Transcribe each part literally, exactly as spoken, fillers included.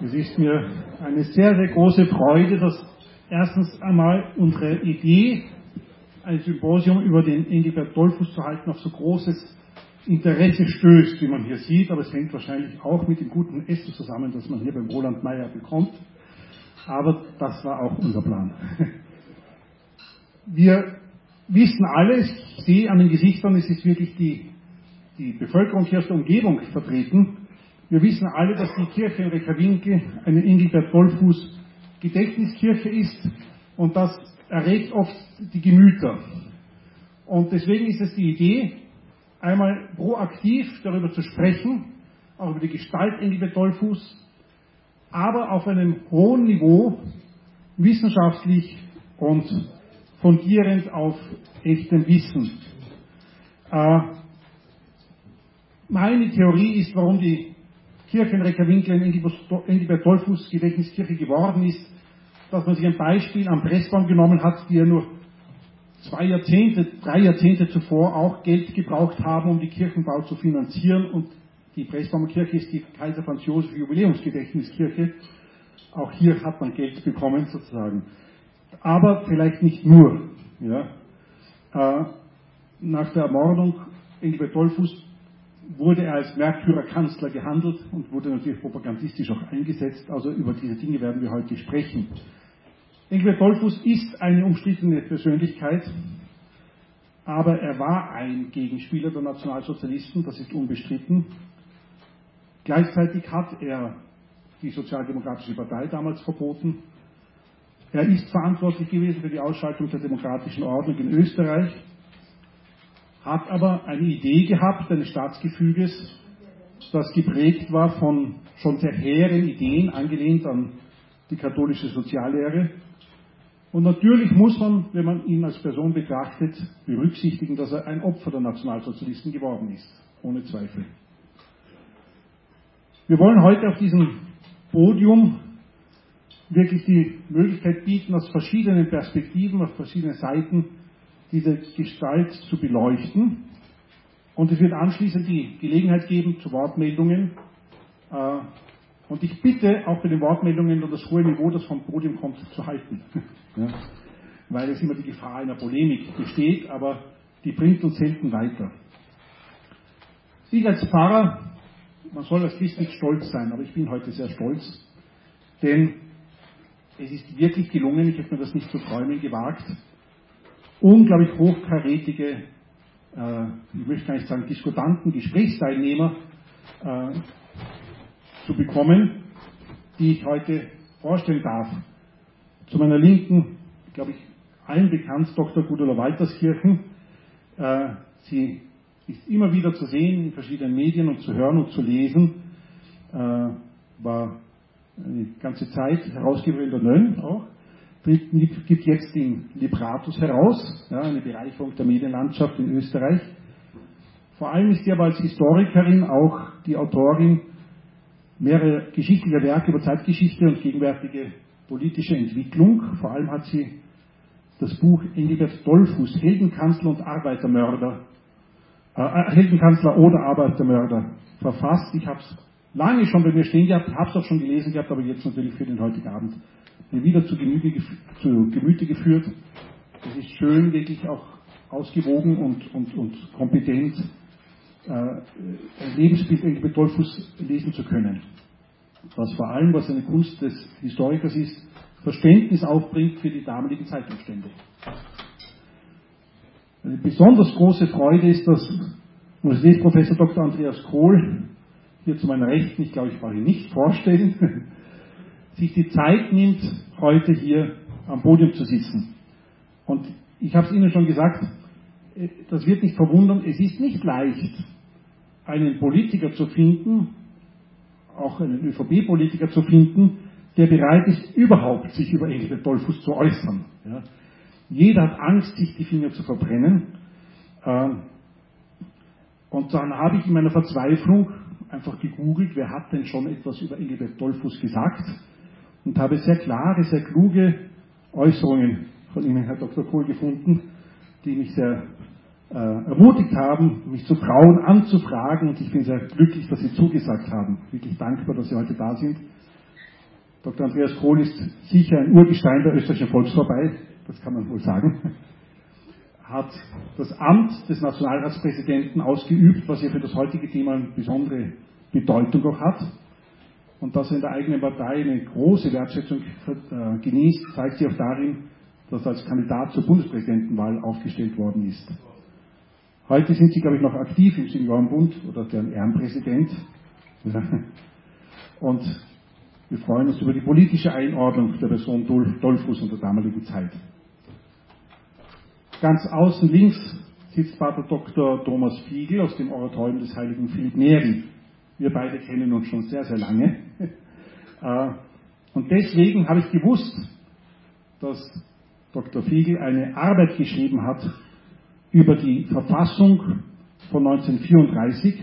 Es ist mir eine sehr, sehr große Freude, dass erstens einmal unsere Idee, ein Symposium über den Engelbert Dollfuß zu halten, auf so großes Interesse stößt, wie man hier sieht, aber es hängt wahrscheinlich auch mit dem guten Essen zusammen, das man hier beim Roland Mayr bekommt. Aber das war auch unser Plan. Wir wissen alle, ich sehe an den Gesichtern, es ist wirklich die, die Bevölkerung hier aus der Umgebung vertreten. Wir wissen alle, dass die Kirche in Rekavinkel eine Engelbert Dollfuß Gedächtniskirche ist und das erregt oft die Gemüter. Und deswegen ist es die Idee, einmal proaktiv darüber zu sprechen, auch über die Gestalt Engelbert Dollfuß, aber auf einem hohen Niveau, wissenschaftlich und fundierend auf echtem Wissen. Äh, meine Theorie ist, warum die Kirche in Rekavinkel eine Engelbert Dollfuß Gedächtniskirche geworden ist, dass man sich ein Beispiel am Pressbaum genommen hat, die ja nur zwei Jahrzehnte, drei Jahrzehnte zuvor auch Geld gebraucht haben, um die Kirchenbau zu finanzieren. Und die Pressbaumer Kirche ist die Kaiser Franz Josef Jubiläumsgedächtniskirche. Auch hier hat man Geld bekommen sozusagen. Aber vielleicht nicht nur. Ja. Äh, nach der Ermordung Engelbert Dollfuß wurde er als Märtyrerkanzler gehandelt und wurde natürlich propagandistisch auch eingesetzt. Also über diese Dinge werden wir heute sprechen. Engelbert Dollfuß ist eine umstrittene Persönlichkeit, aber er war ein Gegenspieler der Nationalsozialisten, das ist unbestritten. Gleichzeitig hat er die Sozialdemokratische Partei damals verboten. Er ist verantwortlich gewesen für die Ausschaltung der demokratischen Ordnung in Österreich, hat aber eine Idee gehabt eines Staatsgefüges, das geprägt war von schon sehr hehren Ideen, angelehnt an die katholische Soziallehre. Und natürlich muss man, wenn man ihn als Person betrachtet, berücksichtigen, dass er ein Opfer der Nationalsozialisten geworden ist, ohne Zweifel. Wir wollen heute auf diesem Podium wirklich die Möglichkeit bieten, aus verschiedenen Perspektiven, aus verschiedenen Seiten diese Gestalt zu beleuchten. Und es wird anschließend die Gelegenheit geben zu Wortmeldungen. Und ich bitte auch bei den Wortmeldungen nur das hohe Niveau, das vom Podium kommt, zu halten. Ja, weil es immer die Gefahr einer Polemik besteht, aber die bringt uns selten weiter. Ich als Pfarrer, man soll als Christ nicht stolz sein, aber ich bin heute sehr stolz, denn es ist wirklich gelungen, ich hätte mir das nicht zu träumen gewagt, unglaublich hochkarätige, äh, ich möchte gar nicht sagen Diskutanten, Gesprächsteilnehmer äh, zu bekommen, die ich heute vorstellen darf. Zu meiner Linken, glaube ich, allen bekannt, Doktor Gudula Walterskirchen. Äh, sie ist immer wieder zu sehen in verschiedenen Medien und zu hören und zu lesen. Äh, war eine ganze Zeit Herausgeberin der Nönn auch. Gibt jetzt den Libratus heraus, ja, eine Bereicherung der Medienlandschaft in Österreich. Vor allem ist sie aber als Historikerin auch die Autorin mehrerer geschichtlicher Werke über Zeitgeschichte und gegenwärtige politische Entwicklung. Vor allem hat sie das Buch Engelbert Dollfuß, Heldenkanzler und Arbeitermörder, äh, Heldenkanzler oder Arbeitermörder verfasst. Ich habe es lange schon bei mir stehen gehabt, habe es auch schon gelesen gehabt, aber jetzt natürlich für den heutigen Abend mir wieder zu Gemüte, zu Gemüte geführt. Es ist schön, wirklich auch ausgewogen und, und, und kompetent äh, ein Lebensbild Engelbert Dollfuß lesen zu können. Was vor allem, was eine Kunst des Historikers ist, Verständnis aufbringt für die damaligen Zeitumstände. Eine besonders große Freude ist, dass Universitätsprofessor Doktor Andreas Kohl, hier zu meiner Rechten, ich glaube, ich brauche ihn nicht vorstellen, sich die Zeit nimmt, heute hier am Podium zu sitzen. Und ich habe es Ihnen schon gesagt, das wird nicht verwundern, es ist nicht leicht, einen Politiker zu finden, auch einen ÖVP-Politiker zu finden, der bereit ist, überhaupt sich über Engelbert Dollfuß zu äußern. Ja. Jeder hat Angst, sich die Finger zu verbrennen. Und dann habe ich in meiner Verzweiflung einfach gegoogelt, wer hat denn schon etwas über Engelbert Dollfuß gesagt, und habe sehr klare, sehr kluge Äußerungen von Ihnen, Herr Doktor Kohl, gefunden, die mich sehr äh, ermutigt haben, mich zu trauen, anzufragen, und ich bin sehr glücklich, dass Sie zugesagt haben. Wirklich dankbar, dass Sie heute da sind. Doktor Andreas Kohl ist sicher ein Urgestein der österreichischen Volkspartei, das kann man wohl sagen, hat das Amt des Nationalratspräsidenten ausgeübt, was ja für das heutige Thema eine besondere Bedeutung auch hat. Und dass er in der eigenen Partei eine große Wertschätzung äh, genießt, zeigt sich auch darin, dass er als Kandidat zur Bundespräsidentenwahl aufgestellt worden ist. Heute sind Sie, glaube ich, noch aktiv im Seniorenbund oder deren Ehrenpräsident. Ja. Und wir freuen uns über die politische Einordnung der Person Dollfuß in der damaligen Zeit. Ganz außen links sitzt Pater Doktor Thomas Fiegel aus dem Oratorium des heiligen Philipp Neri. Wir beide kennen uns schon sehr, sehr lange. Und deswegen habe ich gewusst, dass Doktor Fiegel eine Arbeit geschrieben hat über die Verfassung von neunzehnhundertvierunddreißig,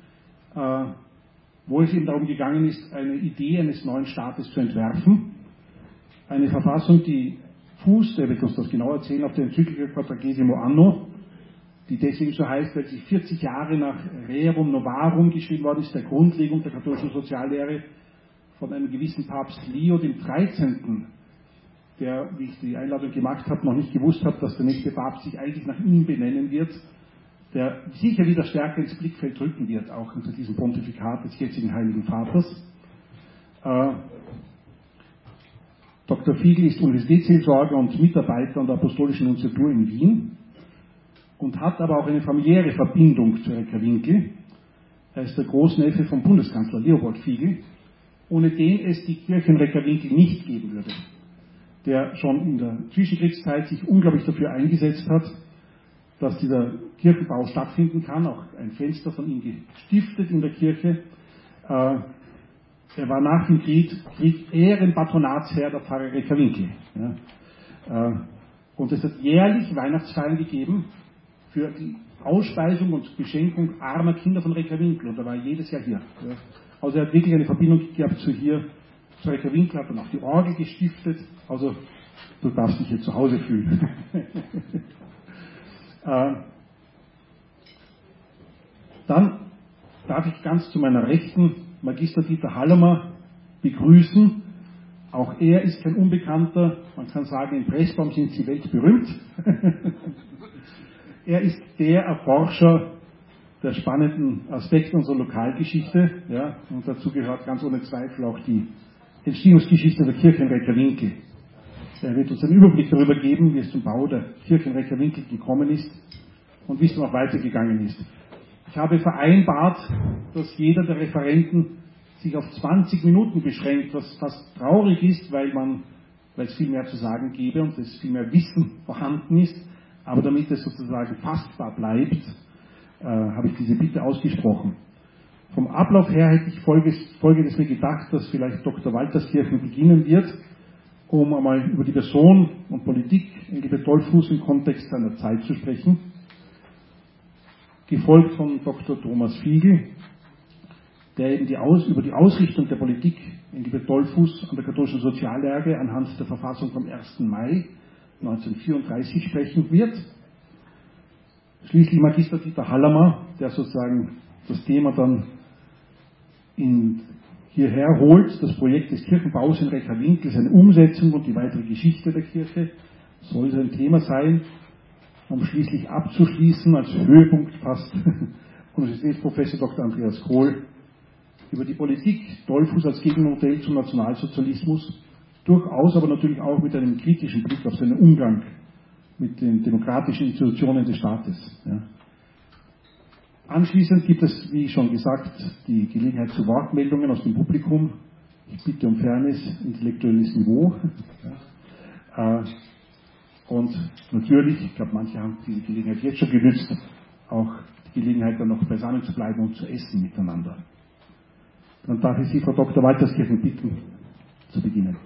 wo es eben darum gegangen ist, eine Idee eines neuen Staates zu entwerfen. Eine Verfassung, die fußt, er wird uns das genau erzählen, auf der Enzyklika Quadragesimo Anno, die deswegen so heißt, weil sie vierzig Jahre nach Rerum Novarum geschrieben worden ist, der Grundlegung der katholischen Soziallehre von einem gewissen Papst Leo dem dreizehnten, der, wie ich die Einladung gemacht habe, noch nicht gewusst hat, dass der nächste Papst sich eigentlich nach ihm benennen wird, der sicher wieder stärker ins Blickfeld rücken wird, auch unter diesem Pontifikat des jetzigen Heiligen Vaters. Äh, Doktor Fiegel ist Universitätsseelsorger und Mitarbeiter an der Apostolischen Nunziatur in Wien und hat aber auch eine familiäre Verbindung zu Erika Winkel. Er ist der Großneffe vom Bundeskanzler Leopold Fiegel, ohne den es die Kirche in Erika Winkel nicht geben würde, der schon in der Zwischenkriegszeit sich unglaublich dafür eingesetzt hat, dass dieser Kirchenbau stattfinden kann, auch ein Fenster von ihm gestiftet in der Kirche. Äh, er war nach dem Krieg, Krieg Ehrenpatronatsherr der Pfarrer Erika Winkel. Ja. Äh, und es hat jährlich Weihnachtsfeiern gegeben für die Ausspeisung und Beschenkung armer Kinder von Erika Winkel. Und er war jedes Jahr hier. Ja. Also er hat wirklich eine Verbindung gehabt zu hier, zu Erika Winkel, hat dann auch die Orgel gestiftet. Also du darfst dich hier zu Hause fühlen. äh, dann darf ich ganz zu meiner Rechten Magister Dieter Hallermer begrüßen. Auch er ist kein Unbekannter. Man kann sagen, in Pressbaum sind sie weltberühmt. Er ist der Erforscher der spannenden Aspekte unserer Lokalgeschichte. Ja, und dazu gehört ganz ohne Zweifel auch die Entstehungsgeschichte der Kirche in Erika Winkel. Er wird uns einen Überblick darüber geben, wie es zum Bau der Kirche in Erika Winkel gekommen ist und wie es noch weitergegangen ist. Ich habe vereinbart, dass jeder der Referenten sich auf zwanzig Minuten beschränkt, was fast traurig ist, weil man, weil es viel mehr zu sagen gäbe und es viel mehr Wissen vorhanden ist. Aber damit es sozusagen fassbar bleibt, äh, habe ich diese Bitte ausgesprochen. Vom Ablauf her hätte ich Folgendes, Folgendes mir gedacht, dass vielleicht Doktor Walterskirchen beginnen wird, um einmal über die Person und Politik Engelbert Dollfuß im Kontext seiner Zeit zu sprechen. Gefolgt von Doktor Thomas Fiegel, der eben die Aus, über die Ausrichtung der Politik Engelbert Dollfuß an der katholischen Soziallehre anhand der Verfassung vom ersten Mai neunzehnhundertvierunddreißig sprechen wird. Schließlich Magister Dieter Hallermer, der sozusagen das Thema dann in, hierher holt, das Projekt des Kirchenbaus in Erika Winkel, seine Umsetzung und die weitere Geschichte der Kirche, soll sein Thema sein, um schließlich abzuschließen, als Höhepunkt fast, Universitätsprofessor Doktor Andreas Kohl, über die Politik Dollfuß als Gegenmodell zum Nationalsozialismus, durchaus aber natürlich auch mit einem kritischen Blick auf seinen Umgang mit den demokratischen Institutionen des Staates. Ja. Anschließend gibt es, wie schon gesagt, die Gelegenheit zu Wortmeldungen aus dem Publikum. Ich bitte um Fairness, intellektuelles Niveau. Ja. Äh, Und natürlich, ich glaube, manche haben diese Gelegenheit jetzt schon genützt, auch die Gelegenheit dann noch beisammen zu bleiben und zu essen miteinander. Dann darf ich Sie, Frau Doktor Walterskirchen, bitten, zu beginnen.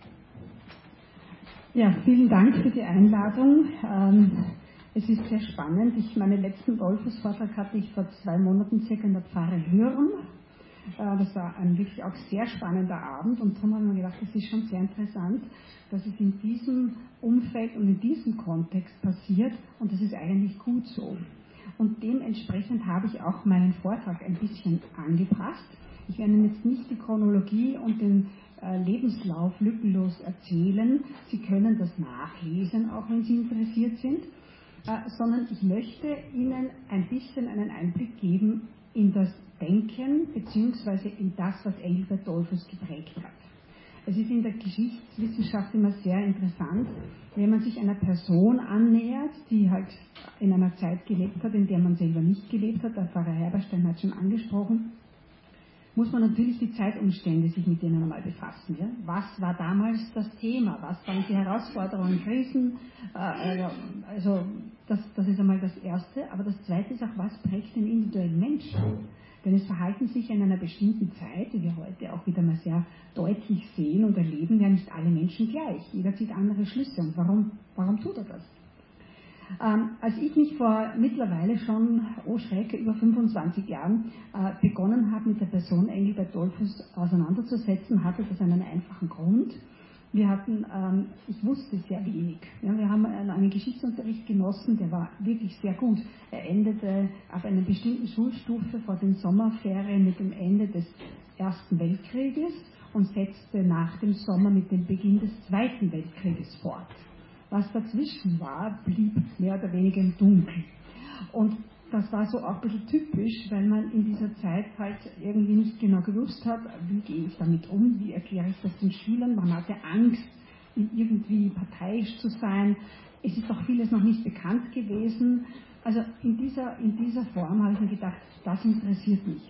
Ja, vielen Dank für die Einladung. Ähm, es ist sehr spannend. Ich, meinen letzten Dollfuß-Vortrag hatte ich vor zwei Monaten circa in der Pfarre Hürm. Äh, das war ein wirklich auch sehr spannender Abend und darum haben wir gedacht, das ist schon sehr interessant, dass es in diesem Umfeld und in diesem Kontext passiert und das ist eigentlich gut so. und dementsprechend habe ich auch meinen Vortrag ein bisschen angepasst. Ich werde Ihnen jetzt nicht die Chronologie und den äh, Lebenslauf lückenlos erzählen. Sie können das nachlesen, auch wenn Sie interessiert sind, äh, sondern ich möchte Ihnen ein bisschen einen Einblick geben in das Denken bzw. in das, was Engelbert Dollfuss geprägt hat. Es ist in der Geschichtswissenschaft immer sehr interessant, wenn man sich einer Person annähert, die halt in einer Zeit gelebt hat, in der man selber nicht gelebt hat. Der Pfarrer Herberstein hat schon angesprochen, muss man natürlich die Zeitumstände sich mit denen einmal befassen. Ja? Was war damals das Thema? Was waren die Herausforderungen, Krisen? Äh, also das, das ist einmal das Erste. Aber das Zweite ist auch, was prägt den individuellen Menschen? Denn es verhalten sich in einer bestimmten Zeit, die wir heute auch wieder mal sehr deutlich sehen und erleben, ja nicht alle Menschen gleich. Jeder zieht andere Schlüsse. Und warum, warum tut er das? Ähm, als ich mich vor mittlerweile schon, oh Schreck, über fünfundzwanzig Jahren äh, begonnen habe, mit der Person Engelbert Dollfuss auseinanderzusetzen, hatte das einen einfachen Grund. Wir hatten, ähm, ich wusste sehr wenig. Ja, wir haben einen, einen Geschichtsunterricht genossen, der war wirklich sehr gut. Er endete auf einer bestimmten Schulstufe vor den Sommerferien mit dem Ende des Ersten Weltkrieges und setzte nach dem Sommer mit dem Beginn des Zweiten Weltkrieges fort. Was dazwischen war, blieb mehr oder weniger im Dunkeln. Und das war so auch ein bisschen typisch, weil man in dieser Zeit halt irgendwie nicht genau gewusst hat, wie gehe ich damit um, wie erkläre ich das den Schülern. Man hatte Angst, irgendwie parteiisch zu sein. Es ist auch vieles noch nicht bekannt gewesen. Also in dieser, in dieser Form habe ich mir gedacht, das interessiert mich.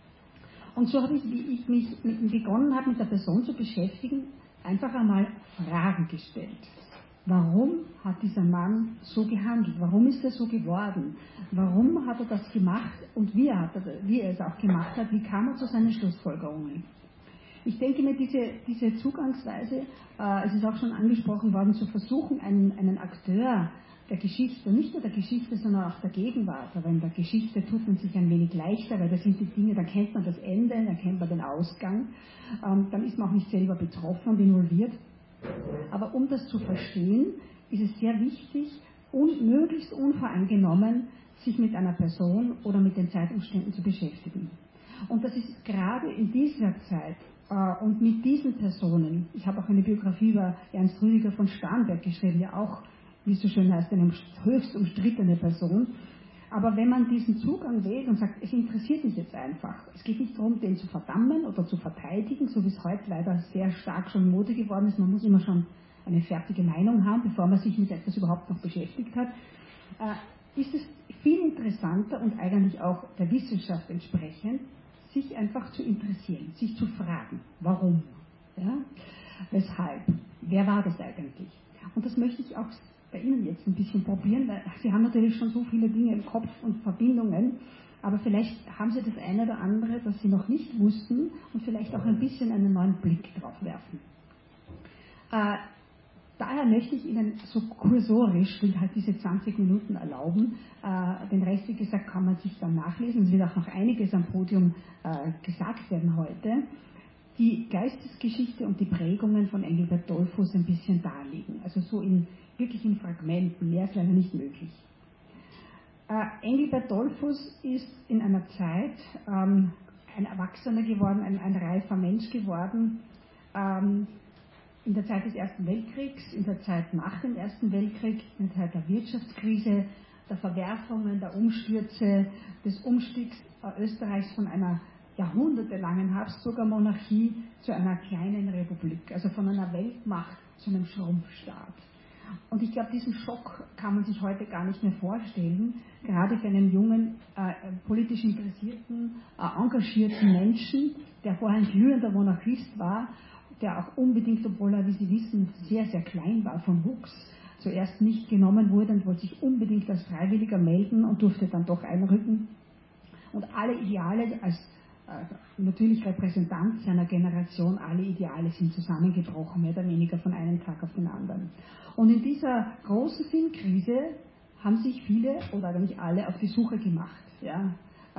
Und so habe ich, wie ich mich mit, begonnen habe, mit der Person zu beschäftigen, einfach einmal Fragen gestellt. Warum hat dieser Mann so gehandelt? Warum ist er so geworden? Warum hat er das gemacht und wie er, hat er, wie er es auch gemacht hat? Wie kam er zu seinen Schlussfolgerungen? Ich denke mir, diese, diese Zugangsweise, äh, es ist auch schon angesprochen worden, zu versuchen, einen, einen Akteur der Geschichte, nicht nur der Geschichte, sondern auch der Gegenwart, aber in der Geschichte tut man sich ein wenig leichter, weil da sind die Dinge, da kennt man das Ende, da kennt man den Ausgang, ähm, dann ist man auch nicht selber betroffen und involviert. Aber um das zu verstehen, ist es sehr wichtig, un, möglichst unvoreingenommen sich mit einer Person oder mit den Zeitumständen zu beschäftigen. Und das ist gerade in dieser Zeit äh, und mit diesen Personen, ich habe auch eine Biografie über Ernst Rüdiger von Starnberg geschrieben, ja auch, wie es so schön heißt, eine höchst umstrittene Person. Aber wenn man diesen Zugang wählt und sagt, es interessiert mich jetzt einfach, es geht nicht darum, den zu verdammen oder zu verteidigen, so wie es heute leider sehr stark schon Mode geworden ist, man muss immer schon eine fertige Meinung haben, bevor man sich mit etwas überhaupt noch beschäftigt hat, äh, ist es viel interessanter und eigentlich auch der Wissenschaft entsprechend, sich einfach zu interessieren, sich zu fragen, warum, ja? Weshalb, wer war das eigentlich? Und das möchte ich auch bei Ihnen jetzt ein bisschen probieren, weil Sie haben natürlich schon so viele Dinge im Kopf und Verbindungen, aber vielleicht haben Sie das eine oder andere, das Sie noch nicht wussten und vielleicht auch ein bisschen einen neuen Blick drauf werfen. Äh, daher möchte ich Ihnen so kursorisch, will halt diese zwanzig Minuten erlauben, äh, den Rest, wie gesagt, kann man sich dann nachlesen, es wird auch noch einiges am Podium äh, gesagt werden heute, die Geistesgeschichte und die Prägungen von Engelbert Dollfuss ein bisschen darlegen, also so in wirklich in Fragmenten, mehr ist leider nicht möglich. Äh, Engelbert Dollfuss ist in einer Zeit ähm, ein Erwachsener geworden, ein, ein reifer Mensch geworden, ähm, in der Zeit des Ersten Weltkriegs, in der Zeit nach dem Ersten Weltkrieg, in der Zeit der Wirtschaftskrise, der Verwerfungen, der Umstürze, des Umstiegs äh, Österreichs von einer jahrhundertelangen Habsburger Monarchie zu einer kleinen Republik, also von einer Weltmacht zu einem Schrumpfstaat. Und ich glaube, diesen Schock kann man sich heute gar nicht mehr vorstellen, gerade für einen jungen, äh, politisch interessierten, äh, engagierten Menschen, der vorher ein glühender Monarchist war, der auch unbedingt, obwohl er, wie Sie wissen, sehr, sehr klein war von Wuchs, zuerst nicht genommen wurde und wollte sich unbedingt als Freiwilliger melden und durfte dann doch einrücken. Und alle Ideale als Also natürlich Repräsentant seiner Generation, alle Ideale sind zusammengebrochen, mehr oder weniger von einem Tag auf den anderen. Und in dieser großen Sinnkrise haben sich viele, oder eigentlich alle, auf die Suche gemacht. Ja?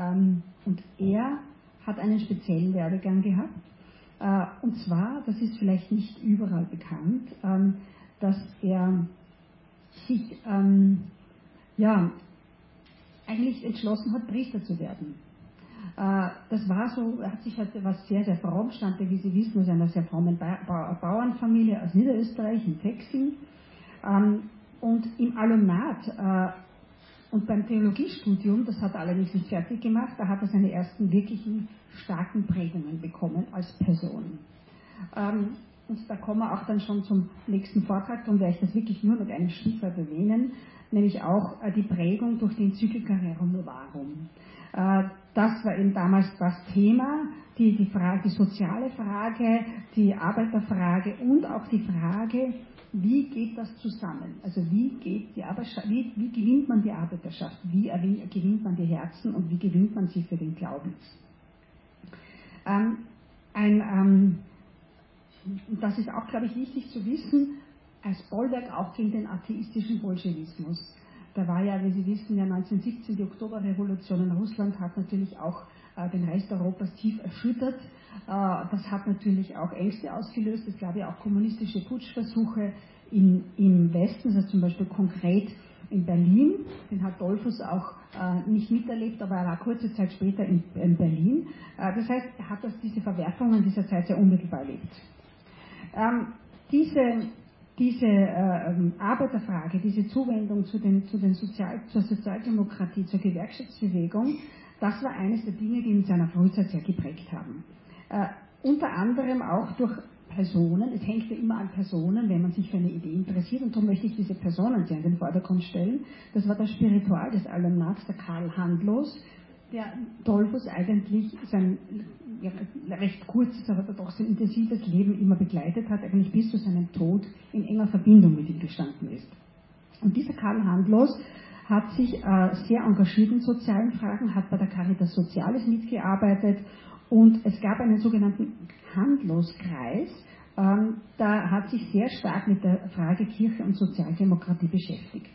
Und er hat einen speziellen Werdegang gehabt. Und zwar, das ist vielleicht nicht überall bekannt, dass er sich, ja, eigentlich entschlossen hat, Priester zu werden. Das war so, er hat sich halt was sehr, sehr fromm, stammte, wie Sie wissen, aus einer sehr frommen Bauernfamilie aus Niederösterreich, in Texen. Und im Alumnat und beim Theologiestudium, das hat er allerdings nicht fertig gemacht, da hat er seine ersten wirklichen starken Prägungen bekommen als Person. Und da kommen wir auch dann schon zum nächsten Vortrag, darum werde ich das wirklich nur mit einem Stichwort erwähnen, nämlich auch die Prägung durch die Enzyklika Rerum Novarum. Das war eben damals das Thema, die, die, Frage, die soziale Frage, die Arbeiterfrage und auch die Frage, wie geht das zusammen? Also wie, geht die wie, wie gewinnt man die Arbeiterschaft? Wie gewinnt man die Herzen und wie gewinnt man sie für den Glauben? Ähm, ein, ähm, das ist auch, glaube ich, wichtig zu wissen, als Bollwerk auch gegen den atheistischen Bolschewismus. Da war ja, wie Sie wissen, ja neunzehnhundertsiebzehn die Oktoberrevolution in Russland hat natürlich auch äh, den Rest Europas tief erschüttert. Äh, das hat natürlich auch Ängste ausgelöst. Es gab ja auch kommunistische Putschversuche in, im Westen, also zum Beispiel konkret in Berlin. Den hat Dollfuss auch äh, nicht miterlebt, aber er war kurze Zeit später in, in Berlin. Äh, das heißt, er hat das, diese Verwerfungen dieser Zeit sehr unmittelbar erlebt. Ähm, diese Diese äh, Arbeiterfrage, diese Zuwendung zu den, zu den Sozial, zur Sozialdemokratie, zur Gewerkschaftsbewegung, das war eines der Dinge, die ihn in seiner Frühzeit sehr geprägt haben. Äh, unter anderem auch durch Personen, es hängt ja immer an Personen, wenn man sich für eine Idee interessiert, und darum möchte ich diese Personen sehr in den Vordergrund stellen. Das war der Spiritual des Alumnats, der Karl Handlos, der Dollfuss eigentlich sein ja, recht kurzes, aber doch sehr intensives Leben immer begleitet hat, eigentlich bis zu seinem Tod in enger Verbindung mit ihm gestanden ist. Und dieser Karl Handlos hat sich äh, sehr engagiert in sozialen Fragen, hat bei der Caritas Socialis mitgearbeitet und es gab einen sogenannten Handloskreis, ähm, da hat sich sehr stark mit der Frage Kirche und Sozialdemokratie beschäftigt.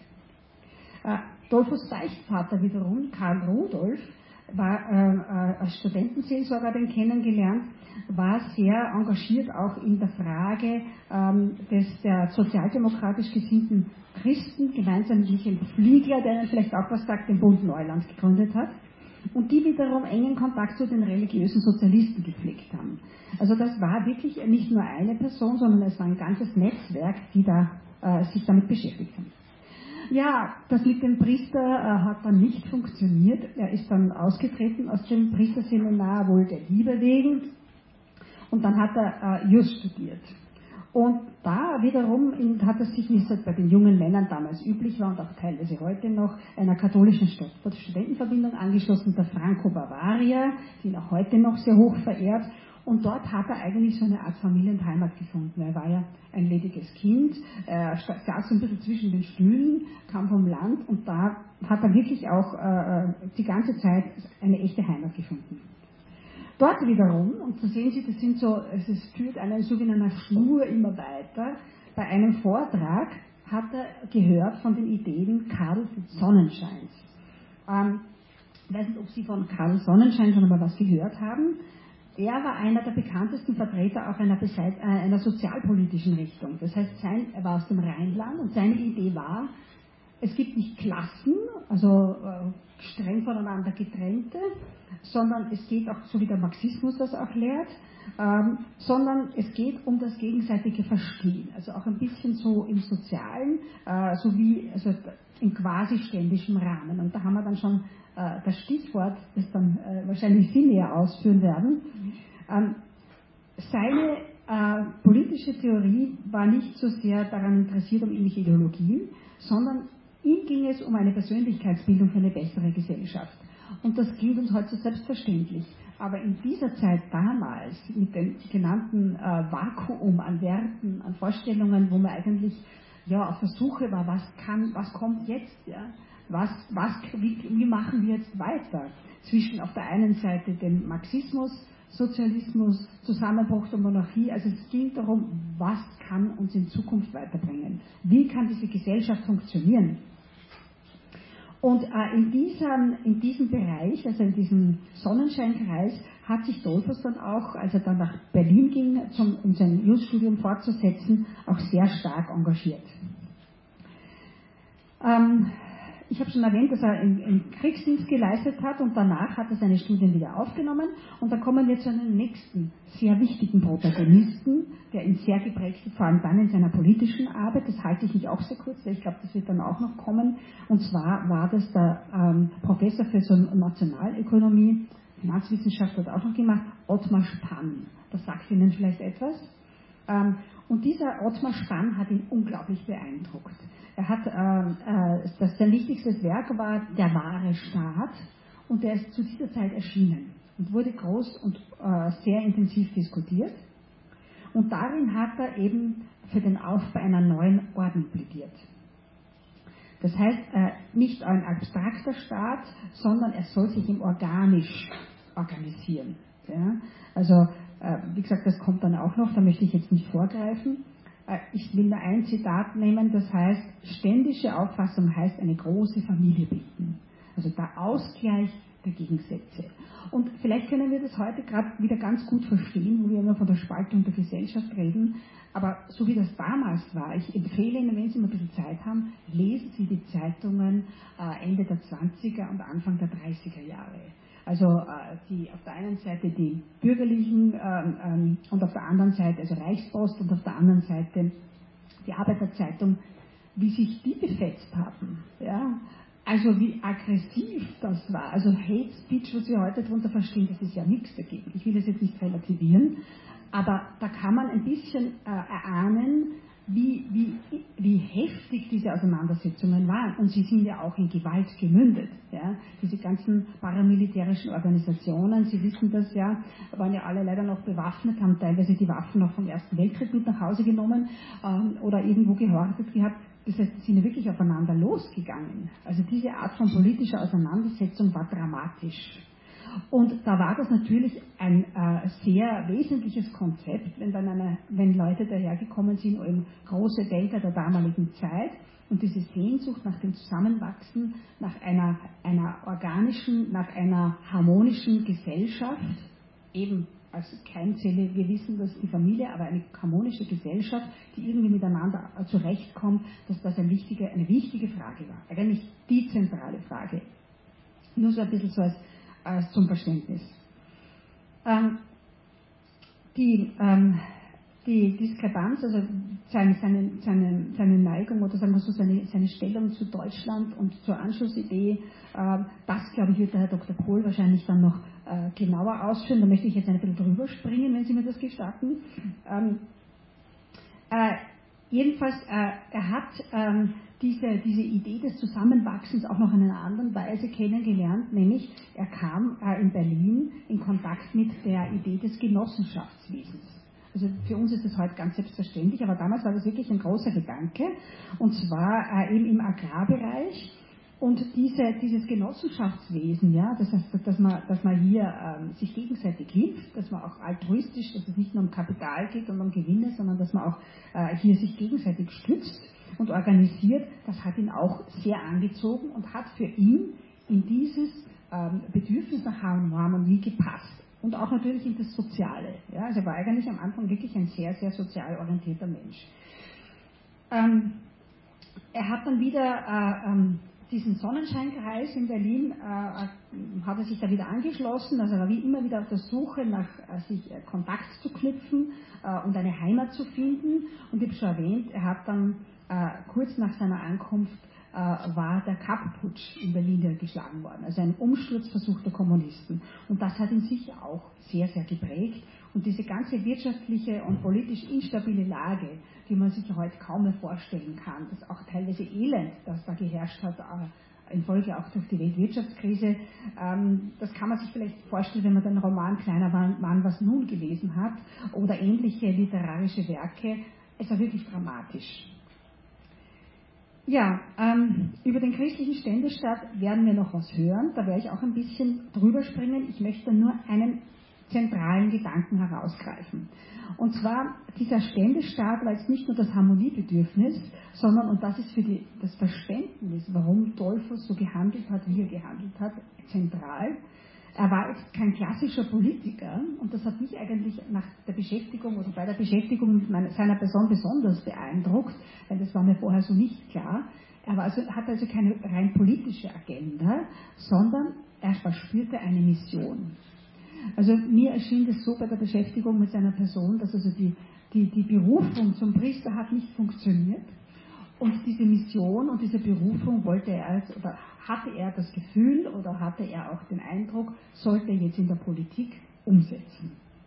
Äh, Dollfuss' Beichtvater wiederum, Karl Rudolf, war äh, als Studentenseelsorger den kennengelernt, war sehr engagiert auch in der Frage ähm, des der sozialdemokratisch gesinnten Christen, gemeinsam mit Michael Fliegler, der Ihnen vielleicht auch was sagt, den Bund Neuland gegründet hat, und die wiederum engen Kontakt zu den religiösen Sozialisten gepflegt haben. Also das war wirklich nicht nur eine Person, sondern es war ein ganzes Netzwerk, die da äh, sich damit beschäftigt haben. Ja, das mit dem Priester äh, hat dann nicht funktioniert. Er ist dann ausgetreten aus dem Priesterseminar, wohl der Liebe wegen. Und dann hat er äh, Jus studiert. Und da wiederum in, hat er sich, wie es halt bei den jungen Männern damals üblich war und auch teilweise heute noch, einer katholischen Studentenverbindung angeschlossen, der Franco-Bavaria, die ihn auch heute noch sehr hoch verehrt. Und dort hat er eigentlich so eine Art Familie und Heimat gefunden. Er war ja ein lediges Kind, er saß so ein bisschen zwischen den Stühlen, kam vom Land und da hat er wirklich auch äh, die ganze Zeit eine echte Heimat gefunden. Dort wiederum, und so sehen Sie, das sind so, es führt eine sogenannte Schnur immer weiter, bei einem Vortrag hat er gehört von den Ideen Karl Sonnenscheins. Ähm, ich weiß nicht, ob Sie von Karl Sonnenschein schon mal was gehört haben. Er war einer der bekanntesten Vertreter auch einer, Beseit- äh, einer sozialpolitischen Richtung. Das heißt, sein, er war aus dem Rheinland und seine Idee war, es gibt nicht Klassen, also äh, streng voneinander getrennte, sondern es geht auch, so wie der Marxismus das auch lehrt, ähm, sondern es geht um das gegenseitige Verstehen, also auch ein bisschen so im Sozialen, äh, sowie also in quasi ständischem Rahmen. Und da haben wir dann schon äh, das Stichwort, das dann äh, wahrscheinlich Sie näher ausführen werden. Ähm, seine äh, politische Theorie war nicht so sehr daran interessiert, um irgendwelche Ideologien, sondern ihm ging es um eine Persönlichkeitsbildung für eine bessere Gesellschaft. Und das klingt uns heute so selbstverständlich. Aber in dieser Zeit damals, mit dem genannten äh, Vakuum an Werten, an Vorstellungen, wo man eigentlich ja, auf der Suche war, was kann, was kommt jetzt, ja? was, was, wie, wie machen wir jetzt weiter? Zwischen auf der einen Seite dem Marxismus, Sozialismus, Zusammenbruch der Monarchie. Also es ging darum, was kann uns in Zukunft weiterbringen? Wie kann diese Gesellschaft funktionieren? Und äh, in, diesem, in diesem Bereich, also in diesem Sonnenscheinkreis, hat sich Dollfuss dann auch, als er dann nach Berlin ging, zum, um sein Jus-Studium fortzusetzen, auch sehr stark engagiert. Ähm, ich habe schon erwähnt, dass er im, im Kriegsdienst geleistet hat und danach hat er seine Studien wieder aufgenommen. Und da kommen wir zu einem nächsten sehr wichtigen Protagonisten, der ihn sehr geprägt hat, vor allem dann in seiner politischen Arbeit. Das halte ich nicht auch sehr kurz, weil ich glaube, das wird dann auch noch kommen. Und zwar war das der ähm, Professor für so Nationalökonomie, Finanzwissenschaft hat auch noch gemacht, Ottmar Spann. Das sagt Ihnen vielleicht etwas. Ähm, und dieser Ottmar Spann hat ihn unglaublich beeindruckt. Er hat, äh, äh, das, sein wichtigstes Werk war Der wahre Staat und der ist zu dieser Zeit erschienen und wurde groß und äh, sehr intensiv diskutiert. Und darin hat er eben für den Aufbau einer neuen Ordnung plädiert. Das heißt, äh, nicht ein abstrakter Staat, sondern er soll sich im organisch organisieren. Ja? Also, äh, wie gesagt, das kommt dann auch noch, da möchte ich jetzt nicht vorgreifen. Äh, ich will nur ein Zitat nehmen, das heißt, ständische Auffassung heißt eine große Familie bilden. Also der Ausgleich der Gegensätze. Und vielleicht können wir das heute gerade wieder ganz gut verstehen, wo wir immer von der Spaltung der Gesellschaft reden. Aber so wie das damals war, ich empfehle Ihnen, wenn Sie mal ein bisschen Zeit haben, lesen Sie die Zeitungen äh, Ende der zwanziger und Anfang der dreißiger Jahre. Also äh, die, auf der einen Seite die bürgerlichen ähm, ähm, und auf der anderen Seite, also Reichspost und auf der anderen Seite die Arbeiterzeitung, wie sich die befetzt haben. Ja? Also wie aggressiv das war. Also Hate Speech, was wir heute darunter verstehen, das ist ja nichts dagegen. Ich will das jetzt nicht relativieren, aber da kann man ein bisschen äh, erahnen, wie, wie, wie heftig diese Auseinandersetzungen waren. Und sie sind ja auch in Gewalt gemündet. Ja? Diese ganzen paramilitärischen Organisationen, Sie wissen das ja, waren ja alle leider noch bewaffnet, haben teilweise die Waffen noch vom Ersten Weltkrieg mit nach Hause genommen ähm, oder irgendwo gehortet gehabt. Das heißt, sie sind ja wirklich aufeinander losgegangen. Also diese Art von politischer Auseinandersetzung war dramatisch. Und da war das natürlich ein äh, sehr wesentliches Konzept, wenn dann eine, wenn Leute dahergekommen sind, eben große Denker der damaligen Zeit und diese Sehnsucht nach dem Zusammenwachsen, nach einer, einer organischen, nach einer harmonischen Gesellschaft, eben als Keimzelle, wir wissen, dass die Familie, aber eine harmonische Gesellschaft, die irgendwie miteinander zurechtkommt, dass das eine wichtige, eine wichtige Frage war. Eigentlich die zentrale Frage. Nur so ein bisschen so als, als zum Verständnis. Ähm, die, ähm, die Diskrepanz, also seine, seine, seine, seine Neigung oder sagen wir so seine, seine Stellung zu Deutschland und zur Anschlussidee, äh, das glaube ich wird der Herr Doktor Kohl wahrscheinlich dann noch äh, genauer ausführen. Da möchte ich jetzt ein bisschen drüber springen, wenn Sie mir das gestatten. Ähm, äh, jedenfalls, äh, er hat ähm, diese, diese Idee des Zusammenwachsens auch noch in einer anderen Weise kennengelernt, nämlich er kam äh, in Berlin in Kontakt mit der Idee des Genossenschaftswesens. Also für uns ist das heute ganz selbstverständlich, aber damals war das wirklich ein großer Gedanke, und zwar äh, eben im Agrarbereich. Und diese, dieses Genossenschaftswesen, ja, das heißt, dass man, dass man hier ähm, sich gegenseitig hilft, dass man auch altruistisch, dass es nicht nur um Kapital geht und um Gewinne, sondern dass man auch äh, hier sich gegenseitig stützt und organisiert, das hat ihn auch sehr angezogen und hat für ihn in dieses ähm, Bedürfnis nach Harmonie gepasst. Und auch natürlich in das Soziale. Ja, also er war eigentlich am Anfang wirklich ein sehr, sehr sozial orientierter Mensch. Ähm, er hat dann wieder äh, ähm, diesen Sonnenscheinkreis in Berlin, äh, hat er sich da wieder angeschlossen. Also er war wie immer wieder auf der Suche nach äh, sich äh, Kontakt zu knüpfen äh, und eine Heimat zu finden. Und ich habe schon erwähnt, er hat dann äh, kurz nach seiner Ankunft war der Kapp-Putsch in Berlin geschlagen worden, also ein Umsturzversuch der Kommunisten. Und das hat ihn sicher auch sehr, sehr geprägt. Und diese ganze wirtschaftliche und politisch instabile Lage, die man sich heute kaum mehr vorstellen kann, das auch teilweise Elend, das da geherrscht hat, infolge auch durch die Weltwirtschaftskrise, das kann man sich vielleicht vorstellen, wenn man den Roman Kleiner Mann, was nun gelesen hat, oder ähnliche literarische Werke. Es war wirklich dramatisch. Ja, ähm, über den christlichen Ständestaat werden wir noch was hören. Da werde ich auch ein bisschen drüber springen. Ich möchte nur einen zentralen Gedanken herausgreifen. Und zwar, dieser Ständestaat war jetzt nicht nur das Harmoniebedürfnis, sondern, und das ist für die, das Verständnis, warum Dollfuss so gehandelt hat, wie er gehandelt hat, zentral. Er war jetzt kein klassischer Politiker, und das hat mich eigentlich nach der Beschäftigung oder bei der Beschäftigung mit meiner, seiner Person besonders beeindruckt, weil das war mir vorher so nicht klar. Er war also, hatte also keine rein politische Agenda, sondern er verspürte eine Mission. Also mir erschien das so bei der Beschäftigung mit seiner Person, dass also die, die, die Berufung zum Priester hat nicht funktioniert. Und diese Mission und diese Berufung wollte er, oder hatte er das Gefühl oder hatte er auch den Eindruck, sollte er jetzt in der Politik umsetzen.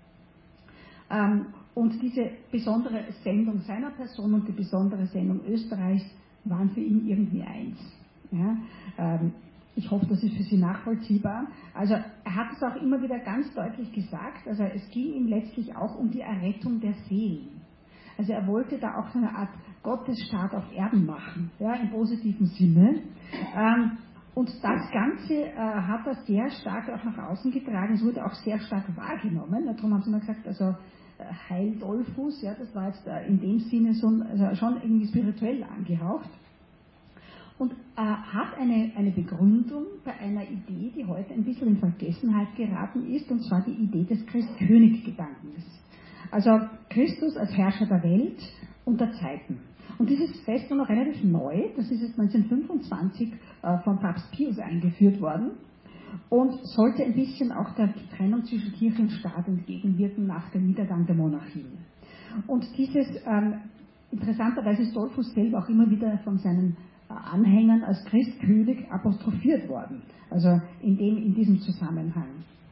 Ähm, und diese besondere Sendung seiner Person und die besondere Sendung Österreichs waren für ihn irgendwie eins. Ja, ähm, ich hoffe, das ist für Sie nachvollziehbar. Also er hat es auch immer wieder ganz deutlich gesagt, also es ging ihm letztlich auch um die Errettung der Seelen. Also er wollte da auch so eine Art Gottesstaat auf Erden machen, ja, im positiven Sinne. Ähm, und das Ganze äh, hat er sehr stark auch nach außen getragen, es wurde auch sehr stark wahrgenommen. Darum haben sie immer gesagt, also äh, Heil Dollfuß, ja, das war jetzt äh, in dem Sinne so, also schon irgendwie spirituell angehaucht. Und äh, hat eine, eine Begründung bei einer Idee, die heute ein bisschen in Vergessenheit geraten ist, und zwar die Idee des Christ-König-Gedankens. Also Christus als Herrscher der Welt und der Zeiten. Und dieses Fest war noch relativ neu, das ist jetzt neunzehnhundertfünfundzwanzig äh, von Papst Pius eingeführt worden und sollte ein bisschen auch der Trennung zwischen Kirche und Staat entgegenwirken nach dem Niedergang der Monarchie. Und dieses, ähm, interessanterweise ist Dollfuß selber auch immer wieder von seinen äh, Anhängern als Christkönig apostrophiert worden, also in, dem, in diesem Zusammenhang.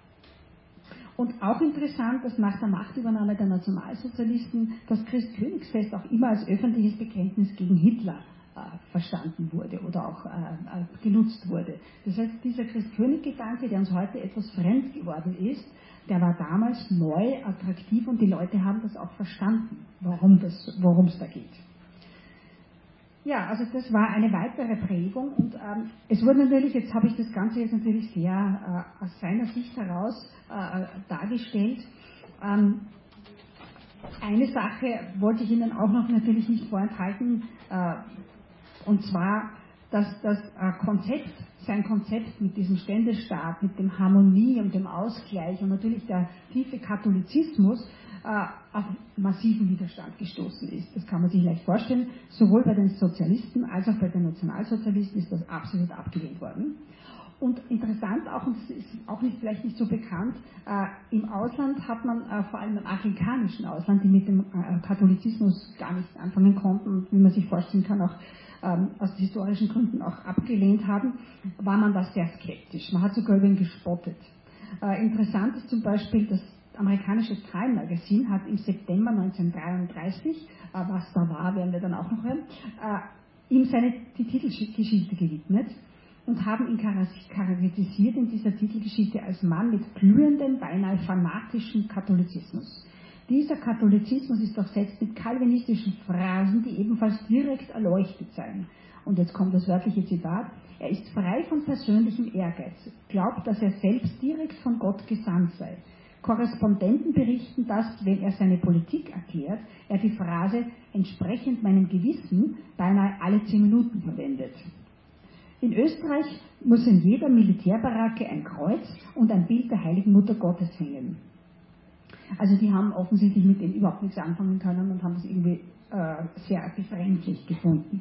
Und auch interessant, dass nach der Machtübernahme der Nationalsozialisten das Christkönigsfest auch immer als öffentliches Bekenntnis gegen Hitler äh, verstanden wurde oder auch äh, äh, genutzt wurde. Das heißt, dieser Christkönig-Gedanke, der uns heute etwas fremd geworden ist, der war damals neu, attraktiv und die Leute haben das auch verstanden, warum das, worum es da geht. Ja, also das war eine weitere Prägung und ähm, es wurde natürlich, jetzt habe ich das Ganze jetzt natürlich sehr äh, aus seiner Sicht heraus äh, dargestellt. Ähm, eine Sache wollte ich Ihnen auch noch natürlich nicht vorenthalten, äh, und zwar, dass das äh, Konzept, sein Konzept mit diesem Ständestaat, mit dem Harmonie und dem Ausgleich und natürlich der tiefe Katholizismus äh, auf massiven Widerstand gestoßen ist. Das kann man sich leicht vorstellen. Sowohl bei den Sozialisten als auch bei den Nationalsozialisten ist das absolut abgelehnt worden. Und interessant auch, und das ist auch nicht, vielleicht nicht so bekannt, äh, im Ausland hat man, äh, vor allem im afrikanischen Ausland, die mit dem äh, Katholizismus gar nichts anfangen konnten und wie man sich vorstellen kann, auch ähm, aus historischen Gründen auch abgelehnt haben, war man da sehr skeptisch. Man hat sogar über ihn gespottet. Äh, interessant ist zum Beispiel, dass das amerikanische Time Magazine hat im September neunzehnhundertdreiunddreißig, äh, was da war, werden wir dann auch noch hören, äh, ihm seine, die Titelgeschichte gewidmet und haben ihn charakterisiert in dieser Titelgeschichte als Mann mit glühendem, beinahe fanatischen Katholizismus. Dieser Katholizismus ist durchsetzt mit kalvinistischen Phrasen, die ebenfalls direkt erleuchtet seien. Und jetzt kommt das wörtliche Zitat: Er ist frei von persönlichem Ehrgeiz, glaubt, dass er selbst direkt von Gott gesandt sei. Korrespondenten berichten, dass, wenn er seine Politik erklärt, er die Phrase entsprechend meinem Gewissen beinahe alle zehn Minuten verwendet. In Österreich muss in jeder Militärbaracke ein Kreuz und ein Bild der Heiligen Mutter Gottes hängen. Also die haben offensichtlich mit dem überhaupt nichts anfangen können und haben das irgendwie äh, sehr befremdlich gefunden.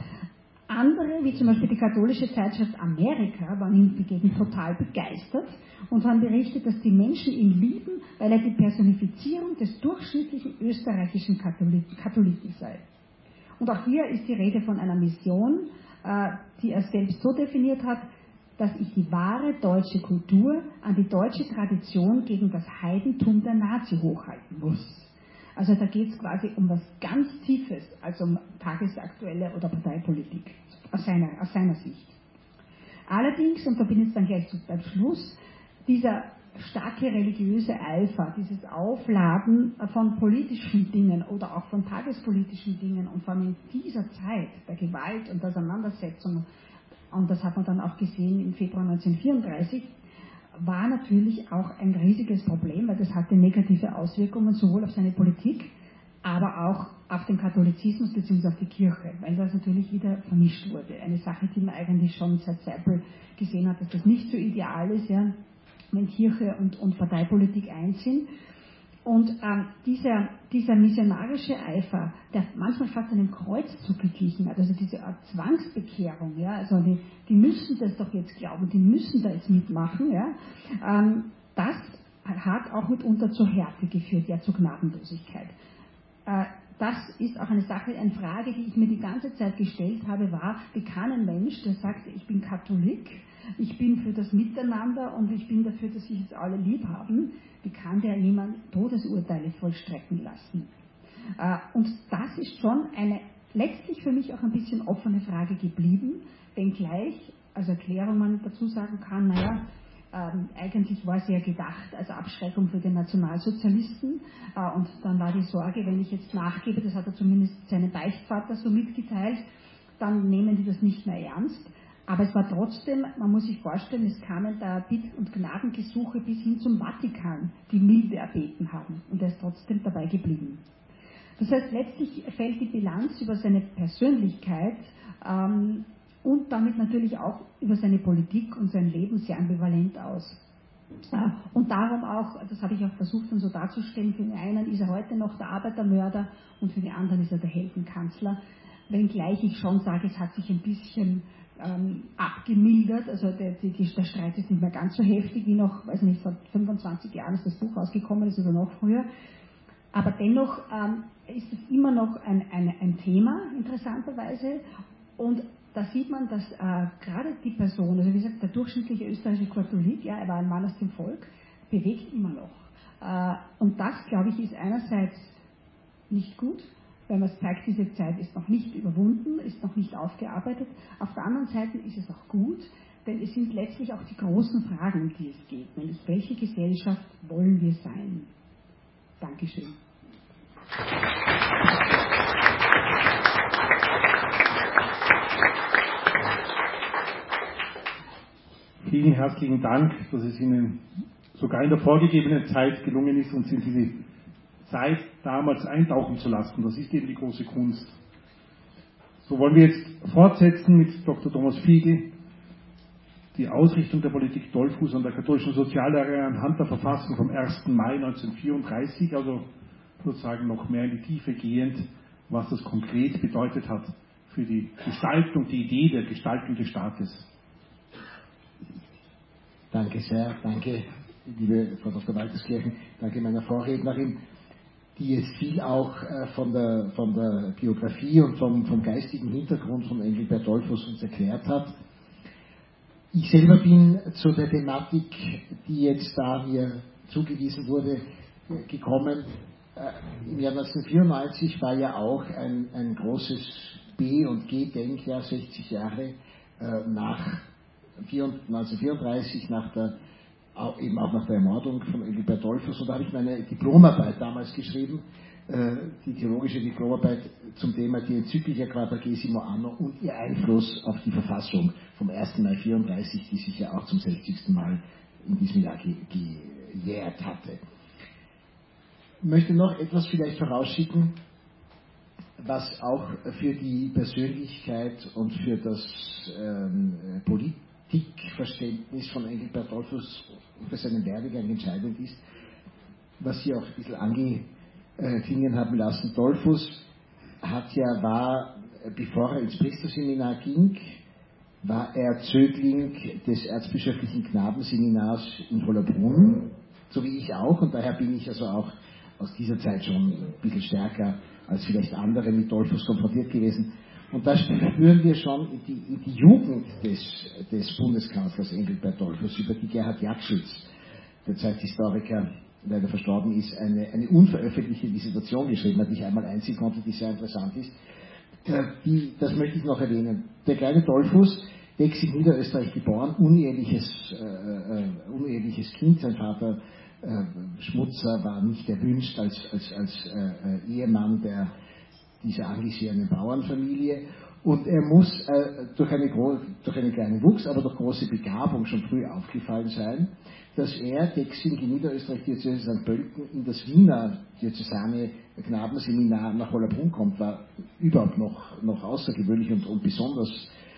Andere, wie zum Beispiel die katholische Zeitschrift Amerika, waren ihm begegnet total begeistert und haben berichtet, dass die Menschen ihn lieben, weil er die Personifizierung des durchschnittlichen österreichischen Katholiken sei. Und auch hier ist die Rede von einer Mission, äh, die er selbst so definiert hat, dass ich die wahre deutsche Kultur an die deutsche Tradition gegen das Heidentum der Nazi hochhalten muss. Also da geht es quasi um was ganz Tiefes, also um tagesaktuelle oder Parteipolitik, aus seiner, aus seiner Sicht. Allerdings, und da bin ich jetzt dann gleich beim Schluss, dieser starke religiöse Eifer, dieses Aufladen von politischen Dingen oder auch von tagespolitischen Dingen und vor allem in dieser Zeit der Gewalt und der Auseinandersetzung, und das hat man dann auch gesehen im Februar neunzehnhundertvierunddreißig, war natürlich auch ein riesiges Problem, weil das hatte negative Auswirkungen sowohl auf seine Politik, aber auch auf den Katholizismus bzw. auf die Kirche, weil das natürlich wieder vermischt wurde. Eine Sache, die man eigentlich schon seit Seipel gesehen hat, dass das nicht so ideal ist, ja, wenn Kirche und, und Parteipolitik eins sind. Und ähm, dieser, dieser missionarische Eifer, der manchmal fast einem Kreuzzug geglichen hat, also diese Art Zwangsbekehrung, ja, also die, die müssen das doch jetzt glauben, die müssen da jetzt mitmachen, ja, ähm, das hat auch mitunter zur Härte geführt, ja, zur Gnadenlosigkeit. Äh, das ist auch eine Sache, eine Frage, die ich mir die ganze Zeit gestellt habe, war, wie kann ein Mensch, der sagt, ich bin Katholik, ich bin für das Miteinander und ich bin dafür, dass sich jetzt alle lieb haben, wie kann der jemand Todesurteile vollstrecken lassen? Äh, und das ist schon eine letztlich für mich auch ein bisschen offene Frage geblieben, wenngleich als Erklärung man dazu sagen kann, naja, ähm, eigentlich war es ja gedacht als Abschreckung für den Nationalsozialisten äh, und dann war die Sorge, wenn ich jetzt nachgebe, das hat er zumindest seinem Beichtvater so mitgeteilt, dann nehmen die das nicht mehr ernst. Aber es war trotzdem, man muss sich vorstellen, es kamen da Bitt- und Gnadengesuche bis hin zum Vatikan, die Milde erbeten haben. Und er ist trotzdem dabei geblieben. Das heißt, letztlich fällt die Bilanz über seine Persönlichkeit ähm, und damit natürlich auch über seine Politik und sein Leben sehr ambivalent aus. Äh, und darum auch, das habe ich auch versucht dann so darzustellen, für den einen ist er heute noch der Arbeitermörder und für den anderen ist er der Heldenkanzler. Wenngleich ich schon sage, es hat sich ein bisschen ähm, abgemildert, also der, die, der Streit ist nicht mehr ganz so heftig wie noch, weiß nicht, vor fünfundzwanzig Jahren ist das Buch rausgekommen ist oder noch früher. Aber dennoch ähm, ist es immer noch ein, ein, ein Thema, interessanterweise. Und da sieht man, dass äh, gerade die Person, also wie gesagt, der durchschnittliche österreichische Katholik, ja, er war ein Mann aus dem Volk, bewegt immer noch. Äh, und das, glaube ich, ist einerseits nicht gut, weil man zeigt, diese Zeit ist noch nicht überwunden, ist noch nicht aufgearbeitet. Auf der anderen Seite ist es auch gut, denn es sind letztlich auch die großen Fragen, um die es geht, nämlich welche Gesellschaft wollen wir sein? Dankeschön. Vielen herzlichen Dank, dass es Ihnen sogar in der vorgegebenen Zeit gelungen ist, uns in diese Zeit damals eintauchen zu lassen. Das ist eben die große Kunst. So wollen wir jetzt fortsetzen mit Doktor Thomas Fiegel, die Ausrichtung der Politik Dollfuß an der katholischen Soziallehre anhand der Verfassung vom ersten Mai neunzehnhundertvierunddreißig, also sozusagen noch mehr in die Tiefe gehend, was das konkret bedeutet hat für die Gestaltung, die Idee der Gestaltung des Staates. Danke sehr, danke, liebe Frau Doktor Walterskirchen, danke meiner Vorrednerin, die es viel auch äh, von, der, von der Biografie und vom, vom geistigen Hintergrund von Engelbert Dollfuß uns erklärt hat. Ich selber bin zu der Thematik, die jetzt da mir zugewiesen wurde, gekommen. Äh, Im Jahr neunzehnhundertvierundneunzig war ja auch ein, ein großes B- und G-Denkjahr, sechzig Jahre äh, nach neunzehnhundertvierunddreißig, nach der eben auch nach der Ermordung von Engelbert Dollfuß, und da habe ich meine Diplomarbeit damals geschrieben, äh, die theologische Diplomarbeit zum Thema die Enzyklica Quadragesimo Anno und ihr Einfluss auf die Verfassung vom ersten Mai vierunddreißig, die sich ja auch zum sechzigsten Mal in diesem Jahr ge- gejährt hatte. Ich möchte noch etwas vielleicht vorausschicken, was auch für die Persönlichkeit und für das ähm, Politikverständnis von Engelbert Dollfuß und für seinen Werdegang entscheidend ist, was Sie auch ein bisschen angeklingen haben lassen. Dollfuß hat ja, war, bevor er ins Priesterseminar ging, war er Zögling des erzbischöflichen Knabenseminars in Hollabrunn, so wie ich auch, und daher bin ich also auch aus dieser Zeit schon ein bisschen stärker als vielleicht andere mit Dollfuß konfrontiert gewesen. Und da spüren wir schon in die, in die Jugend des, des Bundeskanzlers Engelbert Dollfuß, über die Gerhard Jagschütz, der Zeithistoriker, leider verstorben ist, eine, eine unveröffentlichte Dissertation geschrieben hat, die ich einmal einsehen konnte, die sehr interessant ist. Die, das möchte ich noch erwähnen. Der kleine Dollfuß, Dexig Niederösterreich geboren, uneheliches, äh, uneheliches Kind, sein Vater äh, Schmutzer war nicht erwünscht als, als, als äh, Ehemann der, dieser angesehenen Bauernfamilie, und er muss äh, durch, eine gro- durch einen kleinen Wuchs, aber durch große Begabung schon früh aufgefallen sein, dass er, Dexing in Niederösterreich, Diözese Sankt Pölten, in das Wiener diözesane Knabenseminar nach Hollabrunn kommt, war überhaupt noch, noch außergewöhnlich und, und besonders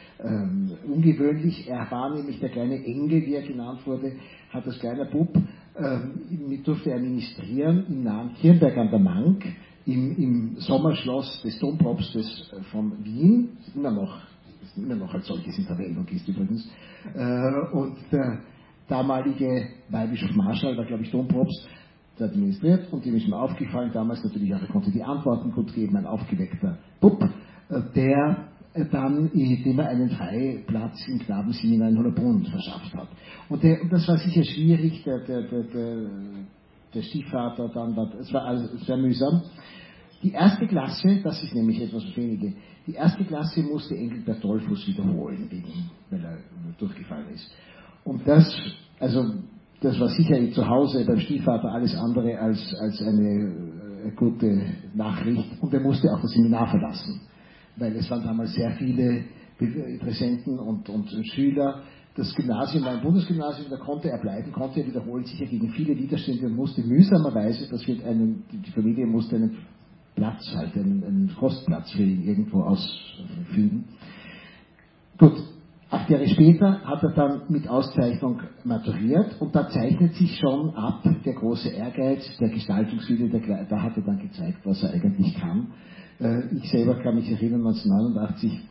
ähm, ungewöhnlich. Er war nämlich der kleine Engel, wie er genannt wurde, hat als kleiner Bub äh, ähm, durfte er ministrieren im nahen Kirnberg an der Mank, im, im Sommerschloss des Dompropstes von Wien, das immer noch, das immer noch als solches in Verwendung ist übrigens, äh, und der damalige Weihbischof Marschall war, glaube ich, Dompropst, der hat ministriert und dem ist mir aufgefallen, damals natürlich auch, er konnte die Antworten gut geben, ein aufgeweckter Bub, äh, der dann, dem er einen Freiplatz im Knabenseminar in Hollabrunn verschafft hat. Und, der, und das war sicher schwierig, der, der, der, der, der Stiefvater dann, war, es war also sehr mühsam. Die erste Klasse, das ist nämlich etwas für wenige, die erste Klasse musste Engelbert Dollfuß wiederholen, wegen, weil er durchgefallen ist. Und das, also, das war sicher zu Hause beim Stiefvater alles andere als, als eine äh, gute Nachricht. Und er musste auch das Seminar verlassen, weil es waren damals sehr viele Interessenten und, und Schüler. Das Gymnasium war ein Bundesgymnasium, da konnte er bleiben, konnte er wiederholen, sicher gegen viele Widerstände und musste mühsamerweise, das wird einen, die Familie musste einen Platz halt, einen, einen Kostplatz für ihn irgendwo ausfügen. Gut, acht Jahre später hat er dann mit Auszeichnung maturiert und da zeichnet sich schon ab der große Ehrgeiz, der Gestaltungswille, der, da hat er dann gezeigt, was er eigentlich kann. Ich selber kann mich erinnern, neunzehnhundertneunundachtzig,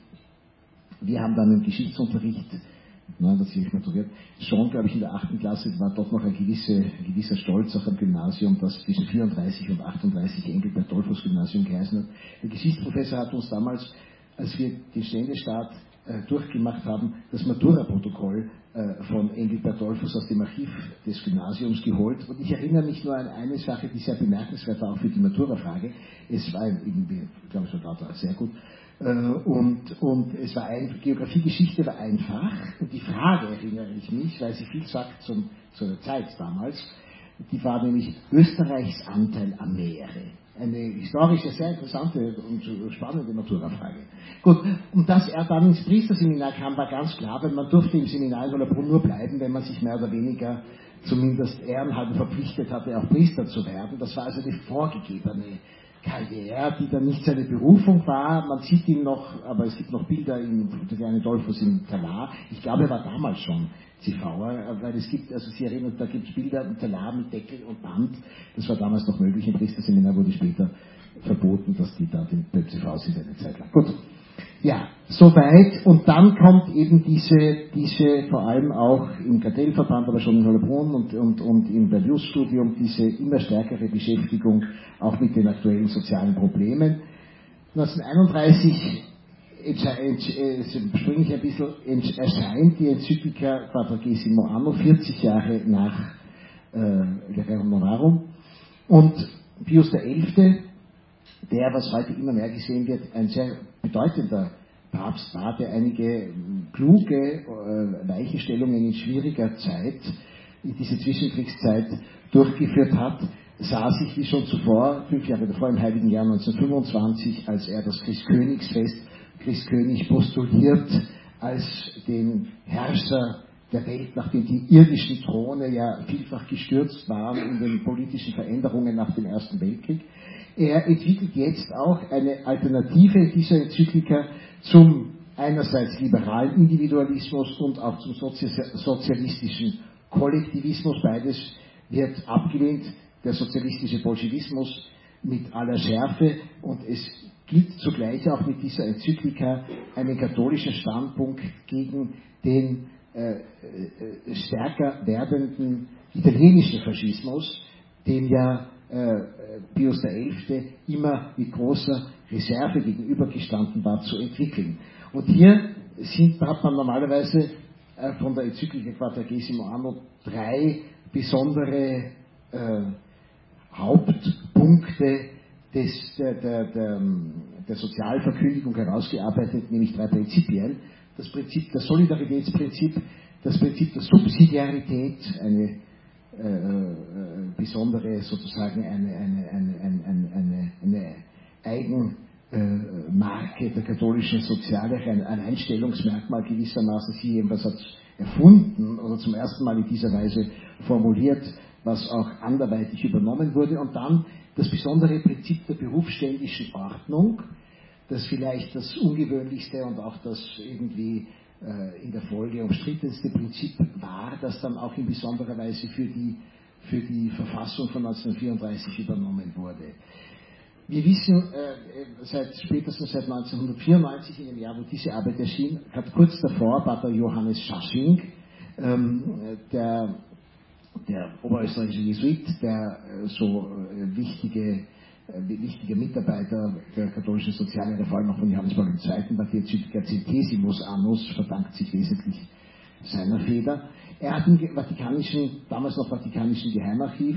wir haben dann im Geschichtsunterricht, neunundachtzig maturiert, schon, glaube ich, in der achten Klasse war doch noch ein, gewisse, ein gewisser Stolz auch am Gymnasium, das zwischen vierunddreißig und achtunddreißig Engelbert Dollfuß Gymnasium geheißen hat. Der Geschichtsprofessor hat uns damals, als wir den Ständestaat äh, durchgemacht haben, das Matura-Protokoll äh, von Engelbert Dollfuß aus dem Archiv des Gymnasiums geholt. Und ich erinnere mich nur an eine Sache, die sehr bemerkenswert war, auch für die Matura-Frage. Es war irgendwie, ich glaube, es war da sehr gut. Und, und es war ein, Geografie-Geschichte war einfach, und die Frage erinnere ich mich, weil sie viel sagt zum, zu der Zeit damals, die war nämlich Österreichs Anteil am Meere. Eine historische, sehr interessante und spannende Matura-Frage. Gut, und dass er dann ins Priesterseminar kam, war ganz klar, weil man durfte im Seminar in Hollabrunn nur bleiben, wenn man sich mehr oder weniger zumindest ehrenhalber verpflichtet hatte, auch Priester zu werden. Das war also eine vorgegebene Karriere, die dann nicht seine Berufung war. Man sieht ihn noch, aber es gibt noch Bilder in der kleine Dollfuß im Talar. Ich glaube, er war damals schon ZVer, weil es gibt, also Sie erinnern, da gibt es Bilder im Talar mit Deckel und Band. Das war damals noch möglich. Im Priesterseminar wurde später verboten, dass die da den Z V sind eine Zeit lang. Gut. Ja, soweit. Und dann kommt eben diese, diese vor allem auch im Kartellverband, aber schon in Hollabrunn und, und, und im Berufsstudium, diese immer stärkere Beschäftigung auch mit den aktuellen sozialen Problemen. neunzehnhunderteinunddreißig springe ich ein bisschen, erscheint die Enzyklika Quadragesimo Anno, vierzig Jahre nach äh, Rerum Novarum. Und Pius der Elfte, der, was heute immer mehr gesehen wird, ein sehr bedeutender Papst war, der einige kluge äh, Weichenstellungen in schwieriger Zeit, in diese Zwischenkriegszeit durchgeführt hat, sah sich wie schon zuvor, fünf Jahre davor, im Heiligen Jahr neunzehnhundertfünfundzwanzig, als er das Christkönigsfest, Christkönig postuliert als den Herrscher der Welt, nachdem die irdischen Throne ja vielfach gestürzt waren in den politischen Veränderungen nach dem Ersten Weltkrieg. Er entwickelt jetzt auch eine Alternative dieser Enzyklika zum einerseits liberalen Individualismus und auch zum sozialistischen Kollektivismus. Beides wird abgelehnt, der sozialistische Bolschewismus mit aller Schärfe, und es gilt zugleich auch mit dieser Enzyklika einen katholischen Standpunkt gegen den äh, äh, stärker werdenden italienischen Faschismus, dem ja äh, Pius der Elfte immer mit großer Reserve gegenübergestanden war, zu entwickeln. Und hier sind, hat man normalerweise äh, von der Enzyklika Quadragesimo Anno drei besondere äh, Hauptpunkte des, der, der, der, der Sozialverkündigung herausgearbeitet, nämlich drei Prinzipien. Das Prinzip, das Solidaritätsprinzip, das Prinzip der Subsidiarität, eine äh, äh, besondere, sozusagen eine, eine, eine, eine, eine, eine Eigenmarke der katholischen Soziallehre, ein Alleinstellungsmerkmal gewissermaßen. Sie jedenfalls hat erfunden oder zum ersten Mal in dieser Weise formuliert, was auch anderweitig übernommen wurde. Und dann das besondere Prinzip der berufsständischen Ordnung, das vielleicht das ungewöhnlichste und auch das irgendwie äh, in der Folge umstrittenste Prinzip war, das dann auch in besonderer Weise für die für die Verfassung von neunzehnhundertvierunddreißig übernommen wurde. Wir wissen, äh, seit, spätestens seit neunzehnhundertvierundneunzig, in dem Jahr, wo diese Arbeit erschien, hat kurz davor Pater Johannes Schasching, ähm, der, der oberösterreichische Jesuit, der äh, so äh, wichtige, äh, wichtige Mitarbeiter der katholischen sozialen Reform von Johannes Paul der Zweite war, die Enzyklika Centesimus Annus, verdankt sich wesentlich seiner Feder. Er hat im Vatikanischen, damals noch Vatikanischen Geheimarchiv,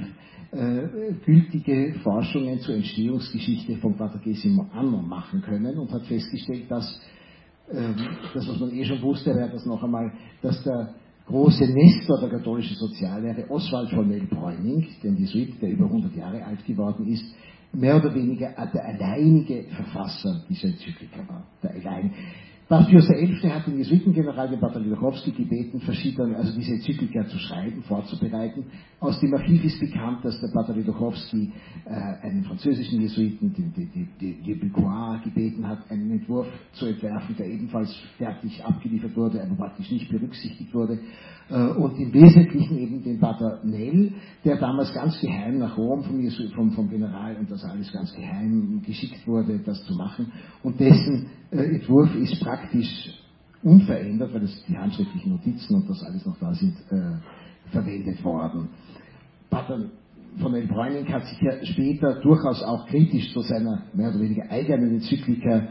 äh, gültige Forschungen zur Entstehungsgeschichte von Quadragesimo Anno machen können und hat festgestellt, dass äh, das, was man eh schon wusste, wäre das noch einmal, dass der große Nestor der katholischen Soziallehre, Oswald von Melbräuning, den Jesuit, der über hundert Jahre alt geworden ist, mehr oder weniger der alleinige Verfasser dieser Enzyklika war. Der alleinige. Papst Pius der Elfte hat den Jesuitengeneral, den Pater Lidochowski, gebeten, verschiedene, also diese Enzyklika zu schreiben, vorzubereiten. Aus dem Archiv ist bekannt, dass der Pater Lidochowski äh, einen französischen Jesuiten, den, den, den, den Bucois, gebeten hat, einen Entwurf zu entwerfen, der ebenfalls fertig abgeliefert wurde, aber praktisch nicht berücksichtigt wurde. Äh, und im Wesentlichen eben den Pater Nell, der damals ganz geheim nach Rom vom, Jesu, vom, vom General und das alles ganz geheim geschickt wurde, das zu machen. Und dessen äh, Entwurf ist praktisch unverändert, weil es die handschriftlichen Notizen und das alles noch da sind, äh, verwendet worden. Pater von Melbräuning hat sich ja später durchaus auch kritisch zu seiner mehr oder weniger eigenen Enzyklika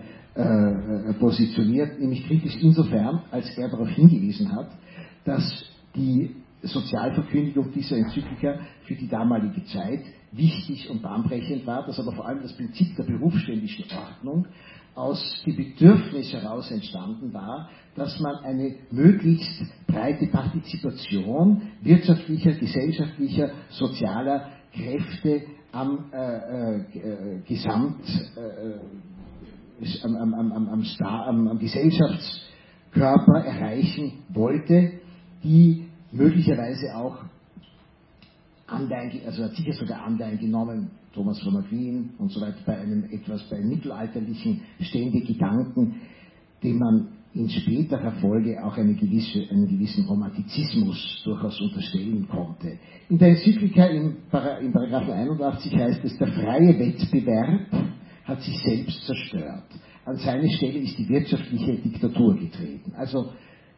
äh, positioniert, nämlich kritisch insofern, als er darauf hingewiesen hat, dass die Sozialverkündigung dieser Enzyklika für die damalige Zeit wichtig und bahnbrechend war, dass aber vor allem das Prinzip der berufsständischen Ordnung aus dem Bedürfnis heraus entstanden war, dass man eine möglichst breite Partizipation wirtschaftlicher, gesellschaftlicher, sozialer Kräfte am äh, äh, Gesamt, äh, am, am, am, am, am, am Gesellschaftskörper erreichen wollte, die möglicherweise auch Anleihen, also hat sicher sogar Anleihen genommen, Thomas von Aquin und so weiter, bei einem etwas, bei einem mittelalterlichen Ständegedanken, dem man in späterer Folge auch eine gewisse, einen gewissen Romantizismus durchaus unterstellen konnte. In der Enzyklika in, Para, in Paragraph einundachtzig heißt es, der freie Wettbewerb hat sich selbst zerstört. An seine Stelle ist die wirtschaftliche Diktatur getreten. Also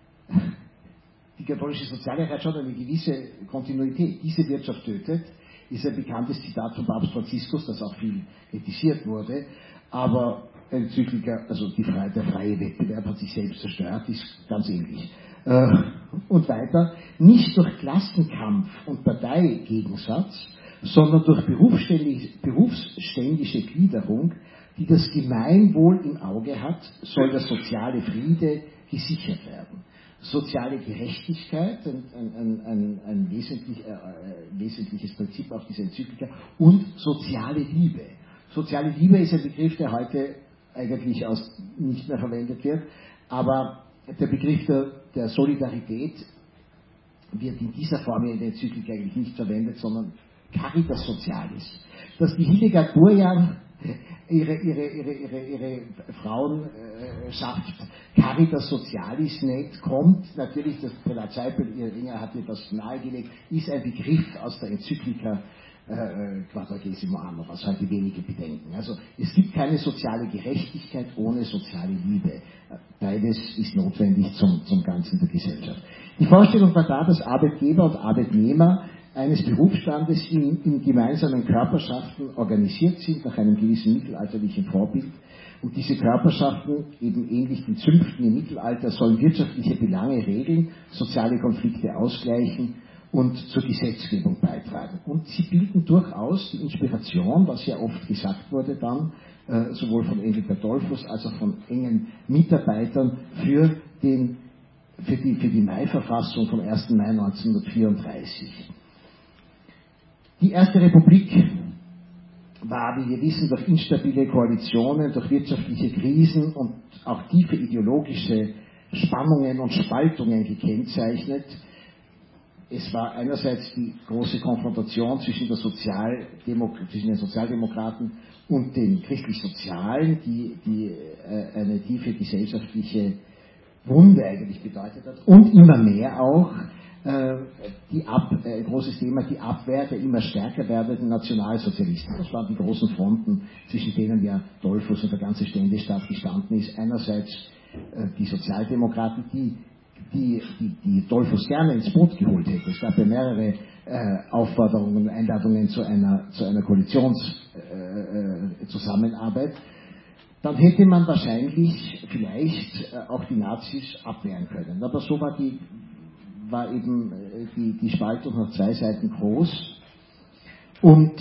die katholische Soziallehre hat schon eine gewisse Kontinuität. Diese Wirtschaft tötet, ist ein bekanntes Zitat von Papst Franziskus, das auch viel kritisiert wurde, aber Enzyklika, also die freie, der freie Wettbewerb hat sich selbst zerstört, ist ganz ähnlich. Äh, und weiter, nicht durch Klassenkampf und Parteigegensatz, sondern durch berufsständische Gliederung, die das Gemeinwohl im Auge hat, soll der soziale Friede gesichert werden. Soziale Gerechtigkeit, ein, ein, ein, ein wesentlich, äh, wesentliches Prinzip auch dieser Enzyklika, und soziale Liebe. Soziale Liebe ist ein Begriff, der heute eigentlich aus, nicht mehr verwendet wird, aber der Begriff der, der Solidarität wird in dieser Form in der Enzyklika eigentlich nicht verwendet, sondern Caritas Socialis. Dass die Hildegard Burjan ihre, ihre, ihre, ihre, ihre Frauenschaft Caritas Socialis nennt, kommt natürlich, das Prälat Seipel, ihr Ringer hat ihr das nahegelegt, ist ein Begriff aus der Enzyklika äh, Quadragesimo Anno, was heute wenige bedenken. Also es gibt keine soziale Gerechtigkeit ohne soziale Liebe. Beides ist notwendig zum, zum Ganzen der Gesellschaft. Die Vorstellung war da, dass Arbeitgeber und Arbeitnehmer eines Berufsstandes in, in gemeinsamen Körperschaften organisiert sind, nach einem gewissen mittelalterlichen Vorbild. Und diese Körperschaften, eben ähnlich den Zünften im Mittelalter, sollen wirtschaftliche Belange regeln, soziale Konflikte ausgleichen und zur Gesetzgebung beitragen. Und sie bilden durchaus die Inspiration, was ja oft gesagt wurde dann, äh, sowohl von Engelbert Dollfuss als auch von engen Mitarbeitern für, den, für, die, für die Mai-Verfassung vom ersten Mai neunzehnhundertvierunddreißig. Die Erste Republik war, wie wir wissen, durch instabile Koalitionen, durch wirtschaftliche Krisen und auch tiefe ideologische Spannungen und Spaltungen gekennzeichnet. Es war einerseits die große Konfrontation zwischen, der Sozialdemok- zwischen den Sozialdemokraten und den Christlich-Sozialen, die, die äh, eine tiefe gesellschaftliche Wunde eigentlich bedeutet hat, und immer mehr auch äh, die Ab, äh, großes Thema, die Abwehr der immer stärker werdenden Nationalsozialisten. Das waren die großen Fronten, zwischen denen ja Dollfuss und der ganze Ständestaat gestanden ist. Einerseits äh, die Sozialdemokraten, die die, die, die Dollfuss gerne ins Boot geholt hätte. Es gab ja mehrere äh, Aufforderungen, Einladungen zu einer, zu einer Koalitionszusammenarbeit. Äh, Dann hätte man wahrscheinlich vielleicht äh, auch die Nazis abwehren können. Aber so war, die, war eben äh, die, die Spaltung auf zwei Seiten groß. Und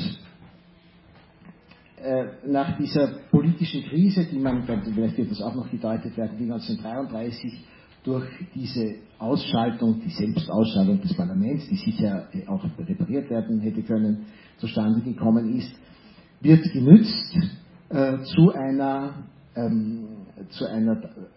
äh, nach dieser politischen Krise, die man, vielleicht wird das auch noch gedeutet werden, die neunzehnhundertdreiunddreißig durch diese Ausschaltung, die Selbstausschaltung des Parlaments, die sicher auch repariert werden hätte können, zustande gekommen ist, wird genützt äh, zu einer, ähm, zu einer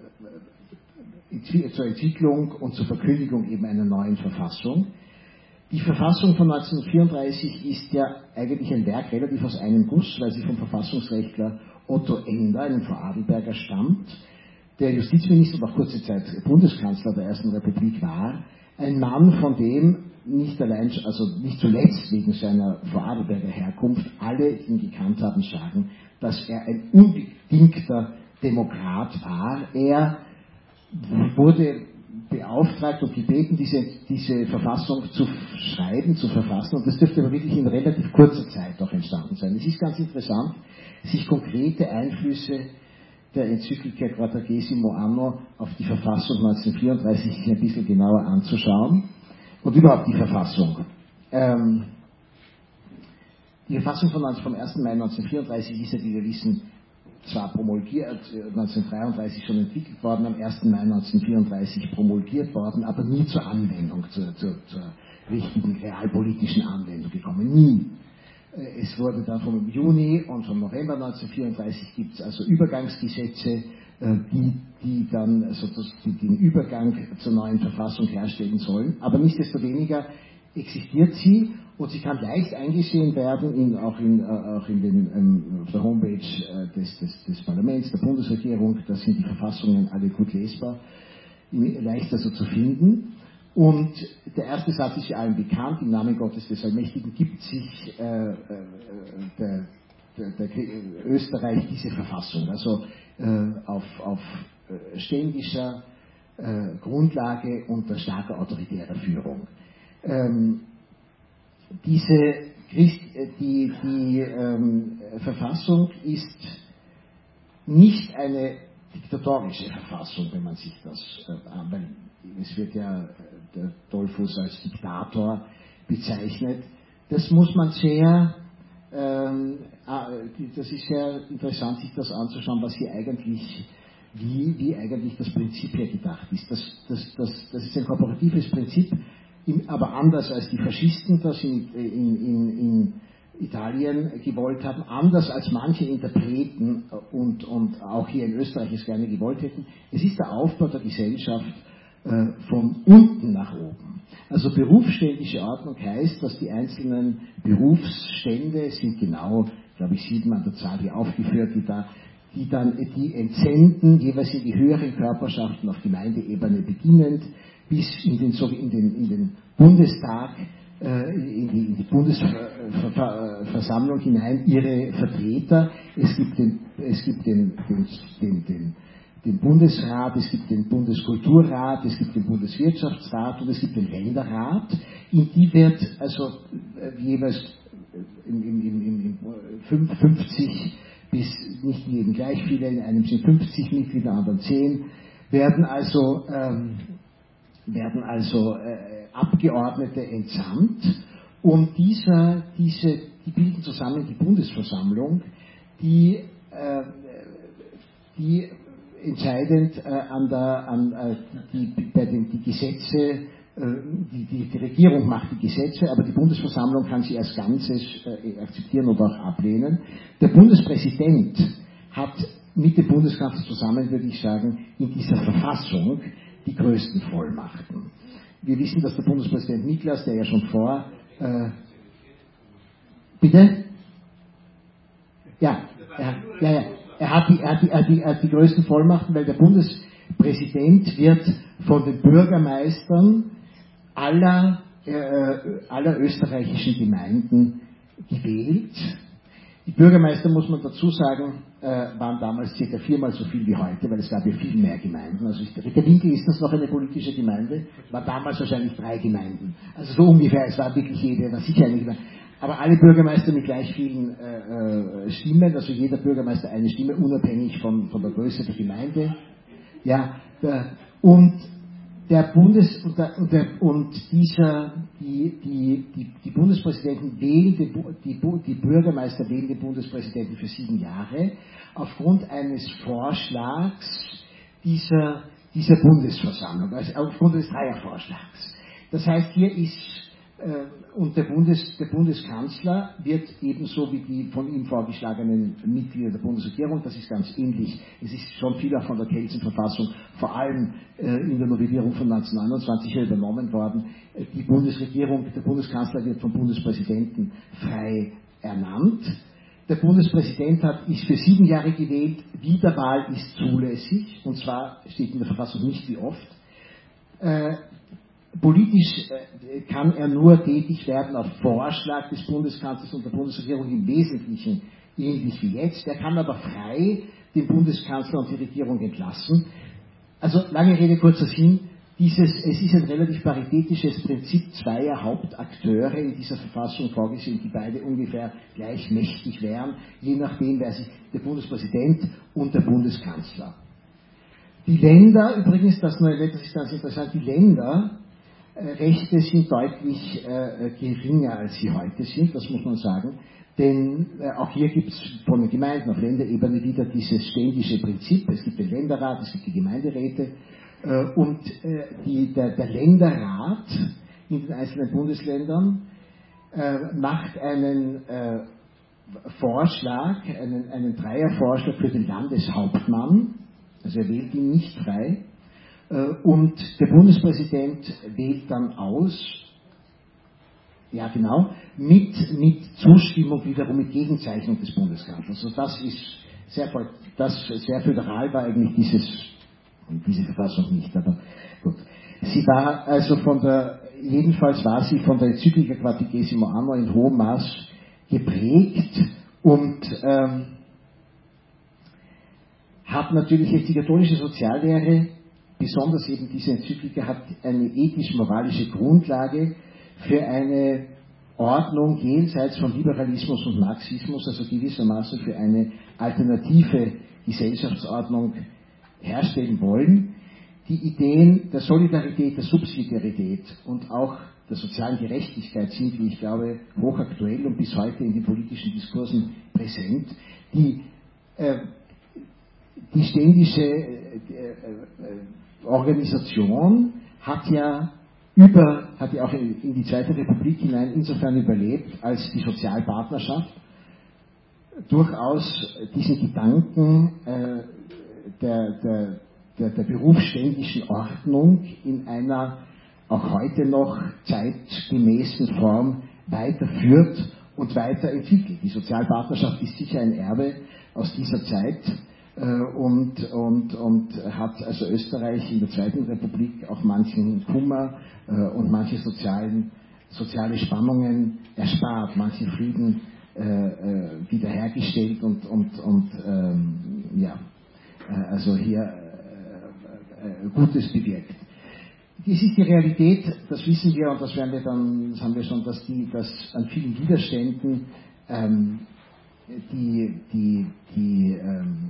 äh, zur Entwicklung und zur Verkündigung eben einer neuen Verfassung. Die Verfassung von neunzehnhundertvierunddreißig ist ja eigentlich ein Werk relativ aus einem Guss, weil sie vom Verfassungsrechtler Otto Ender, einem Vorarlberger, stammt, der Justizminister und auch kurze Zeit Bundeskanzler der Ersten Republik war, ein Mann, von dem nicht allein, also nicht zuletzt wegen seiner Vorarlberger Herkunft, alle, die ihn gekannt haben, sagen, dass er ein unbedingter Demokrat war. Er wurde beauftragt und gebeten, diese, diese Verfassung zu schreiben, zu verfassen, und das dürfte aber wirklich in relativ kurzer Zeit auch entstanden sein. Es ist ganz interessant, sich konkrete Einflüsse der Enzyklika Quadragesimo Anno auf die Verfassung neunzehnhundertvierunddreißig ein bisschen genauer anzuschauen und überhaupt die Verfassung. Ähm, die Verfassung von, vom ersten Mai neunzehnhundertvierunddreißig ist ja, wie wir wissen, zwar promulgiert, neunzehnhundertdreiunddreißig schon entwickelt worden, am ersten Mai neunzehnhundertvierunddreißig promulgiert worden, aber nie zur Anwendung, zur, zur, zur richtigen realpolitischen Anwendung gekommen. Nie. Es wurde dann vom Juni und vom November neunzehnhundertvierunddreißig gibt es also Übergangsgesetze, die, die dann sozusagen den Übergang zur neuen Verfassung herstellen sollen. Aber nichtsdestoweniger existiert sie und sie kann leicht eingesehen werden, in, auch, in, auch in den, ähm, auf der Homepage äh, des, des, des Parlaments, der Bundesregierung. Da sind die Verfassungen alle gut lesbar, leicht also zu finden. Und der erste Satz ist ja allen bekannt: Im Namen Gottes des Allmächtigen gibt sich äh, äh, der, der, der Österreich diese Verfassung, also äh, auf, auf äh, ständischer äh, Grundlage unter starker autoritärer Führung. Ähm, diese Christ, die, die ähm, Verfassung ist nicht eine diktatorische Verfassung, wenn man sich das äh, es wird ja der Dollfuss als Diktator bezeichnet. Das muss man sehr, ähm, das ist sehr interessant, sich das anzuschauen, was hier eigentlich, wie, wie eigentlich das Prinzip hier gedacht ist. Das, das, das, das ist ein kooperatives Prinzip, aber anders als die Faschisten das in, in, in, in Italien gewollt haben, anders als manche Interpreten und, und auch hier in Österreich es gerne gewollt hätten. Es ist der Aufbau der Gesellschaft äh, von unten nach oben. Also berufsständische Ordnung heißt, dass die einzelnen Berufsstände, sind genau, glaube ich, sieben an der Zahl hier aufgeführt, die da, die dann, die entsenden, jeweils in die höheren Körperschaften auf Gemeindeebene beginnend, bis in den, in den, in den Bundestag, in die, in die Bundesversammlung hinein ihre Vertreter. Es gibt den, es gibt den, den, den, den, den Bundesrat, es gibt den Bundeskulturrat, es gibt den Bundeswirtschaftsrat und es gibt den Länderrat. In die wird also jeweils in, in, in, in fünfzig bis nicht in jedem gleich viele, in einem sind fünfzig Mitglieder, in der anderen zehn, werden also, ähm, werden also äh, Abgeordnete entsandt, und dieser, diese, die bilden zusammen die Bundesversammlung, die, äh, die entscheidend äh, an der, an, äh, die, bei den die Gesetze, äh, die, die, die Regierung macht die Gesetze, aber die Bundesversammlung kann sie als Ganzes äh, akzeptieren oder auch ablehnen. Der Bundespräsident hat mit dem Bundeskanzler zusammen, würde ich sagen, in dieser Verfassung die größten Vollmachten. Wir wissen, dass der Bundespräsident Niklas, der ja schon vor... Äh, bitte? Ja, er, ja, ja. Er, hat die, er, hat die, er, hat die, er hat die größten Vollmachten, weil der Bundespräsident wird von den Bürgermeistern aller, äh, aller österreichischen Gemeinden gewählt. Die Bürgermeister, muss man dazu sagen, äh, waren damals circa viermal so viel wie heute, weil es gab ja viel mehr Gemeinden. Also Ritterwinkel, ist das noch eine politische Gemeinde? War damals wahrscheinlich drei Gemeinden. Also so ungefähr, es war wirklich jede, war sicher eine Gemeinde. Aber alle Bürgermeister mit gleich vielen äh, äh, Stimmen, also jeder Bürgermeister eine Stimme, unabhängig von, von der Größe der Gemeinde. Ja, der, und der Bundes und, der, und, der, und dieser die, die, die, die Bundespräsidenten wählen den, die, die Bürgermeister wählen den Bundespräsidenten für sieben Jahre aufgrund eines Vorschlags dieser, dieser Bundesversammlung, also aufgrund des Dreiervorschlags. Das heißt, hier ist äh, und der, Bundes, der Bundeskanzler wird ebenso wie die von ihm vorgeschlagenen Mitglieder der Bundesregierung, das ist ganz ähnlich, es ist schon viel auch von der Kelsen-Verfassung, vor allem äh, in der Novellierung von neunzehnhundertneunundzwanzig übernommen worden. Äh, die Bundesregierung, der Bundeskanzler wird vom Bundespräsidenten frei ernannt. Der Bundespräsident hat, ist für sieben Jahre gewählt, Wiederwahl ist zulässig, und zwar steht in der Verfassung nicht wie oft. Äh, Politisch äh, kann er nur tätig werden auf Vorschlag des Bundeskanzlers und der Bundesregierung im Wesentlichen ähnlich wie jetzt. Er kann aber frei den Bundeskanzler und die Regierung entlassen. Also lange Rede, kurzer Sinn, dieses, es ist ein relativ paritätisches Prinzip zweier Hauptakteure in dieser Verfassung vorgesehen, die beide ungefähr gleich mächtig wären, je nachdem, wer sich, der Bundespräsident und der Bundeskanzler. Die Länder, übrigens, das nur, das ist ganz interessant, die Länder, Rechte sind deutlich äh, geringer, als sie heute sind, das muss man sagen. Denn äh, auch hier gibt es von den Gemeinden auf Länderebene wieder dieses ständische Prinzip. Es gibt den Länderrat, es gibt die Gemeinderäte. Äh, und äh, die, der, der Länderrat in den einzelnen Bundesländern äh, macht einen äh, Vorschlag, einen, einen Dreiervorschlag für den Landeshauptmann. Also er wählt ihn nicht frei. Und der Bundespräsident wählt dann aus, ja genau, mit, mit Zustimmung wiederum, mit Gegenzeichnung des Bundeskanzlers. Also das ist sehr, das sehr föderal war eigentlich dieses, diese Verfassung nicht, aber gut. Sie war also von der, jedenfalls war sie von der Enzyklika Quattrigésimo Anno in hohem Maß geprägt und ähm, hat natürlich jetzt die katholische Soziallehre, besonders eben diese Enzyklika, hat eine ethisch-moralische Grundlage für eine Ordnung jenseits von Liberalismus und Marxismus, also gewissermaßen für eine alternative Gesellschaftsordnung herstellen wollen. Die Ideen der Solidarität, der Subsidiarität und auch der sozialen Gerechtigkeit sind, wie ich glaube, hochaktuell und bis heute in den politischen Diskursen präsent. Die, äh, die ständische äh, äh, Organisation hat ja über, hat ja auch in, in die Zweite Republik hinein insofern überlebt, als die Sozialpartnerschaft durchaus diesen Gedanken äh, der, der, der, der berufsständischen Ordnung in einer auch heute noch zeitgemäßen Form weiterführt und weiterentwickelt. Die Sozialpartnerschaft ist sicher ein Erbe aus dieser Zeit. Und, und, und hat also Österreich in der Zweiten Republik auch manchen Kummer äh, und manche sozialen, soziale Spannungen erspart, manchen Frieden äh, äh, wiederhergestellt und, und, und ähm, ja, äh, also hier äh, äh, Gutes bewirkt. Das ist die Realität, das wissen wir und das werden wir dann, das haben wir schon, dass, die, dass an vielen Widerständen ähm, die, die, die ähm,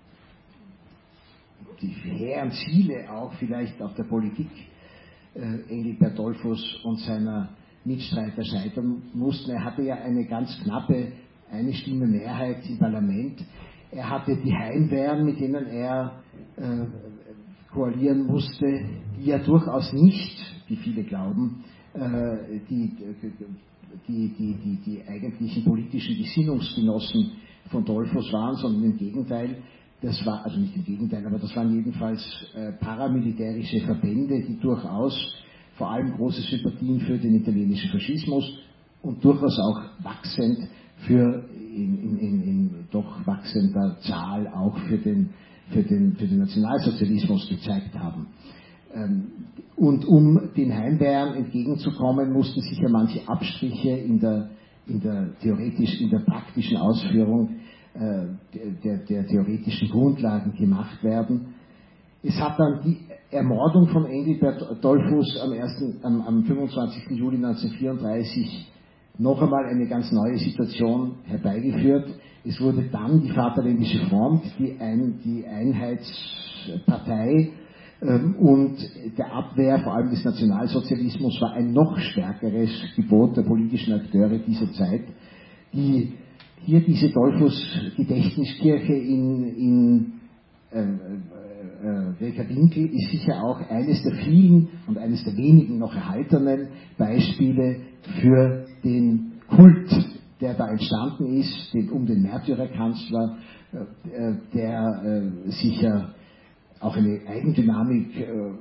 die hehren Ziele auch vielleicht auf der Politik äh, Engel Bertolfus und seiner Mitstreiter scheitern mussten. Er hatte ja eine ganz knappe eine Stimme Mehrheit im Parlament. Er hatte die Heimwehren, mit denen er äh, koalieren musste, die ja durchaus nicht, wie viele glauben, äh, die, die, die, die, die eigentlichen politischen Gesinnungsgenossen von Dollfuss waren, sondern im Gegenteil. Das war, also nicht im Gegenteil, aber das waren jedenfalls äh, paramilitärische Verbände, die durchaus vor allem große Sympathien für den italienischen Faschismus und durchaus auch wachsend für, in, in, in, in doch wachsender Zahl auch für den, für den, für den Nationalsozialismus gezeigt haben. Ähm, Und um den Heimwehren entgegenzukommen, mussten sicher manche Abstriche in der, in der, theoretisch, in der praktischen Ausführung äh, der, der theoretischen Grundlagen gemacht werden. Es hat dann die Ermordung von Engelbert Dollfuß am, ersten, am, am fünfundzwanzigsten Juli neunzehnhundertvierunddreißig noch einmal eine ganz neue Situation herbeigeführt. Es wurde dann die Vaterländische Front, die, Ein, die Einheitspartei, ähm, und der Abwehr vor allem des Nationalsozialismus war ein noch stärkeres Gebot der politischen Akteure dieser Zeit, die hier diese Dollfuß-Gedächtniskirche in, in äh, Welker-Winkel ist sicher auch eines der vielen und eines der wenigen noch erhaltenen Beispiele für den Kult, der da entstanden ist, den, um den Märtyrerkanzler, äh, der äh, sicher auch eine Eigendynamik äh,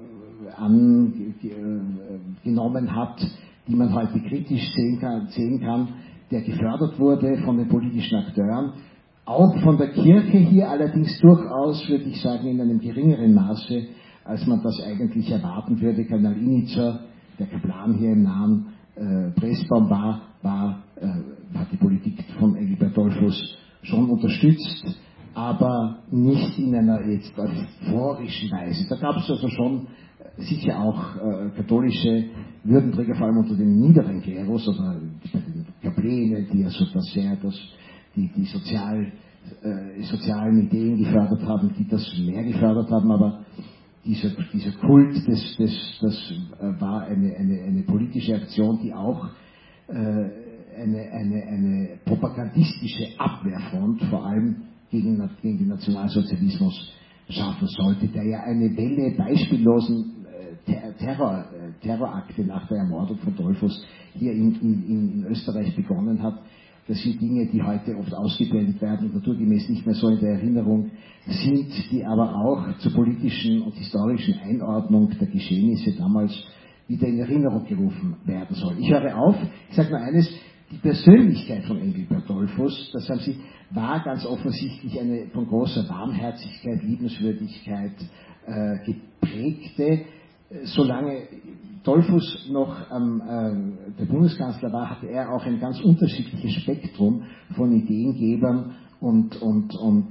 angenommen äh, hat, die man heute kritisch sehen kann, sehen kann, der gefördert wurde von den politischen Akteuren. Auch von der Kirche hier allerdings durchaus, würde ich sagen, in einem geringeren Maße, als man das eigentlich erwarten würde. Kardinal Initzer, der Kaplan hier im nahen äh, Pressbaum war, war äh, hat die Politik von Engelbert Dollfuß schon unterstützt, aber nicht in einer jetzt euphorischen Weise. Da gab es also schon äh, sicher auch äh, katholische Würdenträger, vor allem unter den niederen Klerus oder bei den Kaplänen, die also das sehr, das die, die sozial, äh, sozialen Ideen gefördert haben, die das mehr gefördert haben, aber dieser, dieser Kult, das, das, das äh, war eine, eine, eine politische Aktion, die auch äh, eine, eine, eine propagandistische Abwehrfront, vor allem gegen, gegen den Nationalsozialismus, schaffen sollte, der ja eine Welle beispiellosen äh, Terror, äh, Terrorakte nach der Ermordung von Dollfuß hier in, in, in Österreich begonnen hat. Das sind Dinge, die heute oft ausgeblendet werden und naturgemäß nicht mehr so in der Erinnerung sind, die aber auch zur politischen und historischen Einordnung der Geschehnisse damals wieder in Erinnerung gerufen werden sollen. Ich höre auf, ich sage nur eines, die Persönlichkeit von Engelbert Dollfuß, das haben Sie, war ganz offensichtlich eine von großer Warmherzigkeit, Liebenswürdigkeit äh, geprägte. Solange Dollfuß noch ähm, äh, der Bundeskanzler war, hatte er auch ein ganz unterschiedliches Spektrum von Ideengebern und, und, und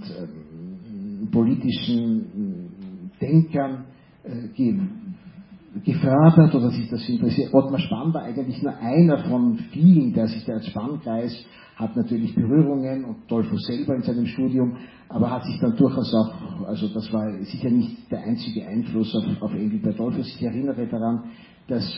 ähm, politischen Denkern äh, ge gefördert oder sich das interessiert. Ottmar Spann war eigentlich nur einer von vielen, der sich da als Spannkreis hat natürlich Berührungen und Dollfuß selber in seinem Studium, aber hat sich dann durchaus auch, also das war sicher nicht der einzige Einfluss auf, auf Engelbert Dollfuß. Ich erinnere daran, dass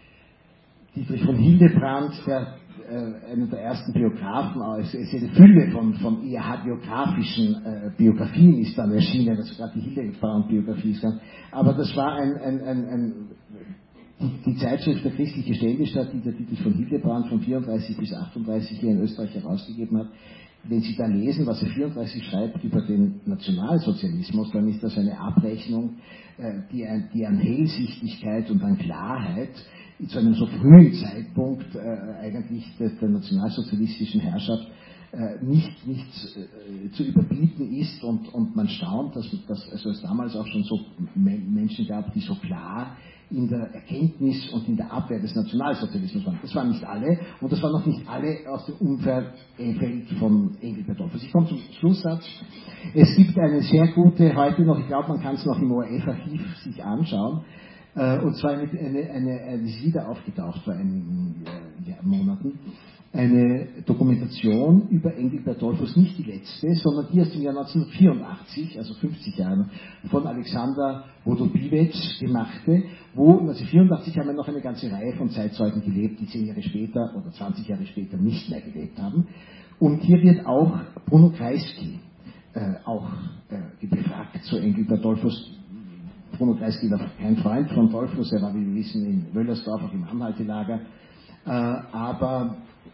Dietrich von Hildebrandt, der äh, einer der ersten Biografen, also es ist eine Fülle von, von eher hagiografischen äh, Biografien ist dann erschienen, also gerade die Hildebrandt-Biografie ist dann, aber das war ein, ein, ein, ein die, die Zeitschrift der Christliche Ständestadt, die der Dietrich von Hildebrandt von vierunddreißig bis achtunddreißig hier in Österreich herausgegeben hat. Wenn Sie da lesen, was er vierunddreißig schreibt über den Nationalsozialismus, dann ist das eine Abrechnung, äh, die, die an Hellsichtigkeit und an Klarheit zu einem so frühen Zeitpunkt äh, eigentlich der, der nationalsozialistischen Herrschaft äh, nicht, nicht äh, zu überbieten ist und, und man staunt, dass, dass also es damals auch schon so Menschen gab, die so klar in der Erkenntnis und in der Abwehr des Nationalsozialismus waren. Das waren nicht alle und das waren noch nicht alle aus dem Umfeld von Engelbert Dollfuß. Ich komme zum Schlusssatz. Es gibt eine sehr gute, heute noch, ich glaube, man kann es noch im O R F-Archiv sich anschauen, und zwar eine, eine, eine, eine ist wieder aufgetaucht vor einigen äh, Monaten, eine Dokumentation über Engelbert Dollfuß, nicht die letzte, sondern die aus dem Jahr neunzehnhundertvierundachtzig, also fünfzig Jahre, von Alexander Wodobivec gemachte, wo neunzehnhundertvierundachtzig haben wir noch eine ganze Reihe von Zeitzeugen gelebt, die zehn Jahre später oder zwanzig Jahre später nicht mehr gelebt haben. Und hier wird auch Bruno Kreisky äh, auch äh, befragt zu Engelbert Dollfuß. Bruno Kreisky war kein Freund von Dollfuß, er war, wie wir wissen, in Wöllersdorf auch im Anhaltelager, äh, aber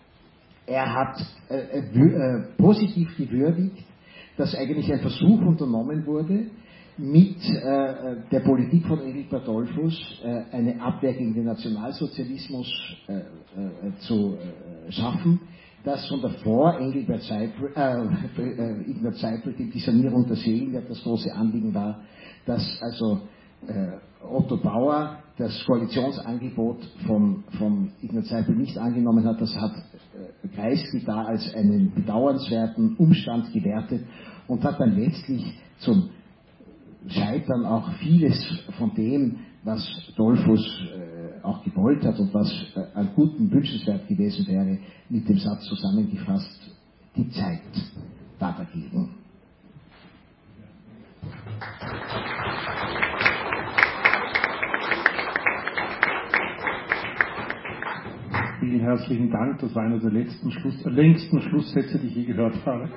er hat äh, äh, positiv gewürdigt, dass eigentlich ein Versuch unternommen wurde, mit äh, der Politik von Engelbert Dollfuß äh, eine Abwehr gegen den Nationalsozialismus äh, äh, zu äh, schaffen, dass von davor Engelbert Seipel, äh, äh, Ignaz Seipel, die Sanierung der Seelen, der das große Anliegen war, dass also äh, Otto Bauer das Koalitionsangebot von, von Ignaz Seipel nicht angenommen hat, das hat äh, Kreisky da als einen bedauernswerten Umstand gewertet und hat dann letztlich zum Scheitern auch vieles von dem, was Dollfuß äh, auch gewollt hat und was äh, an guten wünschenswert gewesen wäre, mit dem Satz zusammengefasst: Die Zeit war dagegen. Vielen herzlichen Dank, das war einer der letzten Schluss, äh, längsten Schlusssätze, die ich je gehört habe.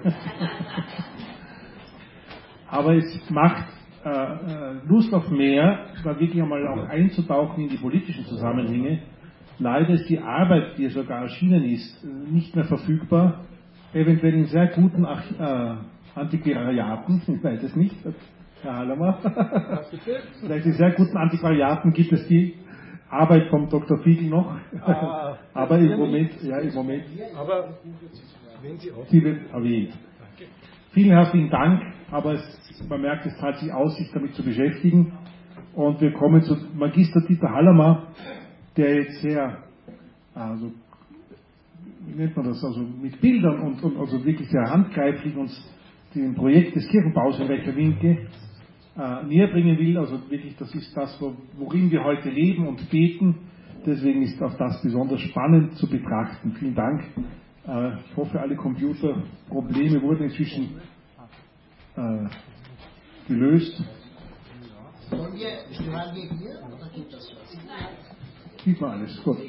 Aber es macht äh, äh, Lust auf mehr, da wirklich einmal auch einzutauchen in die politischen Zusammenhänge. Leider ist die Arbeit, die sogar erschienen ist, nicht mehr verfügbar, eventuell in sehr guten Arch äh, Antiquariaten, ich weiß es nicht, Herr Hallermer, vielleicht in sehr guten Antiquariaten gibt es die Arbeit vom Doktor Fiegel noch, ah, aber im Moment, ja, im Moment, aber wenn Sie auch sie wird erwähnt. Vielen herzlichen Dank, aber es, man merkt, es zahlt sich aus, sich damit zu beschäftigen. Und wir kommen zu Magister Dieter Hallermer, der jetzt sehr, also, wie nennt man das, also mit Bildern und, und also wirklich sehr handgreiflich uns dem Projekt des Kirchenbaus in Reykjavik äh, näher bringen will. Also wirklich, das ist das, worin wir heute leben und beten. Deswegen ist auch das besonders spannend zu betrachten. Vielen Dank. Äh, ich hoffe, alle Computerprobleme wurden inzwischen äh, gelöst. Wollen wir, hören wir hier oder gibt das was? Sieht man alles, gut.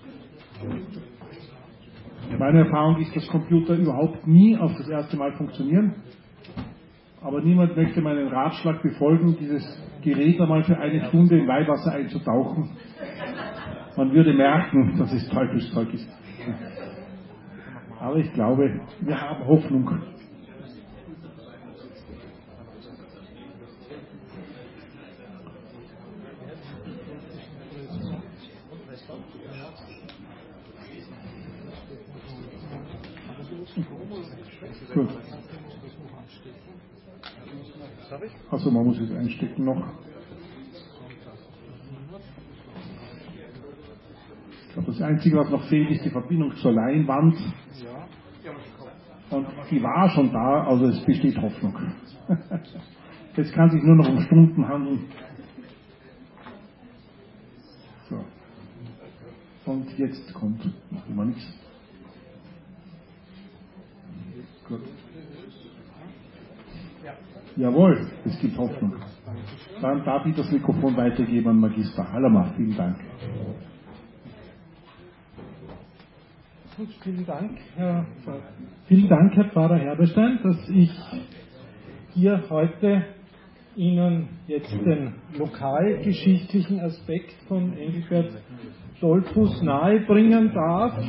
Meine Erfahrung ist, dass Computer überhaupt nie auf das erste Mal funktionieren. Aber niemand möchte meinen Ratschlag befolgen, dieses Gerät einmal für eine Stunde in Weihwasser einzutauchen. Man würde merken, dass es Teufelszeug ist. Aber ich glaube, wir haben Hoffnung. Gut. Also man muss es einstecken noch. Ich glaube, das Einzige, was noch fehlt, ist die Verbindung zur Leinwand. Und die war schon da, also es besteht Hoffnung. Es kann sich nur noch um Stunden handeln. So. Und jetzt kommt noch immer nichts. Gut. Jawohl, es gibt Hoffnung. Dann darf ich das Mikrofon weitergeben an Magister Hallermer. Vielen Dank. Gut, vielen Dank, Herr, vielen Dank, Herr Pfarrer Herberstein, dass ich hier heute Ihnen jetzt den lokalgeschichtlichen Aspekt von Engelbert Dollfuß nahebringen darf.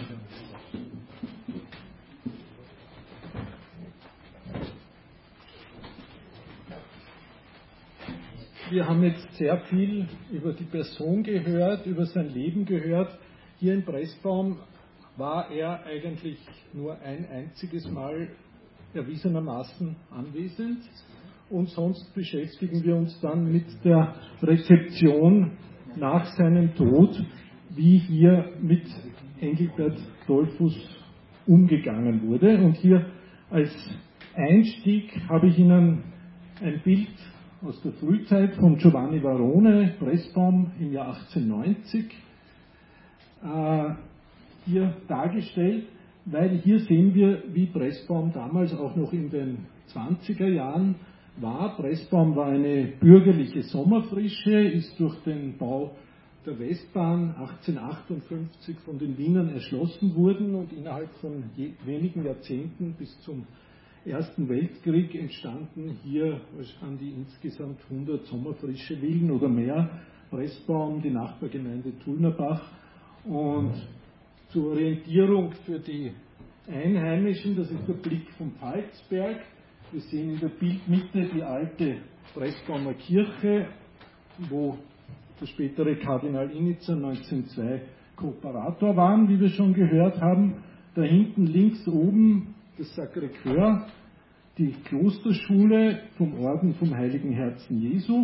Wir haben jetzt sehr viel über die Person gehört, über sein Leben gehört. Hier in Pressbaum war er eigentlich nur ein einziges Mal erwiesenermaßen anwesend und sonst beschäftigen wir uns dann mit der Rezeption nach seinem Tod, wie hier mit Engelbert Dollfuß umgegangen wurde. Und hier als Einstieg habe ich Ihnen ein Bild aus der Frühzeit von Giovanni Varrone, Pressbaum im Jahr achtzehnhundertneunzig, äh, hier dargestellt, weil hier sehen wir, wie Pressbaum damals auch noch in den zwanziger Jahren war. Pressbaum war eine bürgerliche Sommerfrische, ist durch den Bau der Westbahn achtzehnhundertachtundfünfzig von den Wienern erschlossen worden und innerhalb von wenigen Jahrzehnten bis zum Ersten Weltkrieg entstanden hier an die insgesamt hundert sommerfrische Villen oder mehr. Pressbaum, die Nachbargemeinde Tulnerbach. Und zur Orientierung für die Einheimischen, das ist der Blick vom Pfalzberg. Wir sehen in der Bildmitte die alte Pressbaumer Kirche, wo der spätere Kardinal Innitzer neunzehnhundertzwei Kooperator waren, wie wir schon gehört haben. Da hinten links oben das Sacré-Cœur, die Klosterschule vom Orden vom Heiligen Herzen Jesu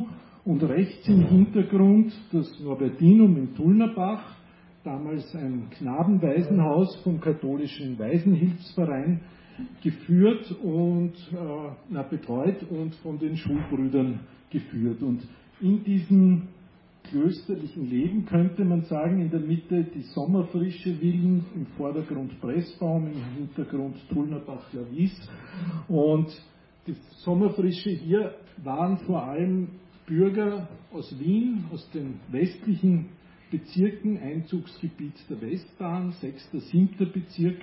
Und rechts im Hintergrund das Norbertinum in Tullnerbach, damals ein Knabenwaisenhaus vom katholischen Waisenhilfsverein geführt und äh, na, betreut und von den Schulbrüdern geführt. Und in diesem klösterlichen Leben könnte man sagen, in der Mitte die sommerfrische Villen, im Vordergrund Pressbaum, im Hintergrund Tullnerbach-Lavis. Und die Sommerfrische hier waren vor allem Bürger aus Wien, aus den westlichen Bezirken, Einzugsgebiet der Westbahn, sechster, siebter Bezirk,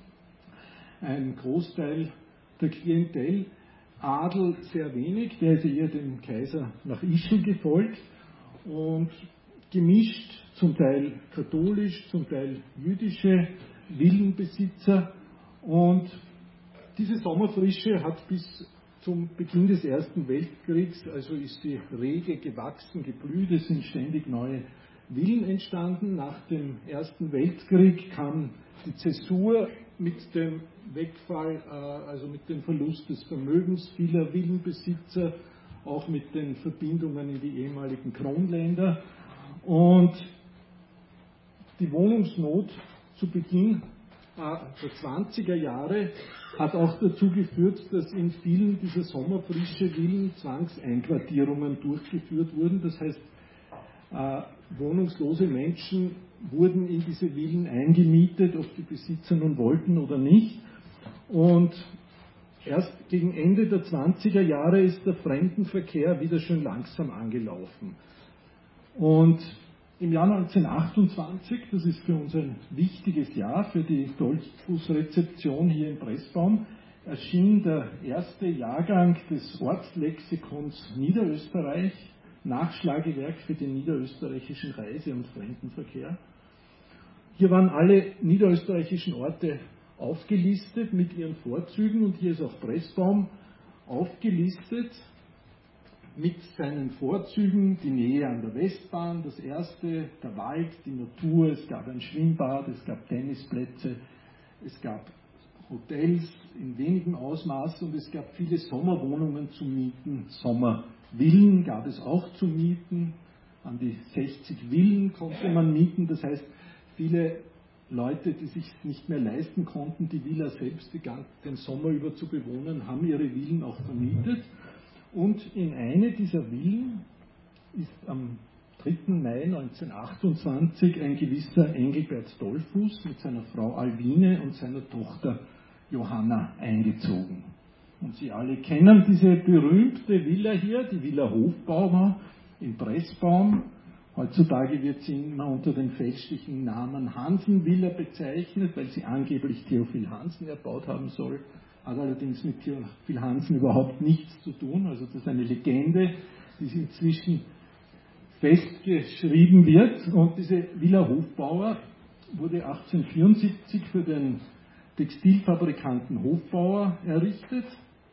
ein Großteil der Klientel, Adel sehr wenig, der ist eher dem Kaiser nach Ischl gefolgt und gemischt, zum Teil katholisch, zum Teil jüdische Villenbesitzer. Und diese Sommerfrische hat bis zum Beginn des Ersten Weltkriegs, also ist sie rege gewachsen, geblüht, es sind ständig neue Villen entstanden. Nach dem Ersten Weltkrieg kam die Zäsur mit dem Wegfall, also mit dem Verlust des Vermögens vieler Villenbesitzer, auch mit den Verbindungen in die ehemaligen Kronländer. Und die Wohnungsnot zu Beginn der zwanziger Jahre hat auch dazu geführt, dass in vielen dieser sommerfrische Villen Zwangseinquartierungen durchgeführt wurden. Das heißt, äh, wohnungslose Menschen wurden in diese Villen eingemietet, ob die Besitzer nun wollten oder nicht. Und erst gegen Ende der zwanziger Jahre ist der Fremdenverkehr wieder schön langsam angelaufen. Und im Jahr neunzehnhundertachtundzwanzig, das ist für uns ein wichtiges Jahr für die Dollfuß-Rezeption hier in Pressbaum, erschien der erste Jahrgang des Ortslexikons Niederösterreich, Nachschlagewerk für den niederösterreichischen Reise- und Fremdenverkehr. Hier waren alle niederösterreichischen Orte aufgelistet mit ihren Vorzügen und hier ist auch Pressbaum aufgelistet mit seinen Vorzügen, die Nähe an der Westbahn, das erste, der Wald, die Natur, es gab ein Schwimmbad, es gab Tennisplätze, es gab Hotels in wenigem Ausmaß und es gab viele Sommerwohnungen zu mieten, Sommervillen gab es auch zu mieten, an die sechzig Villen konnte man mieten, das heißt, viele Leute, die sich nicht mehr leisten konnten, die Villa selbst den Sommer über zu bewohnen, haben ihre Villen auch vermietet. Und in eine dieser Villen ist am dritten Mai neunzehnhundertachtundzwanzig ein gewisser Engelbert Dollfuß mit seiner Frau Alwine und seiner Tochter Johanna eingezogen. Und Sie alle kennen diese berühmte Villa hier, die Villa Hofbaumer in Pressbaum. Heutzutage wird sie immer unter dem fälschlichen Namen Hansen-Villa bezeichnet, weil sie angeblich Theophil Hansen erbaut haben soll. Hat allerdings mit Theophil Hansen überhaupt nichts zu tun. Also das ist eine Legende, die inzwischen festgeschrieben wird. Und diese Villa Hofbauer wurde achtzehnhundertvierundsiebzig für den Textilfabrikanten Hofbauer errichtet,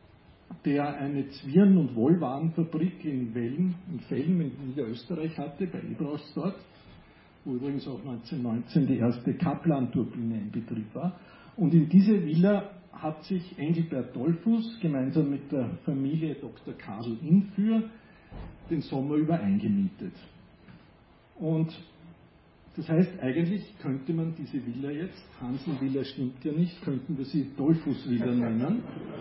der eine Zwirn- und Wollwarenfabrik in Wellen, in Velm in Niederösterreich hatte, bei Ebraus dort, wo übrigens auch neunzehnhundertneunzehn die erste Kaplan-Turbine in Betrieb war. Und in diese Villa hat sich Engelbert Dollfuß gemeinsam mit der Familie Doktor Karl Inführ den Sommer über eingemietet. Und das heißt, eigentlich könnte man diese Villa jetzt, Hansen-Villa stimmt ja nicht, könnten wir sie Dollfuß-Villa nennen.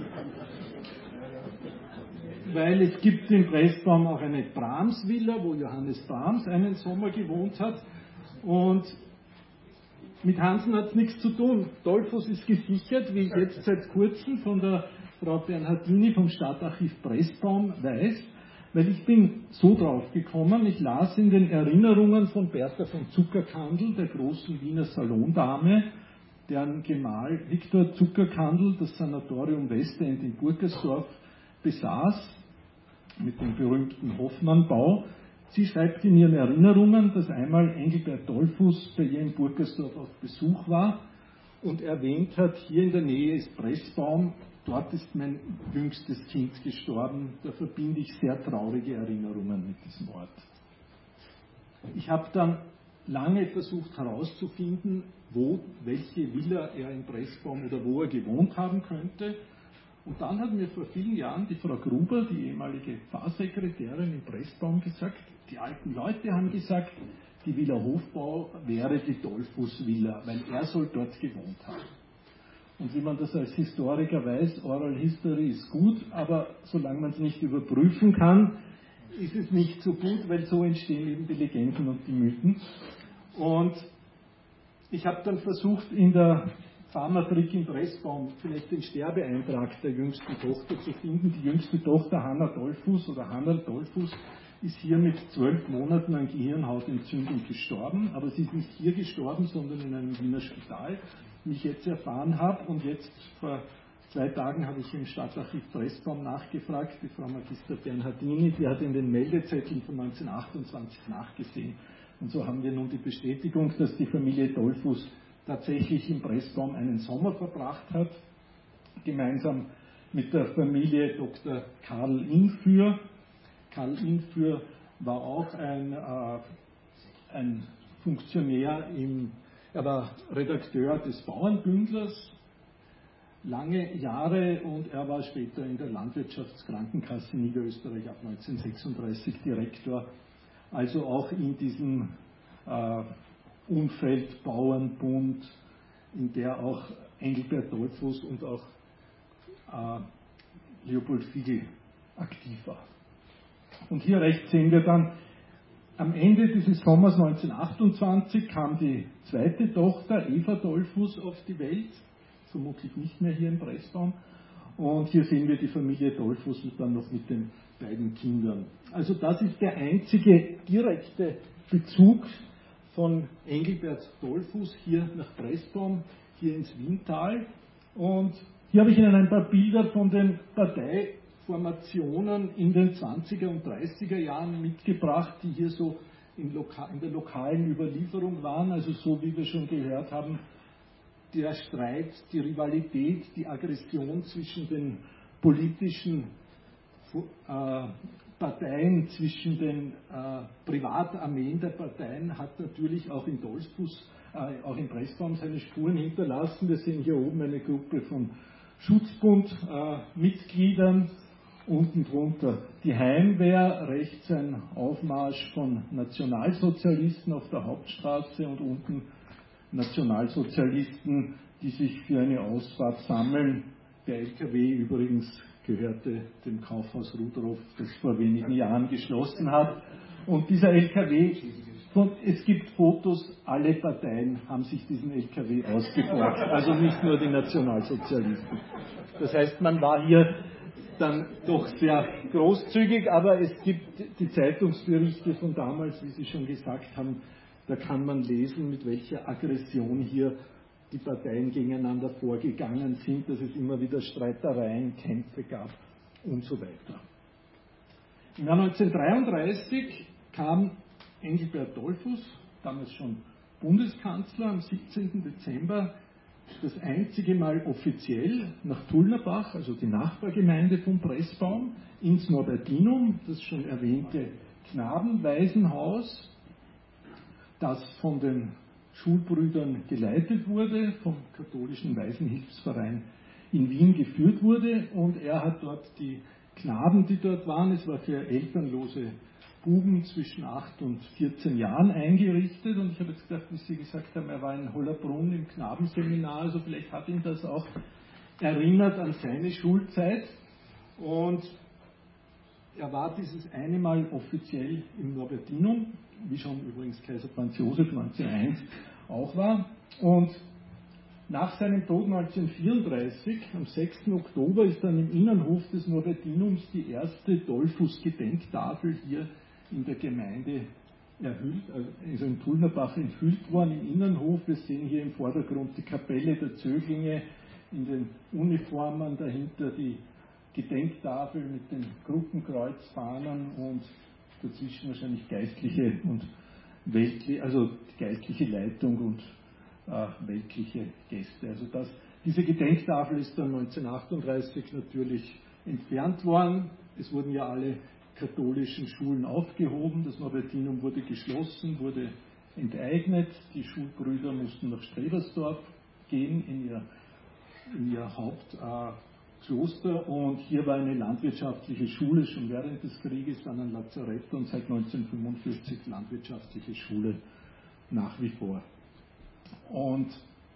Weil es gibt in Pressbaum auch eine Brahms-Villa, wo Johannes Brahms einen Sommer gewohnt hat. Und mit Hansen hat es nichts zu tun. Dollfuß ist gesichert, wie ich jetzt seit kurzem von der Frau Bernhardini vom Stadtarchiv Pressbaum weiß, weil ich bin so drauf gekommen, ich las in den Erinnerungen von Bertha von Zuckerkandl, der großen Wiener Salondame, deren Gemahl Viktor Zuckerkandl das Sanatorium Westend in Burgersdorf besaß, mit dem berühmten Hoffmannbau. Sie schreibt in ihren Erinnerungen, dass einmal Engelbert Dollfuß bei ihr in Burgersdorf auf Besuch war und erwähnt hat, hier in der Nähe ist Pressbaum, dort ist mein jüngstes Kind gestorben, da verbinde ich sehr traurige Erinnerungen mit diesem Ort. Ich habe dann lange versucht herauszufinden, wo, welche Villa er in Pressbaum oder wo er gewohnt haben könnte Und dann hat mir vor vielen Jahren die Frau Gruber, die ehemalige Pfarrsekretärin im Pressbaum, gesagt, die alten Leute haben gesagt, die Villa Hofbau wäre die Dollfuß-Villa, weil er soll dort gewohnt haben. Und wie man das als Historiker weiß, Oral History ist gut, aber solange man es nicht überprüfen kann, ist es nicht so gut, weil so entstehen eben die Legenden und die Mythen. Und ich habe dann versucht, in der Pfarrmatrikel im Pressbaum vielleicht den Sterbeeintrag der jüngsten Tochter zu finden. Die jüngste Tochter, Hanna Dollfuß oder Hanna Dollfuß, ist hier mit zwölf Monaten an Gehirnhautentzündung gestorben, aber sie ist nicht hier gestorben, sondern in einem Wiener Spital, wie ich jetzt erfahren habe. Und jetzt vor zwei Tagen habe ich im Stadtarchiv Pressbaum nachgefragt, die Frau Magister Bernhardini, die hat in den Meldezetteln von neunzehnhundertachtundzwanzig nachgesehen. Und so haben wir nun die Bestätigung, dass die Familie Dollfuß tatsächlich im Pressbaum einen Sommer verbracht hat, gemeinsam mit der Familie Doktor Karl Inführ. Karl Inführ war auch ein, äh, ein Funktionär, im, er war Redakteur des Bauernbündlers lange Jahre und er war später in der Landwirtschaftskrankenkasse Niederösterreich ab neunzehnhundertsechsunddreißig Direktor, also auch in diesem äh, Umfeld Bauernbund, in der auch Engelbert Dollfuß und auch äh, Leopold Fiegel aktiv war. Und hier rechts sehen wir dann, am Ende dieses Sommers neunzehnhundertachtundzwanzig kam die zweite Tochter, Eva Dollfuß, auf die Welt, vermutlich nicht mehr hier im Pressbaum. Und hier sehen wir die Familie Dollfuß und dann noch mit den beiden Kindern. Also das ist der einzige direkte Bezug von Engelbert Dollfuß hier nach Pressbaum, hier ins Wiental. Und hier habe ich Ihnen ein paar Bilder von den Parteiformationen in den zwanziger und dreißiger Jahren mitgebracht, die hier so in, Loka- in der lokalen Überlieferung waren. Also so wie wir schon gehört haben, der Streit, die Rivalität, die Aggression zwischen den politischen äh, Parteien, zwischen den äh, Privatarmeen der Parteien hat natürlich auch in Dollfuß, äh, auch in Pressbaum seine Spuren hinterlassen. Wir sehen hier oben eine Gruppe von Schutzbund-Mitgliedern, äh, unten drunter die Heimwehr, rechts ein Aufmarsch von Nationalsozialisten auf der Hauptstraße und unten Nationalsozialisten, die sich für eine Ausfahrt sammeln. Der L K W übrigens gehörte dem Kaufhaus Rudolf, das vor wenigen Jahren geschlossen hat. Und dieser L K W, es gibt Fotos, alle Parteien haben sich diesen L K W ausgeborgt, also nicht nur die Nationalsozialisten. Das heißt, man war hier dann doch sehr großzügig, aber es gibt die Zeitungsberichte von damals, wie Sie schon gesagt haben, da kann man lesen, mit welcher Aggression hier die Parteien gegeneinander vorgegangen sind, dass es immer wieder Streitereien, Kämpfe gab und so weiter. Im Jahr neunzehnhundertdreiunddreißig kam Engelbert Dollfuß, damals schon Bundeskanzler, am siebzehnten Dezember das einzige Mal offiziell nach Tullnerbach, also die Nachbargemeinde von Pressbaum, ins Norbertinum, das schon erwähnte Knabenwaisenhaus, das von den Schulbrüdern geleitet wurde, vom katholischen Waisenhilfsverein in Wien geführt wurde, und er hat dort die Knaben, die dort waren, es war für elternlose Buben zwischen acht und vierzehn Jahren eingerichtet, und ich habe jetzt gedacht, wie Sie gesagt haben, er war in Hollerbrunn im Knabenseminar, also vielleicht hat ihn das auch erinnert an seine Schulzeit, und er war dieses eine Mal offiziell im Norbertinum, wie schon übrigens Kaiser Franz Josef neunzehnhunderteins auch war. Und nach seinem Tod neunzehnhundertvierunddreißig, am sechsten Oktober, ist dann im Innenhof des Norbertinums die erste Dollfuß-Gedenktafel hier in der Gemeinde erhüllt, also in Tullnerbach enthüllt worden, im Innenhof. Wir sehen hier im Vordergrund die Kapelle der Zöglinge in den Uniformen, dahinter die Gedenktafel mit den Gruppenkreuzfahnen und dazwischen wahrscheinlich geistliche und weltliche, also geistliche Leitung und äh, weltliche Gäste. Also das, diese Gedenktafel ist dann neunzehnhundertachtunddreißig natürlich entfernt worden. Es wurden ja alle katholischen Schulen aufgehoben, das Norbertinum wurde geschlossen, wurde enteignet, die Schulbrüder mussten nach Strebersdorf gehen in ihr, in ihr Haupt, äh, Kloster und hier war eine landwirtschaftliche Schule schon während des Krieges, dann ein Lazarett und seit neunzehnhundertfünfundfünfzig landwirtschaftliche Schule nach wie vor. Und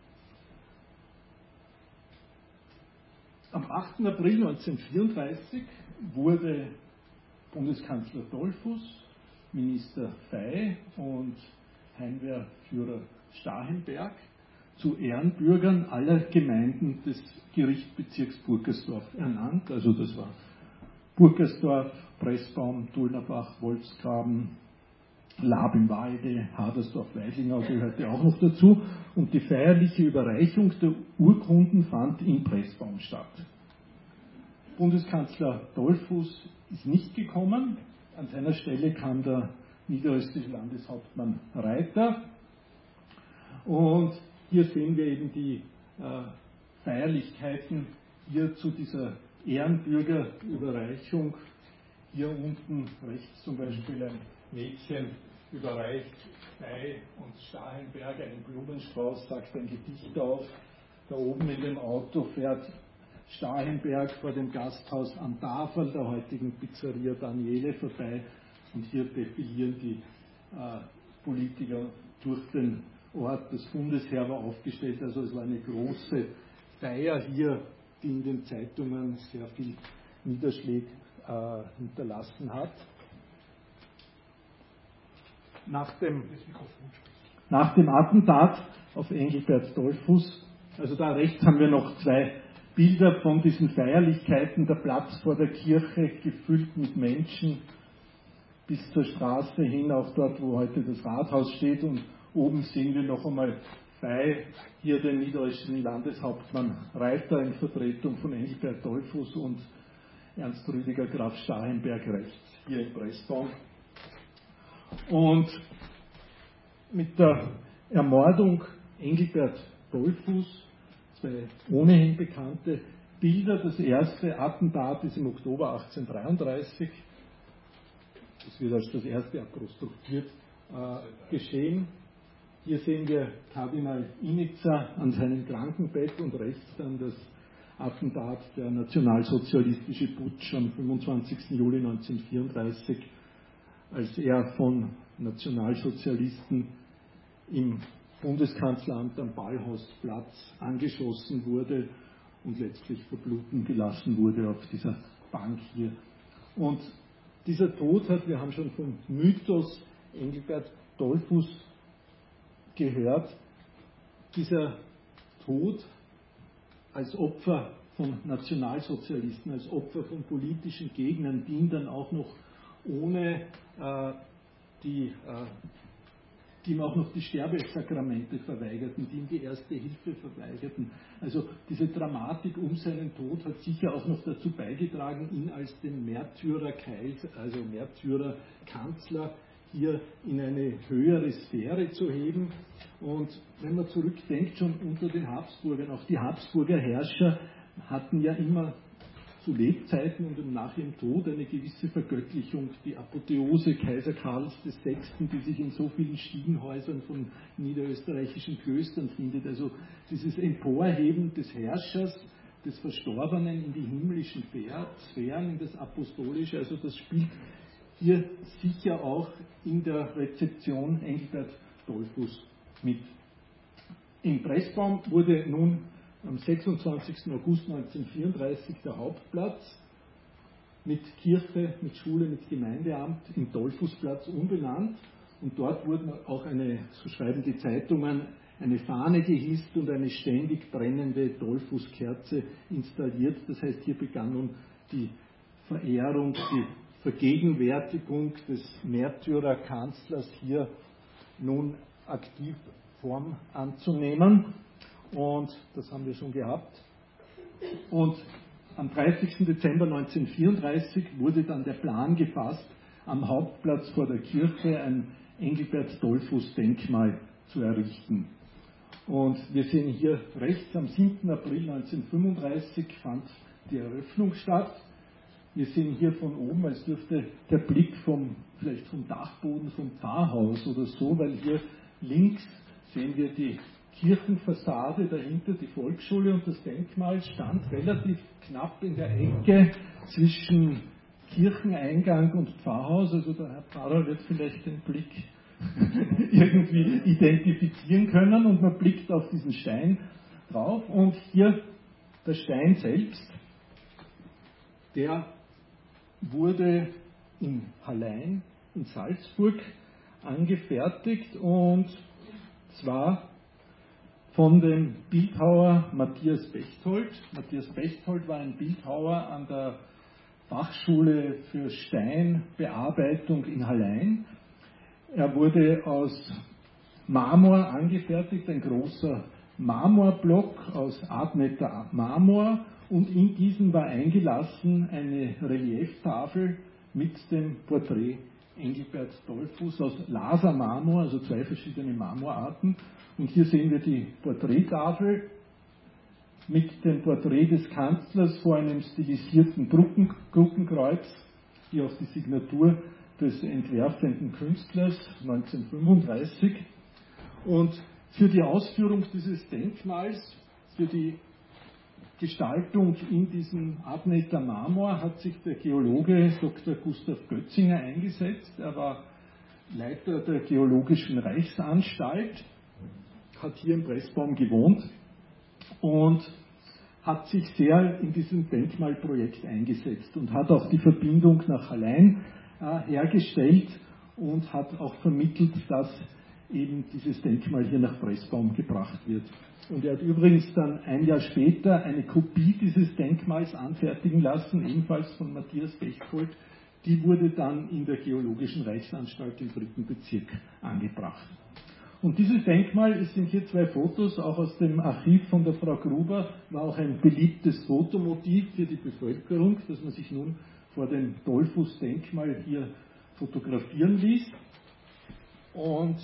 am achten April neunzehnhundertvierunddreißig wurde Bundeskanzler Dollfuß, Minister Fey und Heimwehrführer Starhemberg zu Ehrenbürgern aller Gemeinden des Gerichtsbezirks Burgersdorf ernannt. Also das war Burgersdorf, Pressbaum, Dulnerbach, Wolfsgraben, Lab im Walde, Hadersdorf, Weidlingau gehörte auch noch dazu. Und die feierliche Überreichung der Urkunden fand in Pressbaum statt. Bundeskanzler Dollfuß ist nicht gekommen. An seiner Stelle kam der niederösterreichische Landeshauptmann Reiter. Und hier sehen wir eben die äh, Feierlichkeiten hier zu dieser Ehrenbürgerüberreichung. Hier unten rechts zum Beispiel ein Mädchen überreicht Fey und Starhemberg einen Blumenstrauß, sagt ein Gedicht auf. Da oben in dem Auto fährt Starhemberg vor dem Gasthaus am Tafel der heutigen Pizzeria Daniele vorbei und hier defilieren die äh, Politiker durch den Ort. Das Bundesheer war aufgestellt, also es war eine große Feier hier, die in den Zeitungen sehr viel Niederschlag äh, hinterlassen hat. Nach dem, nach dem Attentat auf Engelbert Dollfuß, also da rechts haben wir noch zwei Bilder von diesen Feierlichkeiten, der Platz vor der Kirche gefüllt mit Menschen bis zur Straße hin, auch dort, wo heute das Rathaus steht, und oben sehen wir noch einmal Fey, hier den niederösterreichischen Landeshauptmann Reiter in Vertretung von Engelbert Dollfuß und Ernst Rüdiger Graf Starhemberg rechts, hier im Pressbaum. Und mit der Ermordung Engelbert Dollfuß, zwei ohnehin bekannte Bilder, das erste Attentat ist im Oktober achtzehnhundertdreiunddreißig, das wird als das erste apostrophiert äh, geschehen. Hier sehen wir Kardinal Initzer an seinem Krankenbett und rechts dann das Attentat, der nationalsozialistische Putsch am fünfundzwanzigsten Juli neunzehnhundertvierunddreißig, als er von Nationalsozialisten im Bundeskanzleramt am Ballhausplatz angeschossen wurde und letztlich verbluten gelassen wurde auf dieser Bank hier. Und dieser Tod hat, wir haben schon vom Mythos Engelbert Dollfuß gehört, dieser Tod als Opfer von Nationalsozialisten, als Opfer von politischen Gegnern, die ihn dann auch noch ohne äh, die, äh, die ihm auch noch die Sterbesakramente verweigerten, die ihm die erste Hilfe verweigerten. Also diese Dramatik um seinen Tod hat sicher auch noch dazu beigetragen, ihn als den Märtyrerkaiser, also Märtyrerkanzler, hier in eine höhere Sphäre zu heben. Und wenn man zurückdenkt, schon unter den Habsburgern, auch die Habsburger Herrscher hatten ja immer zu Lebzeiten und nach ihrem Tod eine gewisse Vergöttlichung. Die Apotheose Kaiser Karls der Sechste, die sich in so vielen Stiegenhäusern von niederösterreichischen Klöstern findet. Also dieses Emporheben des Herrschers, des Verstorbenen in die himmlischen Sphären, in das Apostolische, also das spielt hier sicher auch in der Rezeption Engelbert Dollfuß mit. In Pressbaum wurde nun am sechsundzwanzigsten August neunzehnhundertvierunddreißig der Hauptplatz mit Kirche, mit Schule, mit Gemeindeamt in Dollfußplatz umbenannt und dort wurden auch eine, so schreiben die Zeitungen, eine Fahne gehisst und eine ständig brennende Dollfußkerze installiert. Das heißt, hier begann nun die Verehrung, die Vergegenwärtigung des Märtyrerkanzlers hier nun aktiv Form anzunehmen. Und das haben wir schon gehabt. Und am dreißigsten Dezember neunzehnhundertvierunddreißig wurde dann der Plan gefasst, am Hauptplatz vor der Kirche ein Engelbert Dollfuß-Denkmal zu errichten. Und wir sehen hier rechts, am siebten April neunzehnhundertfünfunddreißig fand die Eröffnung statt. Wir sehen hier von oben, als dürfte der Blick vom, vielleicht vom Dachboden vom Pfarrhaus oder so, weil hier links sehen wir die Kirchenfassade, dahinter die Volksschule, und das Denkmal stand relativ knapp in der Ecke zwischen Kircheneingang und Pfarrhaus. Also der Herr Pfarrer wird vielleicht den Blick irgendwie identifizieren können, und man blickt auf diesen Stein drauf, und hier der Stein selbst, der wurde in Hallein in Salzburg angefertigt, und zwar von dem Bildhauer Matthias Bechtold. Matthias Bechtold war ein Bildhauer an der Fachschule für Steinbearbeitung in Hallein. Er wurde aus Marmor angefertigt, ein großer Marmorblock aus Adneter Marmor, und in diesen war eingelassen eine Relieftafel mit dem Porträt Engelbert Dollfuß aus Lasermarmor, also zwei verschiedene Marmorarten. Und hier sehen wir die Porträttafel mit dem Porträt des Kanzlers vor einem stilisierten Brückenkreuz, die auch die Signatur des entwerfenden Künstlers neunzehnhundertfünfunddreißig. Und für die Ausführung dieses Denkmals, für die Gestaltung in diesem Adneter Marmor hat sich der Geologe Doktor Gustav Götzinger eingesetzt. Er war Leiter der Geologischen Reichsanstalt, hat hier im Pressbaum gewohnt und hat sich sehr in diesem Denkmalprojekt eingesetzt und hat auch die Verbindung nach Hallein äh, hergestellt und hat auch vermittelt, dass eben dieses Denkmal hier nach Pressbaum gebracht wird. Und er hat übrigens dann ein Jahr später eine Kopie dieses Denkmals anfertigen lassen, ebenfalls von Matthias Bechtold. Die wurde dann in der Geologischen Reichsanstalt im dritten Bezirk angebracht. Und dieses Denkmal, es sind hier zwei Fotos, auch aus dem Archiv von der Frau Gruber, war auch ein beliebtes Fotomotiv für die Bevölkerung, dass man sich nun vor dem Dollfuß-Denkmal hier fotografieren ließ. Und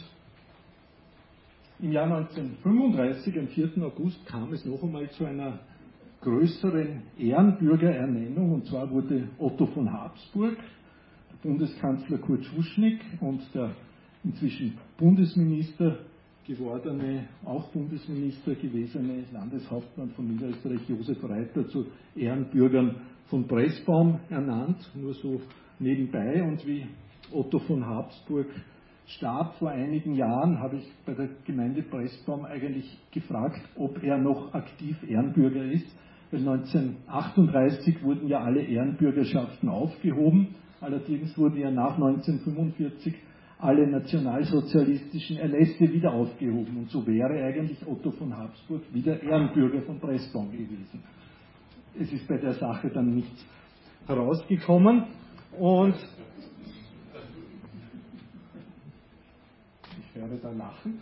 im Jahr neunzehnhundertfünfunddreißig, am vierten August, kam es noch einmal zu einer größeren Ehrenbürgerernennung, und zwar wurde Otto von Habsburg, der Bundeskanzler Kurt Schuschnigg und der inzwischen Bundesminister gewordene, auch Bundesminister gewesene Landeshauptmann von Niederösterreich Josef Reiter zu Ehrenbürgern von Pressbaum ernannt, nur so nebenbei. Und wie Otto von Habsburg starb vor einigen Jahren, habe ich bei der Gemeinde Pressbaum eigentlich gefragt, ob er noch aktiv Ehrenbürger ist, weil neunzehnhundertachtunddreißig wurden ja alle Ehrenbürgerschaften aufgehoben, allerdings wurden ja nach neunzehnhundertfünfundvierzig alle nationalsozialistischen Erlässe wieder aufgehoben, und so wäre eigentlich Otto von Habsburg wieder Ehrenbürger von Pressbaum gewesen. Es ist bei der Sache dann nichts herausgekommen, und ich werde da lachen.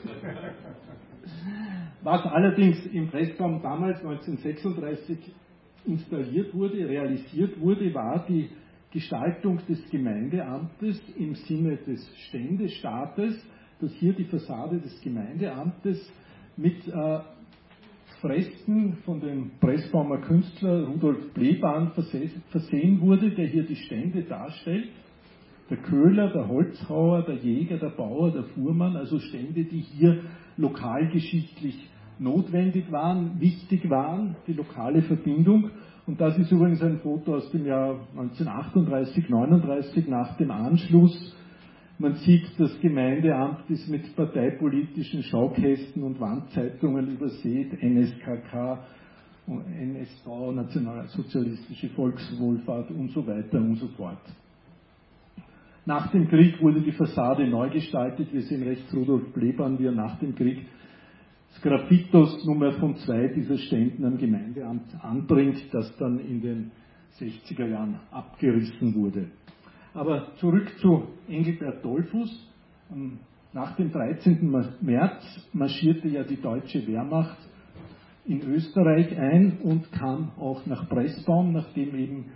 Was allerdings im Pressbaum damals neunzehnhundertsechsunddreißig installiert wurde, realisiert wurde, war die Gestaltung des Gemeindeamtes im Sinne des Ständestaates, dass hier die Fassade des Gemeindeamtes mit äh, Fresken von dem Pressbaumer Künstler Rudolf Bleban versehen wurde, der hier die Stände darstellt. Der Köhler, der Holzhauer, der Jäger, der Bauer, der Fuhrmann, also Stände, die hier lokalgeschichtlich notwendig waren, wichtig waren, die lokale Verbindung. Und das ist übrigens ein Foto aus dem Jahr neunzehnhundertachtunddreißig, neununddreißig nach dem Anschluss. Man sieht, das Gemeindeamt ist mit parteipolitischen Schaukästen und Wandzeitungen übersät, N S K K, N S V, Nationalsozialistische Volkswohlfahrt und so weiter und so fort. Nach dem Krieg wurde die Fassade neu gestaltet. Wir sehen rechts Rudolf Bleban, wie er nach dem Krieg Graffitos Nummer von zwei dieser Ständen am Gemeindeamt anbringt, das dann in den sechziger Jahren abgerissen wurde. Aber zurück zu Engelbert Dollfuß. Nach dem dreizehnten März marschierte ja die deutsche Wehrmacht in Österreich ein und kam auch nach Pressbaum, nachdem eben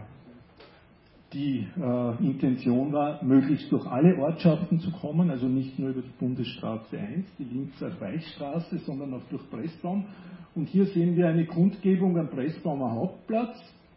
die äh, Intention war, möglichst durch alle Ortschaften zu kommen, also nicht nur über die Bundesstraße eins, die Linzer Reichsstraße, sondern auch durch Pressbaum. Und hier sehen wir eine Kundgebung am Pressbaumer Hauptplatz.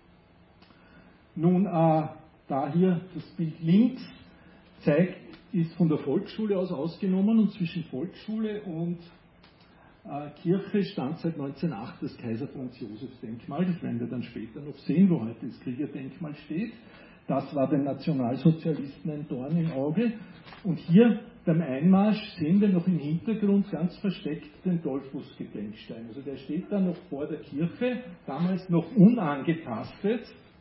Nun, äh, da hier das Bild links zeigt, ist von der Volksschule aus ausgenommen, und zwischen Volksschule und Kirche stand seit neunzehnhundertacht das Kaiser-Franz-Josefs-Denkmal. Das werden wir dann später noch sehen, wo heute das Kriegerdenkmal steht. Das war den Nationalsozialisten ein Dorn im Auge. Und hier beim Einmarsch sehen wir noch im Hintergrund ganz versteckt den Dollfuß-Gedenkstein. Also der steht da noch vor der Kirche, damals noch unangetastet,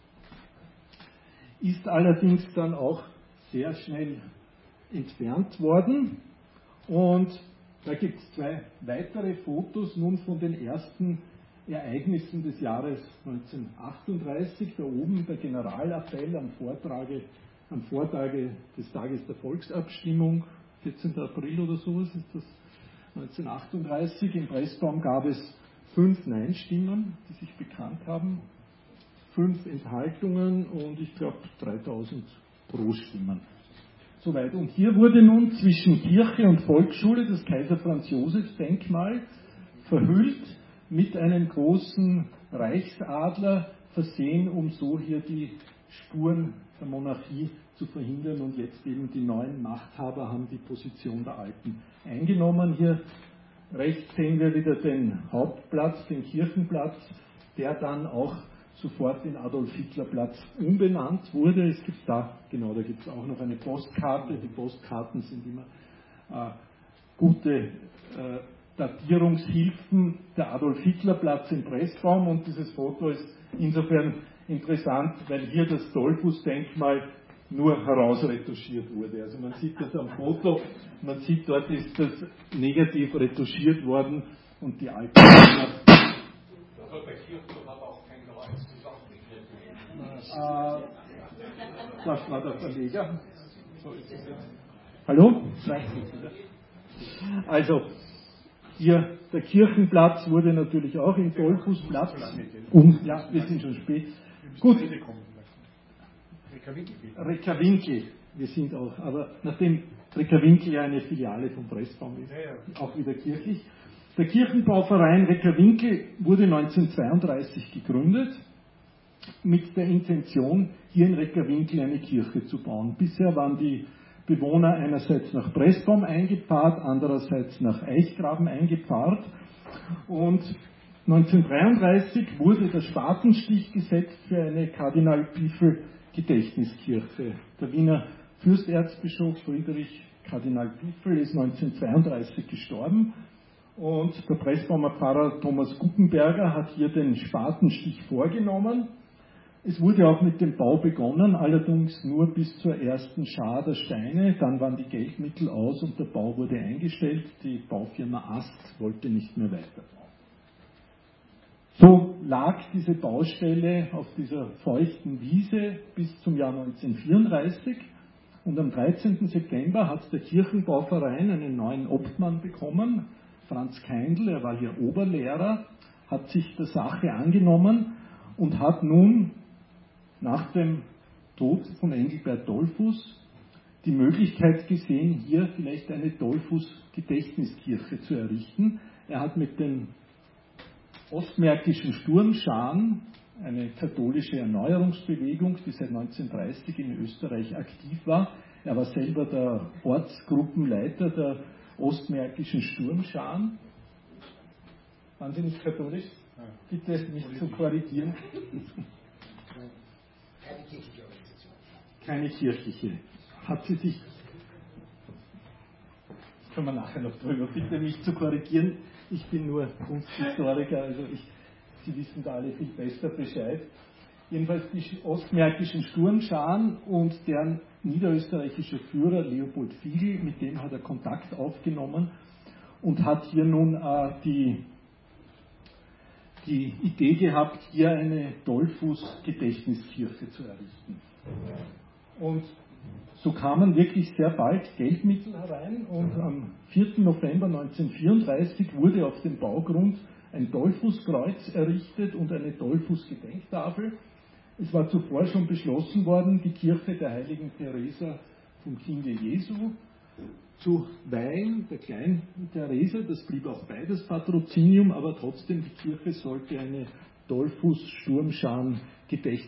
ist allerdings dann auch sehr schnell entfernt worden. Und da gibt es zwei weitere Fotos nun von den ersten Ereignissen des Jahres neunzehnhundertachtunddreißig. Da oben der Generalappell am Vortrage, am Vortage des Tages der Volksabstimmung, vierzehnten April oder sowas ist das neunzehnhundertachtunddreißig. Im Pressbaum gab es fünf Nein-Stimmen, die sich bekannt haben, fünf Enthaltungen und ich glaube dreitausend Pro-Stimmen. Soweit. Und hier wurde nun zwischen Kirche und Volksschule das Kaiser-Franz-Josefs-Denkmal verhüllt mit einem großen Reichsadler versehen, um so hier die Spuren der Monarchie zu verhindern. Und jetzt eben die neuen Machthaber haben die Position der Alten eingenommen. Hier rechts sehen wir wieder den Hauptplatz, den Kirchenplatz, der dann auch sofort in Adolf-Hitler-Platz umbenannt wurde. Es gibt da, genau, da gibt es auch noch eine Postkarte. Die Postkarten sind immer äh, gute äh, Datierungshilfen. Der Adolf-Hitler-Platz im Pressbaum, und dieses Foto ist insofern interessant, weil hier das Dollfuß-Denkmal nur herausretuschiert wurde. Also man sieht das am Foto, man sieht, dort ist das negativ retuschiert worden und die alte Äh, das war der Verleger. Hallo? Also, hier, der Kirchenplatz wurde natürlich auch in Dollfußplatz. Um, ja, wir sind schon spät. Gut. Reckerwinkel, wir sind auch, aber nachdem Reckerwinkel ja eine Filiale vom Pressbaum ist, auch wieder kirchlich. Der Kirchenbauverein Reckerwinkel wurde neunzehnhundertzweiunddreißig gegründet, mit der Intention, hier in Reckerwinkel eine Kirche zu bauen. Bisher waren die Bewohner einerseits nach Pressbaum eingepfarrt, andererseits nach Eichgraben eingepfarrt. Und neunzehnhundertdreiunddreißig wurde der Spatenstich gesetzt für eine Kardinal-Pieffel-Gedächtniskirche. Der Wiener Fürsterzbischof Friedrich Kardinal Pieffel ist neunzehnhundertzweiunddreißig gestorben. Und der Pressbaumer Pfarrer Thomas Guckenberger hat hier den Spatenstich vorgenommen. Es wurde auch mit dem Bau begonnen, allerdings nur bis zur ersten Schar der Steine. Dann waren die Geldmittel aus und der Bau wurde eingestellt. Die Baufirma Ast wollte nicht mehr weiterbauen. So lag diese Baustelle auf dieser feuchten Wiese bis zum Jahr neunzehnhundertvierunddreißig. Und am dreizehnten September hat der Kirchenbauverein einen neuen Obmann bekommen, Franz Keindl. Er war hier Oberlehrer, hat sich der Sache angenommen und hat nun nach dem Tod von Engelbert Dollfuß die Möglichkeit gesehen, hier vielleicht eine Dollfuß-Gedächtniskirche zu errichten. Er hat mit den ostmärkischen Sturmscharen, eine katholische Erneuerungsbewegung, die seit neunzehnhundertdreißig in Österreich aktiv war. Er war selber der Ortsgruppenleiter der ostmärkischen Sturmscharen. Waren Sie nicht katholisch? Bitte nicht zu korrigieren. Keine kirchliche Organisation. Keine kirchliche. Hat sie sich, können wir nachher noch drüber, bitte mich zu korrigieren. Ich bin nur Kunsthistoriker, also ich, Sie wissen da alle viel besser Bescheid. Jedenfalls die ostmärkischen Sturmscharen und deren niederösterreichischer Führer Leopold Fiegel, mit dem hat er Kontakt aufgenommen und hat hier nun äh, die die Idee gehabt, hier eine Dollfuß-Gedächtniskirche zu errichten. Und so kamen wirklich sehr bald Geldmittel herein und am vierten November neunzehnhundertvierunddreißig wurde auf dem Baugrund ein Dollfußkreuz errichtet und eine Dollfuß-Gedenktafel. Es war zuvor schon beschlossen worden, die Kirche der heiligen Theresa vom Kinde Jesu zu weihen, der kleinen Theresa, das blieb auch beides Patrozinium, aber trotzdem die Kirche sollte eine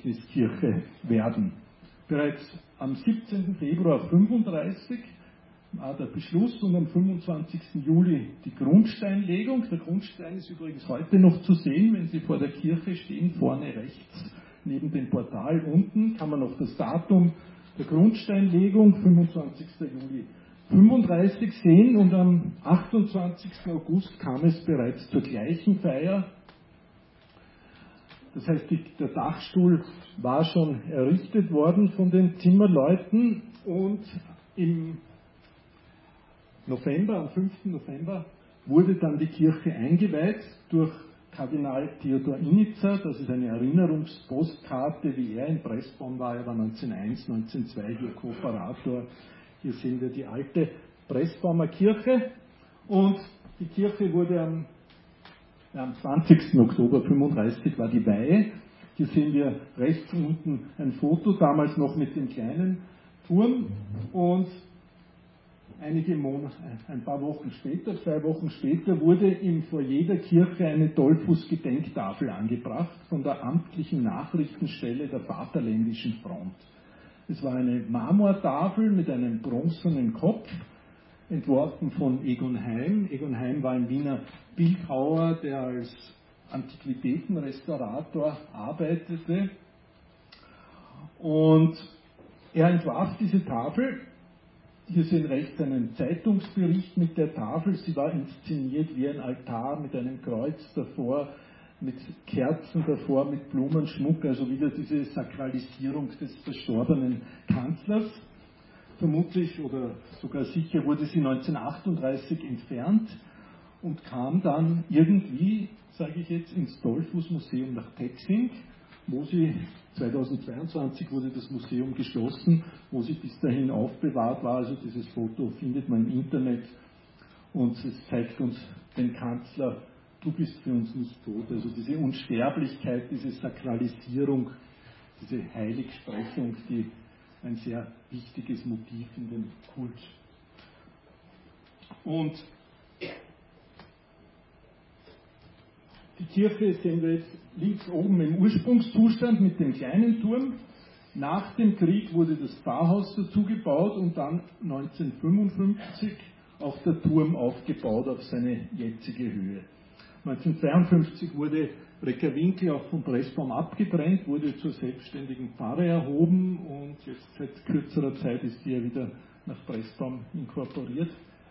Dollfuß-Sturmscharen-Gedächtniskirche werden. Bereits am siebzehnten Februar neunzehnhundertfünfunddreißig war der Beschluss und am fünfundzwanzigsten Juli die Grundsteinlegung. Der Grundstein ist übrigens heute noch zu sehen, wenn Sie vor der Kirche stehen, vorne rechts neben dem Portal unten kann man noch das Datum der Grundsteinlegung, fünfundzwanzigsten Juli fünfunddreißig, sehen, und am achtundzwanzigsten August kam es bereits zur gleichen Feier. Das heißt, die, der Dachstuhl war schon errichtet worden von den Zimmerleuten, und im November, am fünften November, wurde dann die Kirche eingeweiht durch Kardinal Theodor Innitzer. Das ist eine Erinnerungspostkarte, wie er in Pressbaum war. Er war neunzehnhunderteins, neunzehnhundertzwei hier Kooperator. Hier sehen wir die alte Pressbaumer Kirche, und die Kirche wurde am, ja, am zwanzigsten Oktober fünfunddreißig war die Weihe. Hier sehen wir rechts unten ein Foto, damals noch mit dem kleinen Turm, und einige Monate, ein paar Wochen später, zwei Wochen später, wurde im Foyer der Kirche eine Dollfuß-Gedenktafel angebracht von der amtlichen Nachrichtenstelle der Vaterländischen Front. Es war eine Marmortafel mit einem bronzenen Kopf, entworfen von Egon Heim. Egon Heim war ein Wiener Bildhauer, der als Antiquitätenrestaurator arbeitete. Und er entwarf diese Tafel. Hier sehen rechts einen Zeitungsbericht mit der Tafel. Sie war inszeniert wie ein Altar mit einem Kreuz davor, mit Kerzen davor, mit Blumenschmuck, also wieder diese Sakralisierung des verstorbenen Kanzlers. Vermutlich oder sogar sicher wurde sie neunzehnhundertachtunddreißig entfernt und kam dann irgendwie, sage ich jetzt, ins Dollfuß-Museum nach Tetzing, wo sie, zweitausendzweiundzwanzig wurde das Museum geschlossen, wo sie bis dahin aufbewahrt war. Also dieses Foto findet man im Internet, und es zeigt uns den Kanzler: Du bist für uns nicht tot. Also diese Unsterblichkeit, diese Sakralisierung, diese Heiligsprechung, die ein sehr wichtiges Motiv in dem Kult. Und die Kirche sehen wir jetzt links oben im Ursprungszustand mit dem kleinen Turm. Nach dem Krieg wurde das Pfarrhaus dazu gebaut und dann neunzehnhundertfünfundfünfzig auch der Turm aufgebaut auf seine jetzige Höhe. neunzehnhundertzweiundfünfzig wurde Reckerwinkel auch vom Pressbaum abgetrennt, wurde zur selbstständigen Pfarre erhoben, und jetzt seit kürzerer Zeit ist sie ja wieder nach Pressbaum inkorporiert.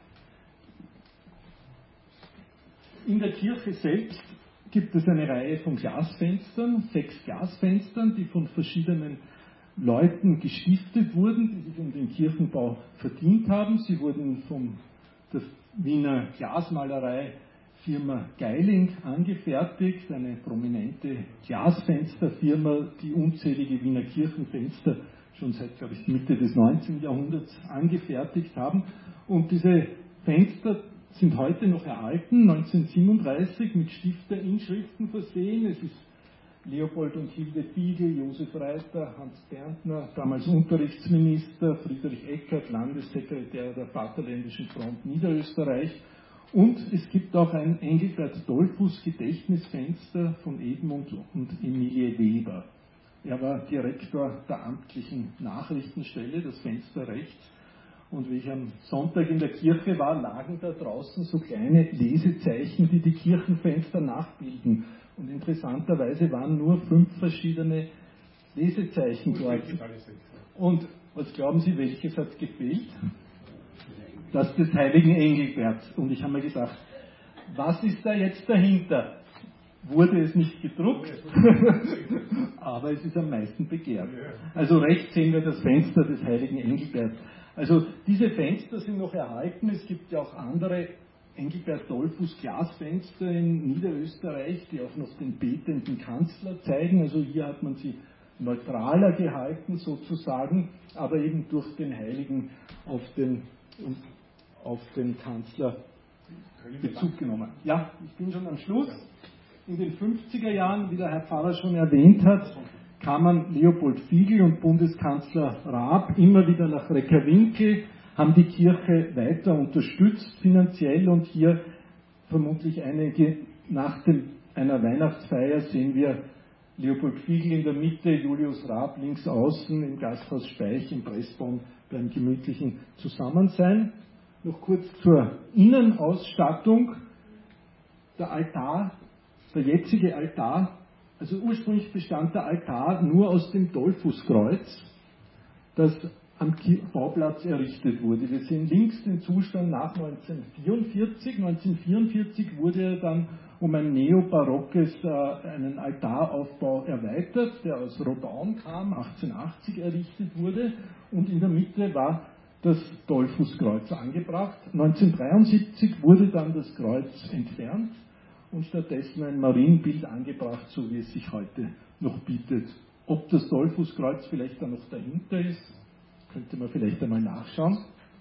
In der Kirche selbst gibt es eine Reihe von Glasfenstern, sechs Glasfenstern, die von verschiedenen Leuten gestiftet wurden, die sich um den Kirchenbau verdient haben. Sie wurden von der Wiener Glasmalerei Firma Geiling angefertigt, eine prominente Glasfensterfirma, die unzählige Wiener Kirchenfenster schon seit, glaube ich, Mitte des neunzehnten Jahrhunderts angefertigt haben. Und diese Fenster sind heute noch erhalten, neunzehnhundertsiebenunddreißig mit Stifterinschriften versehen. Es ist Leopold und Hilde Fiegel, Josef Reiter, Hans Berntner, damals Unterrichtsminister, Friedrich Eckert, Landessekretär der Vaterländischen Front Niederösterreich. Und es gibt auch ein Engelbert Dollfuß Gedächtnisfenster von Edmund und Emilie Weber. Er war Direktor der amtlichen Nachrichtenstelle, das Fenster rechts. Und wie ich am Sonntag in der Kirche war, lagen da draußen so kleine Lesezeichen, die die Kirchenfenster nachbilden. Und interessanterweise waren nur fünf verschiedene Lesezeichen dort. Und was glauben Sie, welches hat gefehlt? Das des heiligen Engelberts. Und ich habe mir gedacht, was ist da jetzt dahinter? Wurde es nicht gedruckt, aber es ist am meisten begehrt. Also rechts sehen wir das Fenster des heiligen Engelberts. Also diese Fenster sind noch erhalten. Es gibt ja auch andere Engelbert Dollfuß Glasfenster in Niederösterreich, die auch noch den betenden Kanzler zeigen. Also hier hat man sie neutraler gehalten sozusagen, aber eben durch den Heiligen auf den, auf den Kanzler Bezug genommen. Ja, ich bin schon am Schluss. In den fünfziger Jahren, wie der Herr Pfarrer schon erwähnt hat, kamen Leopold Fiegel und Bundeskanzler Raab immer wieder nach Reckerwinkel, haben die Kirche weiter unterstützt finanziell, und hier vermutlich einige nach dem, einer Weihnachtsfeier sehen wir Leopold Fiegel in der Mitte, Julius Raab links außen im Gasthaus Speich in Pressbaum beim gemütlichen Zusammensein. Noch kurz zur Innenausstattung. Der Altar, der jetzige Altar, also ursprünglich bestand der Altar nur aus dem Dollfußkreuz, das am Bauplatz errichtet wurde. Wir sehen links den Zustand nach neunzehnhundertvierundvierzig. neunzehnhundertvierundvierzig wurde er dann um ein neobarockes, äh, einen Altaraufbau erweitert, der aus Rodaun kam, achtzehnhundertachtzig errichtet wurde, und in der Mitte war das Dollfußkreuz angebracht. neunzehnhundertdreiundsiebzig wurde dann das Kreuz entfernt und stattdessen ein Marienbild angebracht, so wie es sich heute noch bietet. Ob das Dollfußkreuz vielleicht dann noch dahinter ist, könnte man vielleicht einmal nachschauen.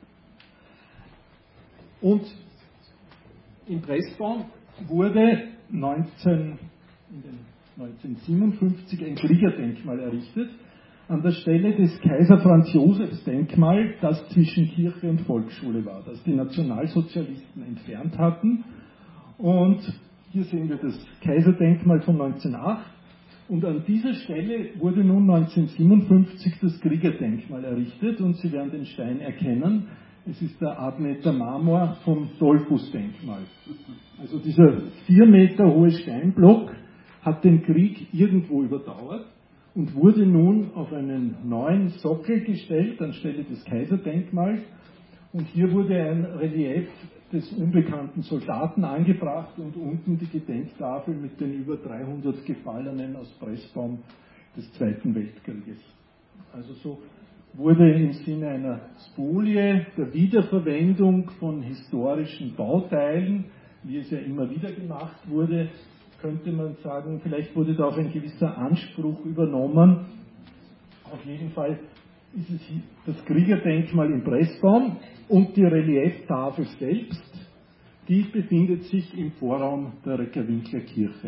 Und in Pressbaum wurde neunzehn, in den neunzehnhundertsiebenundfünfzig ein Kriegerdenkmal errichtet, an der Stelle des Kaiser Franz Josefs Denkmal, das zwischen Kirche und Volksschule war, das die Nationalsozialisten entfernt hatten. Und hier sehen wir das Kaiserdenkmal von neunzehnhundertacht. Und an dieser Stelle wurde nun neunzehnhundertsiebenundfünfzig das Kriegerdenkmal errichtet, und Sie werden den Stein erkennen. Es ist der Admeter Marmor vom Dollfußdenkmal. Also dieser vier Meter hohe Steinblock hat den Krieg irgendwo überdauert und wurde nun auf einen neuen Sockel gestellt, anstelle des Kaiserdenkmals. Und hier wurde ein Relief des unbekannten Soldaten angebracht und unten die Gedenktafel mit den über dreihundert Gefallenen aus Pressbaum des Zweiten Weltkrieges. Also so wurde im Sinne einer Spolie der Wiederverwendung von historischen Bauteilen, wie es ja immer wieder gemacht wurde, könnte man sagen, vielleicht wurde da auch ein gewisser Anspruch übernommen. Auf jeden Fall ist es das Kriegerdenkmal in Pressbaum, und die Relieftafel selbst, die befindet sich im Vorraum der Reckerwinkler Kirche.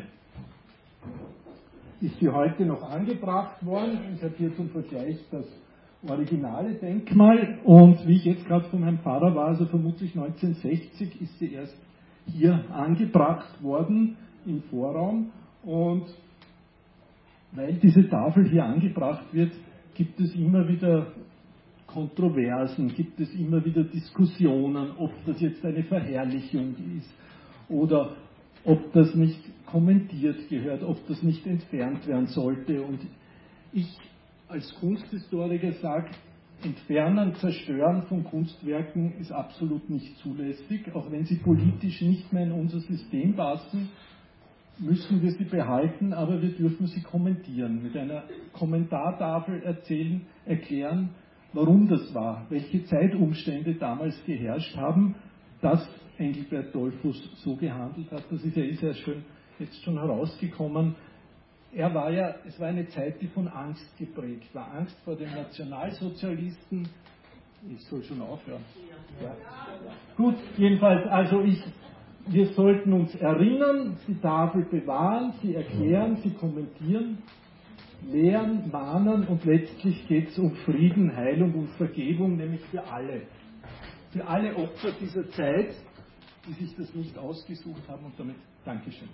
Ist sie heute noch angebracht worden? Ich habe hier zum Vergleich das originale Denkmal, und wie ich jetzt gerade von Herrn Pfarrer war, also vermutlich neunzehnhundertsechzig ist sie erst hier angebracht worden im Vorraum, und weil diese Tafel hier angebracht wird, gibt es immer wieder Kontroversen, gibt es immer wieder Diskussionen, ob das jetzt eine Verherrlichung ist oder ob das nicht kommentiert gehört, ob das nicht entfernt werden sollte. Und ich als Kunsthistoriker sage, Entfernen, Zerstören von Kunstwerken ist absolut nicht zulässig, auch wenn sie politisch nicht mehr in unser System passen, müssen wir sie behalten, aber wir dürfen sie kommentieren, mit einer Kommentartafel erzählen, erklären, warum das war, welche Zeitumstände damals geherrscht haben, dass Engelbert Dollfuß so gehandelt hat. Das ist ja sehr schön jetzt schon herausgekommen. Er war ja, es war eine Zeit, die von Angst geprägt war. Angst vor den Nationalsozialisten. Ich soll schon aufhören. Ja. Gut, jedenfalls, also ich, wir sollten uns erinnern, die Tafel bewahren, sie erklären, sie kommentieren, lehren, mahnen, und letztlich geht es um Frieden, Heilung und Vergebung, nämlich für alle. Für alle Opfer dieser Zeit, die sich das nicht ausgesucht haben, und damit Dankeschön.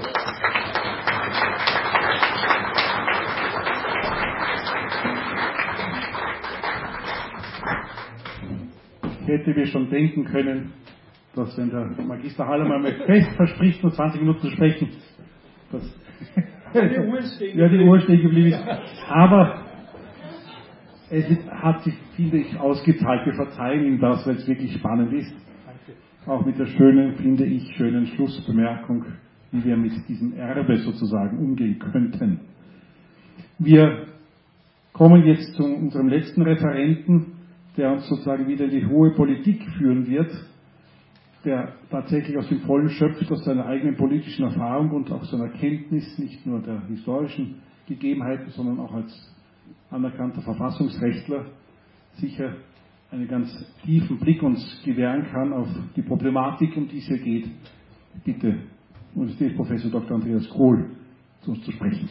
Ich hätte mir schon denken können, dass wenn der Magister Hallermann mir fest verspricht, nur zwanzig Minuten zu sprechen, dass ja, die Uhr ist stehen ja, die Uhr stehen geblieben ist. Aber es hat sich, finde ich, ausgezahlt. Wir verzeihen ihm das, weil es wirklich spannend ist. Danke. Auch mit der schönen, finde ich, schönen Schlussbemerkung, wie wir mit diesem Erbe sozusagen umgehen könnten. Wir kommen jetzt zu unserem letzten Referenten, der uns sozusagen wieder in die hohe Politik führen wird, der tatsächlich aus dem Vollen schöpft, aus seiner eigenen politischen Erfahrung und auch seiner Kenntnis, nicht nur der historischen Gegebenheiten, sondern auch als anerkannter Verfassungsrechtler sicher einen ganz tiefen Blick uns gewähren kann auf die Problematik, um die es hier geht. Bitte, Universitätsprofessor Doktor Andreas Kohl, zu uns zu sprechen.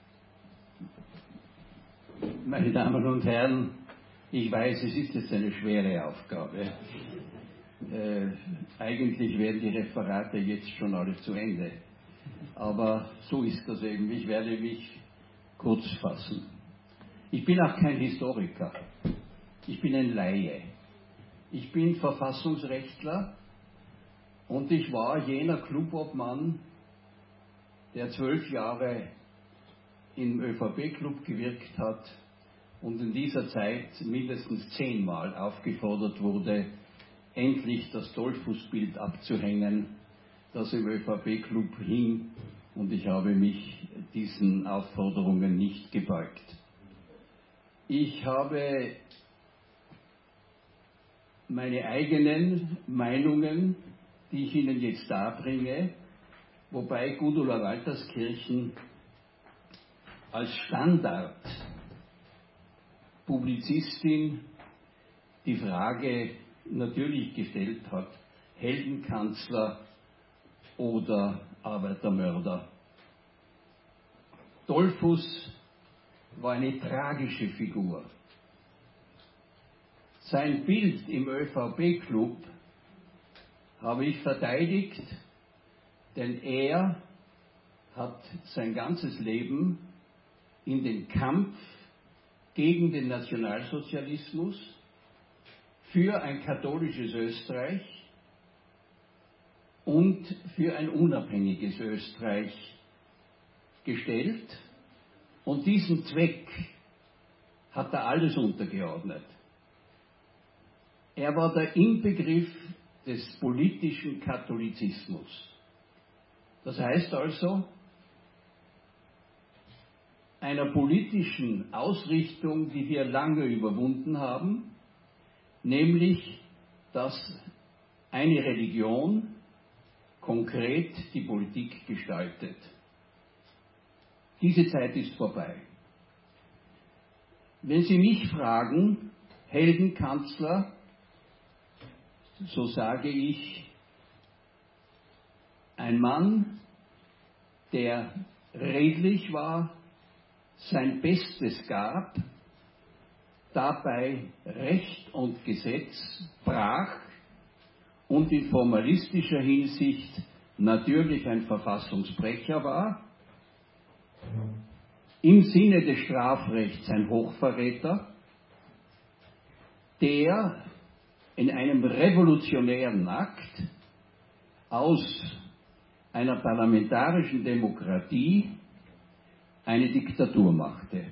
Meine Damen und Herren, ich weiß, es ist jetzt eine schwere Aufgabe. Äh, eigentlich wären die Referate jetzt schon alle zu Ende. Aber so ist das eben. Ich werde mich kurz fassen. Ich bin auch kein Historiker. Ich bin ein Laie. Ich bin Verfassungsrechtler und ich war jener Clubobmann, der zwölf Jahre im ÖVP-Club gewirkt hat und in dieser Zeit mindestens zehnmal aufgefordert wurde, endlich das Dollfuß-Bild abzuhängen, das im ÖVP-Club hing, und ich habe mich diesen Aufforderungen nicht gebeugt. Ich habe meine eigenen Meinungen, die ich Ihnen jetzt darbringe, wobei Gudula Walterskirchen als Standard-Publizistin die Frage natürlich gestellt hat: Heldenkanzler oder Arbeitermörder. Dollfuß war eine tragische Figur. Sein Bild im ÖVP-Club habe ich verteidigt, denn er hat sein ganzes Leben in den Kampf gegen den Nationalsozialismus, für ein katholisches Österreich und für ein unabhängiges Österreich gestellt, und diesem Zweck hat er alles untergeordnet. Er war der Inbegriff des politischen Katholizismus. Das heißt also, einer politischen Ausrichtung, die wir lange überwunden haben, nämlich, dass eine Religion konkret die Politik gestaltet. Diese Zeit ist vorbei. Wenn Sie mich fragen, Heldenkanzler, so sage ich, ein Mann, der redlich war, sein Bestes gab, dabei Recht und Gesetz brach und in formalistischer Hinsicht natürlich ein Verfassungsbrecher war, im Sinne des Strafrechts ein Hochverräter, der in einem revolutionären Akt aus einer parlamentarischen Demokratie eine Diktatur machte.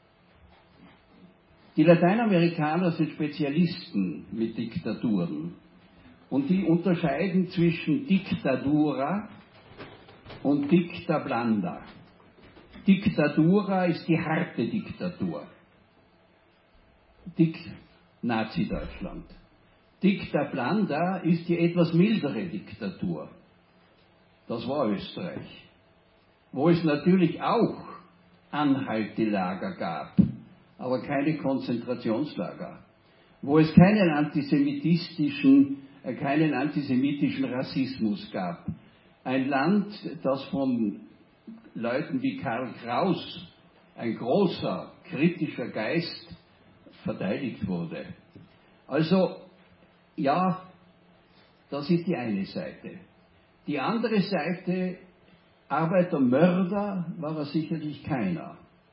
Die Lateinamerikaner sind Spezialisten mit Diktaturen und die unterscheiden zwischen Dictadura und Dicta blanda. Dictadura ist die harte Diktatur. Dick Nazi-Deutschland. Dicta blanda ist die etwas mildere Diktatur. Das war Österreich. Wo es natürlich auch Anhaltelager gab, aber keine Konzentrationslager. Wo es keinen antisemitistischen, äh, keinen antisemitischen Rassismus gab. Ein Land, das von Leuten wie Karl Kraus, ein großer, kritischer Geist, verteidigt wurde. Also, ja, das ist die eine Seite. Die andere Seite, Arbeitermörder war er sicherlich keiner.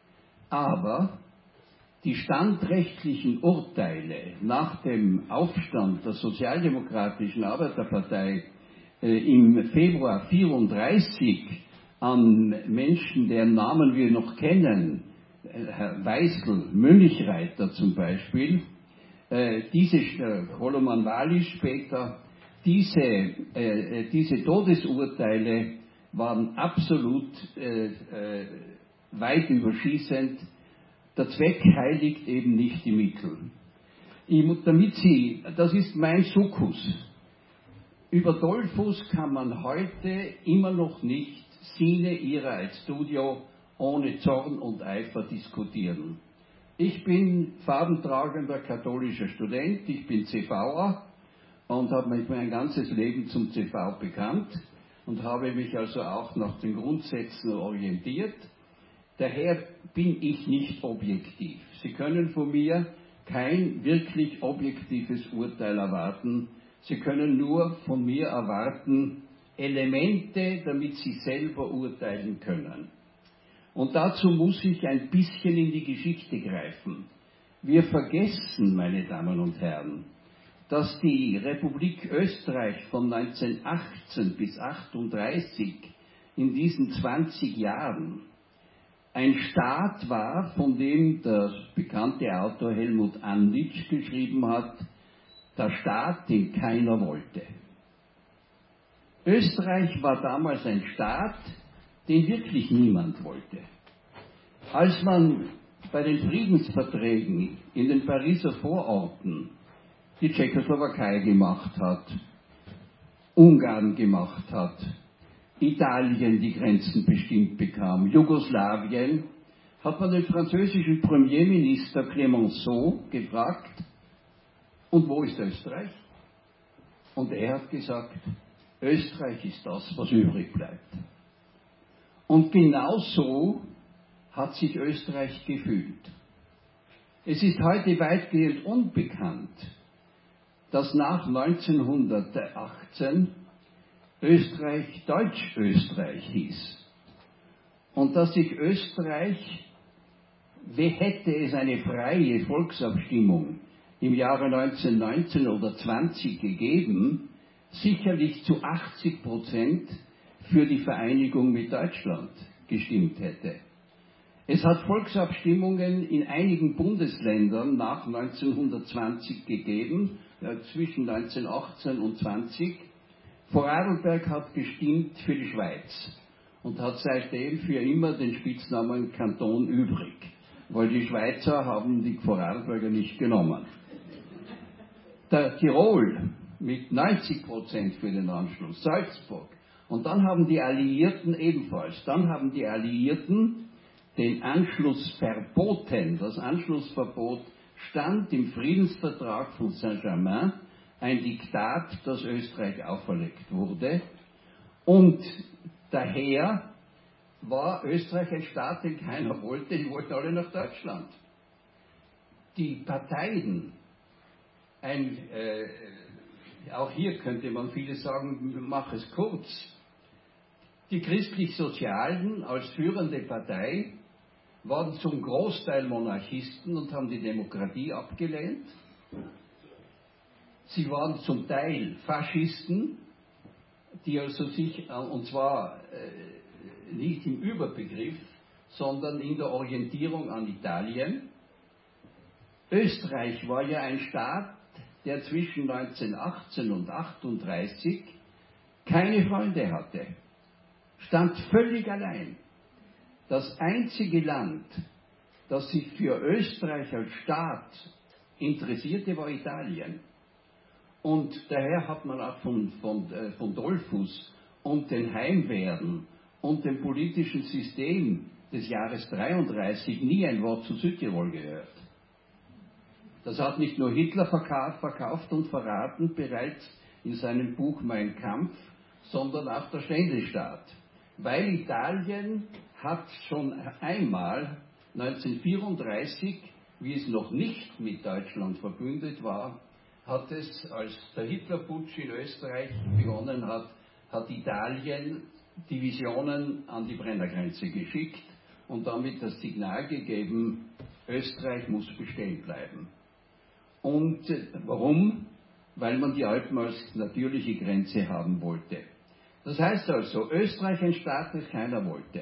Aber die standrechtlichen Urteile nach dem Aufstand der Sozialdemokratischen Arbeiterpartei äh, im Februar vierunddreißig an Menschen, deren Namen wir noch kennen, Herr Weißl, Mönchreiter zum Beispiel, äh, diese äh, Koloman Wali später, diese, äh, diese Todesurteile waren absolut äh, äh, weit überschießend. Der Zweck heiligt eben nicht die Mittel. Ich, damit Sie, das ist mein Sukkus. Über Dollfuß kann man heute immer noch nicht sine ira et studio ohne Zorn und Eifer diskutieren. Ich bin farbentragender katholischer Student, ich bin CVer und habe mich mein ganzes Leben zum C V bekannt und habe mich also auch nach den Grundsätzen orientiert. Daher bin ich nicht objektiv. Sie können von mir kein wirklich objektives Urteil erwarten. Sie können nur von mir erwarten Elemente, damit Sie selber urteilen können. Und dazu muss ich ein bisschen in die Geschichte greifen. Wir vergessen, meine Damen und Herren, dass die Republik Österreich von neunzehnhundertachtzehn bis achtunddreißig in diesen zwanzig Jahren ein Staat war, von dem der bekannte Autor Helmut Anditsch geschrieben hat, der Staat, den keiner wollte. Österreich war damals ein Staat, den wirklich niemand wollte. Als man bei den Friedensverträgen in den Pariser Vororten die Tschechoslowakei gemacht hat, Ungarn gemacht hat, Italien die Grenzen bestimmt bekam, Jugoslawien, hat man den französischen Premierminister Clemenceau gefragt, und wo ist Österreich? Und er hat gesagt, Österreich ist das, was übrig bleibt. Und genau so hat sich Österreich gefühlt. Es ist heute weitgehend unbekannt, dass nach neunzehnhundertachtzehn Österreich Deutsch-Österreich hieß und dass sich Österreich, wie hätte es eine freie Volksabstimmung im Jahre neunzehnhundertneunzehn oder zwanzig gegeben, sicherlich zu achtzig Prozent für die Vereinigung mit Deutschland gestimmt hätte. Es hat Volksabstimmungen in einigen Bundesländern nach neunzehnhundertzwanzig gegeben, ja, zwischen neunzehnhundertachtzehn und zwanzig. Vorarlberg hat gestimmt für die Schweiz und hat seitdem für immer den Spitznamen Kanton übrig, weil die Schweizer haben die Vorarlberger nicht genommen. Der Tirol mit neunzig Prozent für den Anschluss, Salzburg. Und dann haben die Alliierten ebenfalls, dann haben die Alliierten den Anschluss verboten. Das Anschlussverbot stand im Friedensvertrag von Saint-Germain, ein Diktat, das Österreich auferlegt wurde. Und daher war Österreich ein Staat, den keiner wollte, die wollten alle nach Deutschland. Die Parteien, ein, äh, auch hier könnte man vieles sagen, mach es kurz. Die Christlich-Sozialen als führende Partei waren zum Großteil Monarchisten und haben die Demokratie abgelehnt. Sie waren zum Teil Faschisten, die also sich, und zwar äh, nicht im Überbegriff, sondern in der Orientierung an Italien. Österreich war ja ein Staat, der zwischen neunzehnhundertachtzehn und achtunddreißig keine Freunde hatte, stand völlig allein. Das einzige Land, das sich für Österreich als Staat interessierte, war Italien. Und daher hat man auch von, von, äh, von Dollfuss und den Heimwehren und dem politischen System des Jahres dreiunddreißig nie ein Wort zu Südtirol gehört. Das hat nicht nur Hitler verkauft, verkauft und verraten, bereits in seinem Buch Mein Kampf, sondern auch der Ständestaat. Weil Italien hat schon einmal neunzehnhundertvierunddreißig, wie es noch nicht mit Deutschland verbündet war, hat es, als der Hitlerputsch in Österreich begonnen hat, hat Italien Divisionen an die Brennergrenze geschickt und damit das Signal gegeben, Österreich muss bestehen bleiben. Und äh, warum? Weil man die Alpen als natürliche Grenze haben wollte. Das heißt also, Österreich ein Staat, das keiner wollte.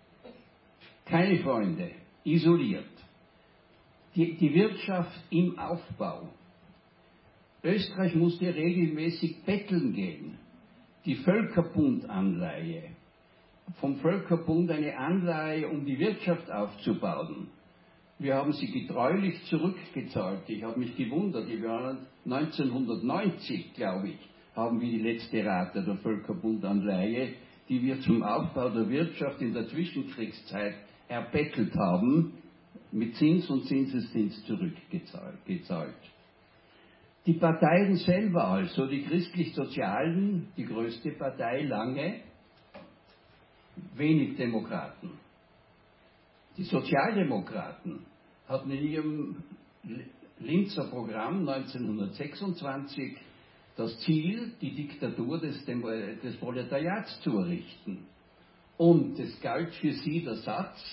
Keine Freunde, isoliert. Die, die Wirtschaft im Aufbau. Österreich musste regelmäßig betteln gehen. Die Völkerbundanleihe. Vom Völkerbund eine Anleihe, um die Wirtschaft aufzubauen. Wir haben sie getreulich zurückgezahlt. Ich habe mich gewundert, die waren neunzehnhundertneunzig, glaube ich, haben wir die letzte Rate der Völkerbundanleihe, die wir zum Aufbau der Wirtschaft in der Zwischenkriegszeit erbettelt haben, mit Zins und Zinseszins zurückgezahlt. Die Parteien selber also, die Christlich-Sozialen, die größte Partei lange, wenig Demokraten. Die Sozialdemokraten hatten in ihrem Linzer Programm neunzehnhundertsechsundzwanzig das Ziel, die Diktatur des, Dem- des Proletariats zu errichten. Und es galt für sie der Satz,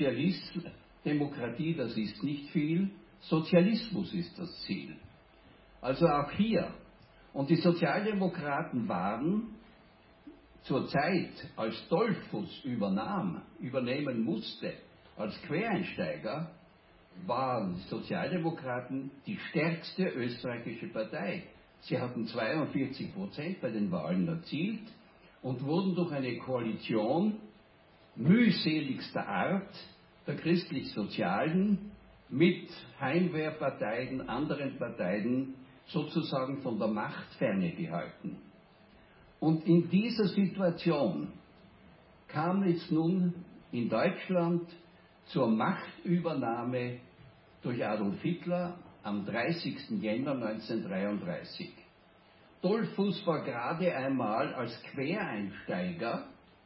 Sozialismus, Demokratie, das ist nicht viel, Sozialismus ist das Ziel. Also auch hier. Und die Sozialdemokraten waren zur Zeit, als Dollfuss übernahm, übernehmen musste, als Quereinsteiger, waren die Sozialdemokraten die stärkste österreichische Partei. Sie hatten zweiundvierzig Prozent bei den Wahlen erzielt und wurden durch eine Koalition mühseligster Art der Christlich-Sozialen mit Heimwehrparteien, anderen Parteien sozusagen von der Macht ferne gehalten. Und in dieser Situation kam es nun in Deutschland zur Machtübernahme durch Adolf Hitler am dreißigsten Jänner neunzehnhundertdreiunddreißig. Dollfuss war gerade einmal als Quereinsteiger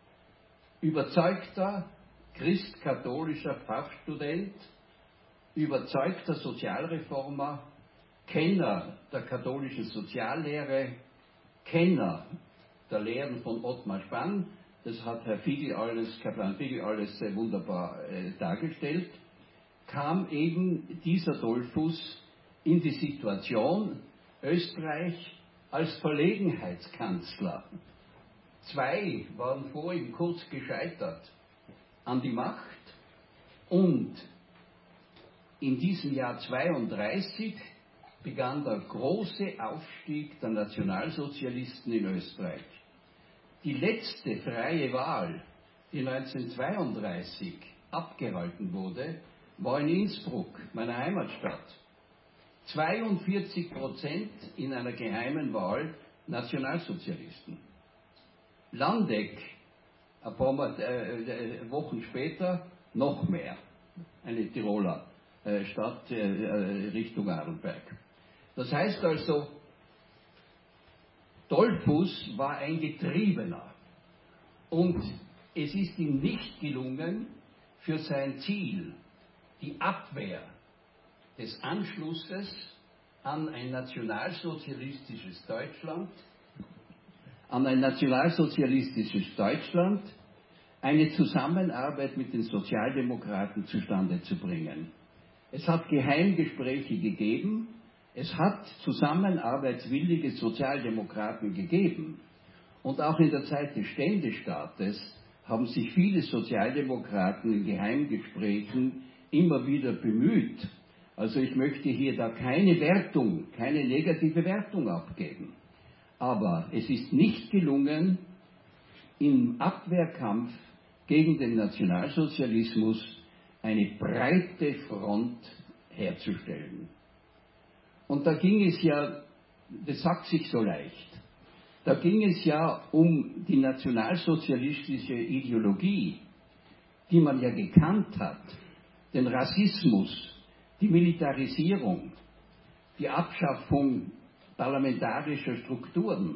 überzeugter christkatholischer Fachstudent, überzeugter Sozialreformer, Kenner der katholischen Soziallehre, Kenner der Lehren von Ottmar Spann. Das hat Herr Fiegel alles, Kaplan Fiegel alles sehr wunderbar äh, dargestellt. Kam eben dieser Dollfuss in die Situation, Österreich als Verlegenheitskanzler. Zwei waren vor ihm kurz gescheitert an die Macht und in diesem Jahr zweiunddreißig begann der große Aufstieg der Nationalsozialisten in Österreich. Die letzte freie Wahl, die neunzehnhundertzweiunddreißig abgehalten wurde, war in Innsbruck, meiner Heimatstadt. zweiundvierzig Prozent in einer geheimen Wahl Nationalsozialisten. Landeck, ein paar äh, Wochen später, noch mehr. Eine Tiroler äh, Stadt äh, Richtung Adelberg. Das heißt also, Dollfuss war ein Getriebener. Und es ist ihm nicht gelungen, für sein Ziel, die Abwehr des Anschlusses an ein nationalsozialistisches Deutschland, an ein nationalsozialistisches Deutschland, eine Zusammenarbeit mit den Sozialdemokraten zustande zu bringen. Es hat Geheimgespräche gegeben, es hat zusammenarbeitswillige Sozialdemokraten gegeben. Und auch in der Zeit des Ständestaates haben sich viele Sozialdemokraten in Geheimgesprächen immer wieder bemüht. Also ich möchte hier da keine Wertung, keine negative Wertung abgeben. Aber es ist nicht gelungen, im Abwehrkampf gegen den Nationalsozialismus eine breite Front herzustellen. Und da ging es ja, das sagt sich so leicht, da ging es ja um die nationalsozialistische Ideologie, die man ja gekannt hat, den Rassismus, die Militarisierung, die Abschaffung parlamentarischer Strukturen.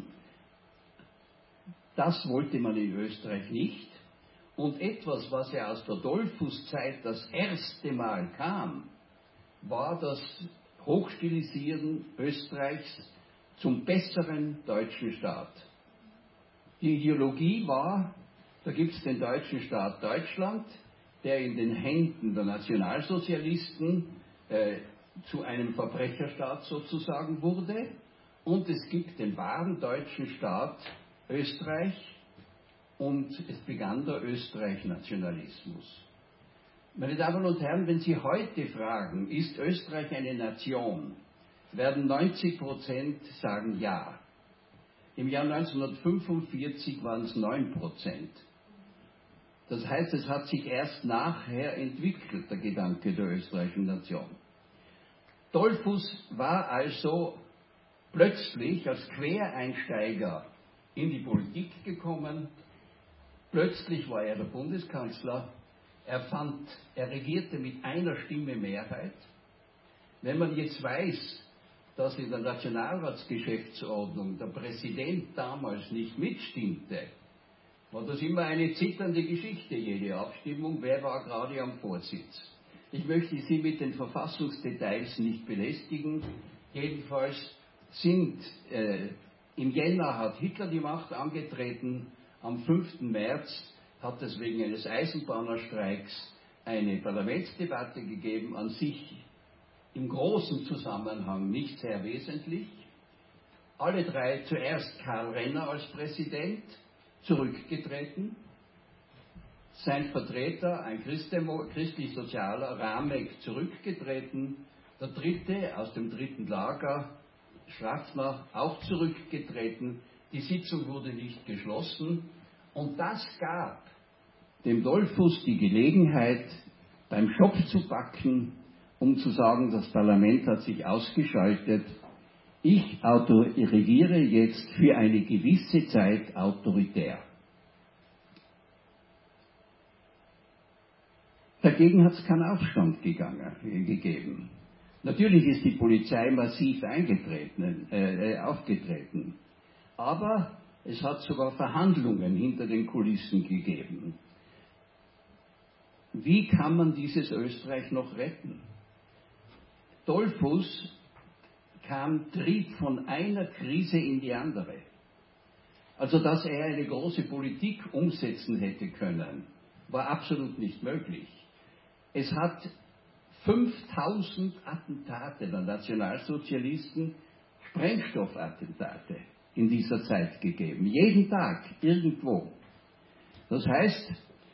Das wollte man in Österreich nicht. Und etwas, was ja aus der Dollfuss-Zeit das erste Mal kam, war das Hochstilisieren Österreichs zum besseren deutschen Staat. Die Ideologie war, da gibt es den deutschen Staat Deutschland, der in den Händen der Nationalsozialisten äh, zu einem Verbrecherstaat sozusagen wurde, und es gibt den wahren deutschen Staat Österreich, und es begann der Österreich-Nationalismus. Meine Damen und Herren, wenn Sie heute fragen, ist Österreich eine Nation, werden neunzig Prozent sagen ja. Im Jahr neunzehnhundertfünfundvierzig waren es neun Prozent. Das heißt, es hat sich erst nachher entwickelt, der Gedanke der österreichischen Nation. Dollfuss war also plötzlich als Quereinsteiger in die Politik gekommen. Plötzlich war er der Bundeskanzler. Er fand, er regierte mit einer Stimme Mehrheit. Wenn man jetzt weiß, dass in der Nationalratsgeschäftsordnung der Präsident damals nicht mitstimmte, war das immer eine zitternde Geschichte, jede Abstimmung, wer war gerade am Vorsitz. Ich möchte Sie mit den Verfassungsdetails nicht belästigen. Jedenfalls sind, äh, im Jänner hat Hitler die Macht angetreten, am fünften März hat es wegen eines Eisenbahnerstreiks eine Parlamentsdebatte gegeben, an sich im großen Zusammenhang nicht sehr wesentlich. Alle drei, zuerst Karl Renner als Präsident, zurückgetreten. Sein Vertreter, ein christlich-sozialer, Ramek, zurückgetreten. Der dritte aus dem dritten Lager, Schratzmer, auch zurückgetreten. Die Sitzung wurde nicht geschlossen. Und das gab dem Dollfuß die Gelegenheit, beim Schopf zu packen, um zu sagen, das Parlament hat sich ausgeschaltet. Ich regiere jetzt für eine gewisse Zeit autoritär. Dagegen hat es keinen Aufstand gegangen, gegeben. Natürlich ist die Polizei massiv eingetreten, äh, aufgetreten, aber es hat sogar Verhandlungen hinter den Kulissen gegeben. Wie kann man dieses Österreich noch retten? Dollfuß kam, trieb von einer Krise in die andere. Also, dass er eine große Politik umsetzen hätte können, war absolut nicht möglich. Es hat fünftausend Attentate der Nationalsozialisten, Sprengstoffattentate in dieser Zeit gegeben. Jeden Tag, irgendwo. Das heißt,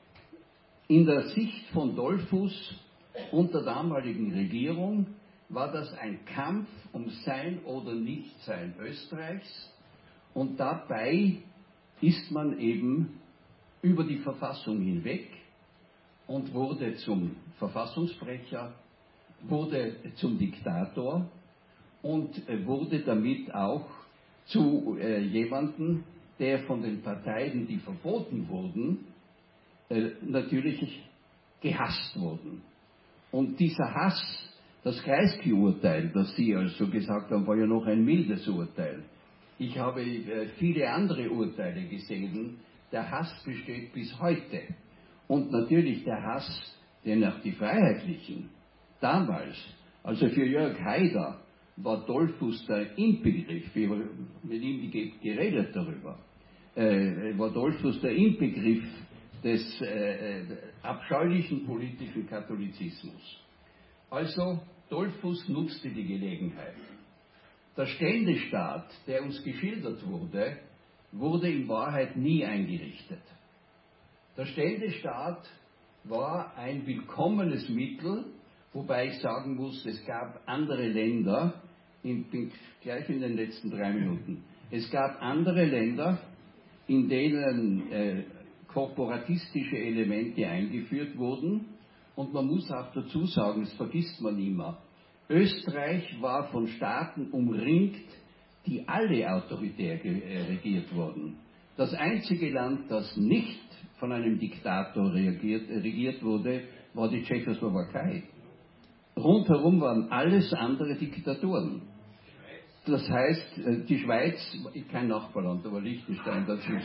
in der Sicht von Dollfuß und der damaligen Regierung war das ein Kampf um Sein oder Nichtsein Österreichs, und dabei ist man eben über die Verfassung hinweg und wurde zum Verfassungsbrecher, wurde zum Diktator und wurde damit auch zu äh, jemandem, der von den Parteien, die verboten wurden, äh, natürlich gehasst wurden. Und dieser Hass, das Kreisky-Urteil, das Sie also gesagt haben, war ja noch ein mildes Urteil. Ich habe äh, viele andere Urteile gesehen. Der Hass besteht bis heute. Und natürlich der Hass, den auch die Freiheitlichen damals, also für Jörg Haider, war Dollfuß der Inbegriff, wir haben mit ihm geredet darüber, äh, war Dollfuß der Inbegriff des äh, abscheulichen politischen Katholizismus. Also Dollfuß nutzte die Gelegenheit. Der Ständestaat, der uns geschildert wurde, wurde in Wahrheit nie eingerichtet. Der Ständestaat war ein willkommenes Mittel, wobei ich sagen muss, es gab andere Länder, in, in, gleich in den letzten drei Minuten, es gab andere Länder, in denen äh, korporatistische Elemente eingeführt wurden, und man muss auch dazu sagen, das vergisst man immer, Österreich war von Staaten umringt, die alle autoritär regiert wurden. Das einzige Land, das nicht von einem Diktator regiert, regiert wurde, war die Tschechoslowakei. Rundherum waren alles andere Diktaturen. Das heißt, die Schweiz, kein Nachbarland, da war Liechtenstein dazwischen.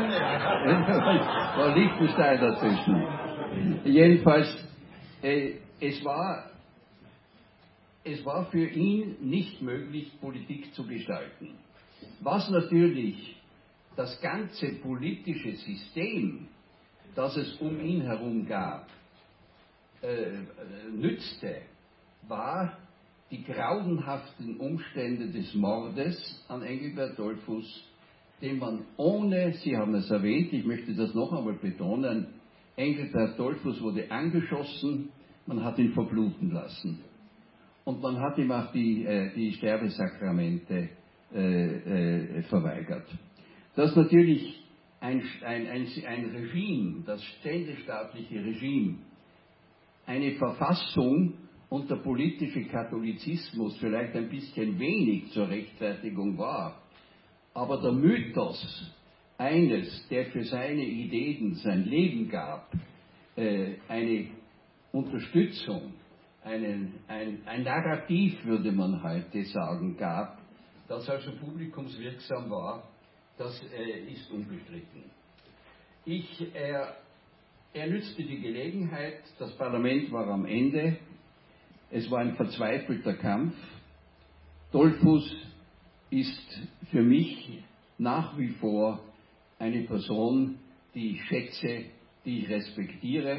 war Liechtenstein dazwischen. Jedenfalls, äh, es war, es war für ihn nicht möglich, Politik zu gestalten. Was natürlich das ganze politische System, das es um ihn herum gab, äh, nützte, war die grauenhaften Umstände des Mordes an Engelbert Dollfuß, den man ohne, Sie haben es erwähnt, ich möchte das noch einmal betonen, Engelbert Dollfuß wurde angeschossen, man hat ihn verbluten lassen. Und man hat ihm auch die, äh, die Sterbesakramente äh, äh, verweigert. Das ist natürlich ein, ein, ein, ein Regime, das ständestaatliche Regime, eine Verfassung und der politische Katholizismus vielleicht ein bisschen wenig zur Rechtfertigung war. Aber der Mythos eines, der für seine Ideen sein Leben gab, äh, eine Unterstützung, einen, ein, ein Narrativ, würde man heute sagen, gab, das also publikumswirksam war, das äh, ist unbestritten. Ich, er, er nützte die Gelegenheit, das Parlament war am Ende, es war ein verzweifelter Kampf. Dollfuß ist für mich nach wie vor eine Person, die ich schätze, die ich respektiere.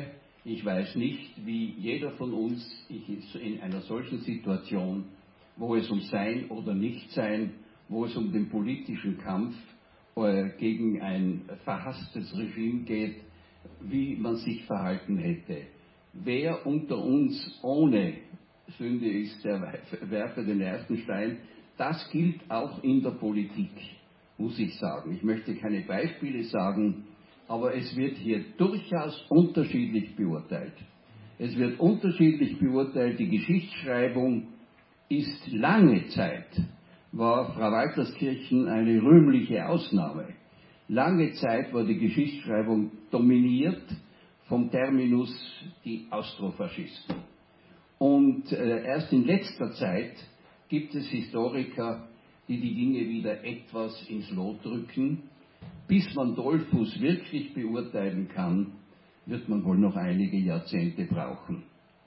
Ich weiß nicht, wie jeder von uns in einer solchen Situation, wo es um Sein oder Nichtsein, wo es um den politischen Kampf äh, gegen ein verhasstes Regime geht, wie man sich verhalten hätte. Wer unter uns ohne Sünde ist, der werfe den ersten Stein. Das gilt auch in der Politik, muss ich sagen. Ich möchte keine Beispiele sagen, aber es wird hier durchaus unterschiedlich beurteilt. Es wird unterschiedlich beurteilt. Die Geschichtsschreibung ist lange Zeit, war Frau Walterskirchen eine rühmliche Ausnahme. Lange Zeit war die Geschichtsschreibung dominiert vom Terminus die Austrofaschisten. Und äh, erst in letzter Zeit gibt es Historiker, die die Dinge wieder etwas ins Lot drücken. Bis man Dollfuß wirklich beurteilen kann, wird man wohl noch einige Jahrzehnte brauchen.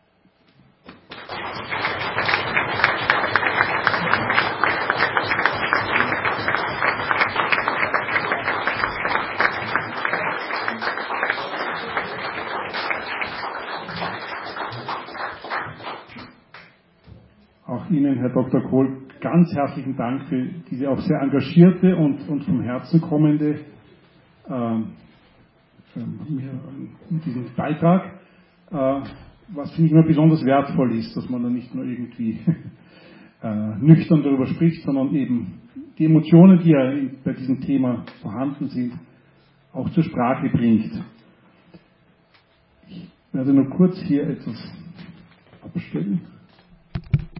Auch Ihnen, Herr Doktor Kohl, ganz herzlichen Dank für diese auch sehr engagierte und, und vom Herzen kommende äh, mit diesem Beitrag, äh, was finde ich immer besonders wertvoll ist, dass man da nicht nur irgendwie äh, nüchtern darüber spricht, sondern eben die Emotionen, die ja in, bei diesem Thema vorhanden sind, auch zur Sprache bringt. Ich werde nur kurz hier etwas abstellen.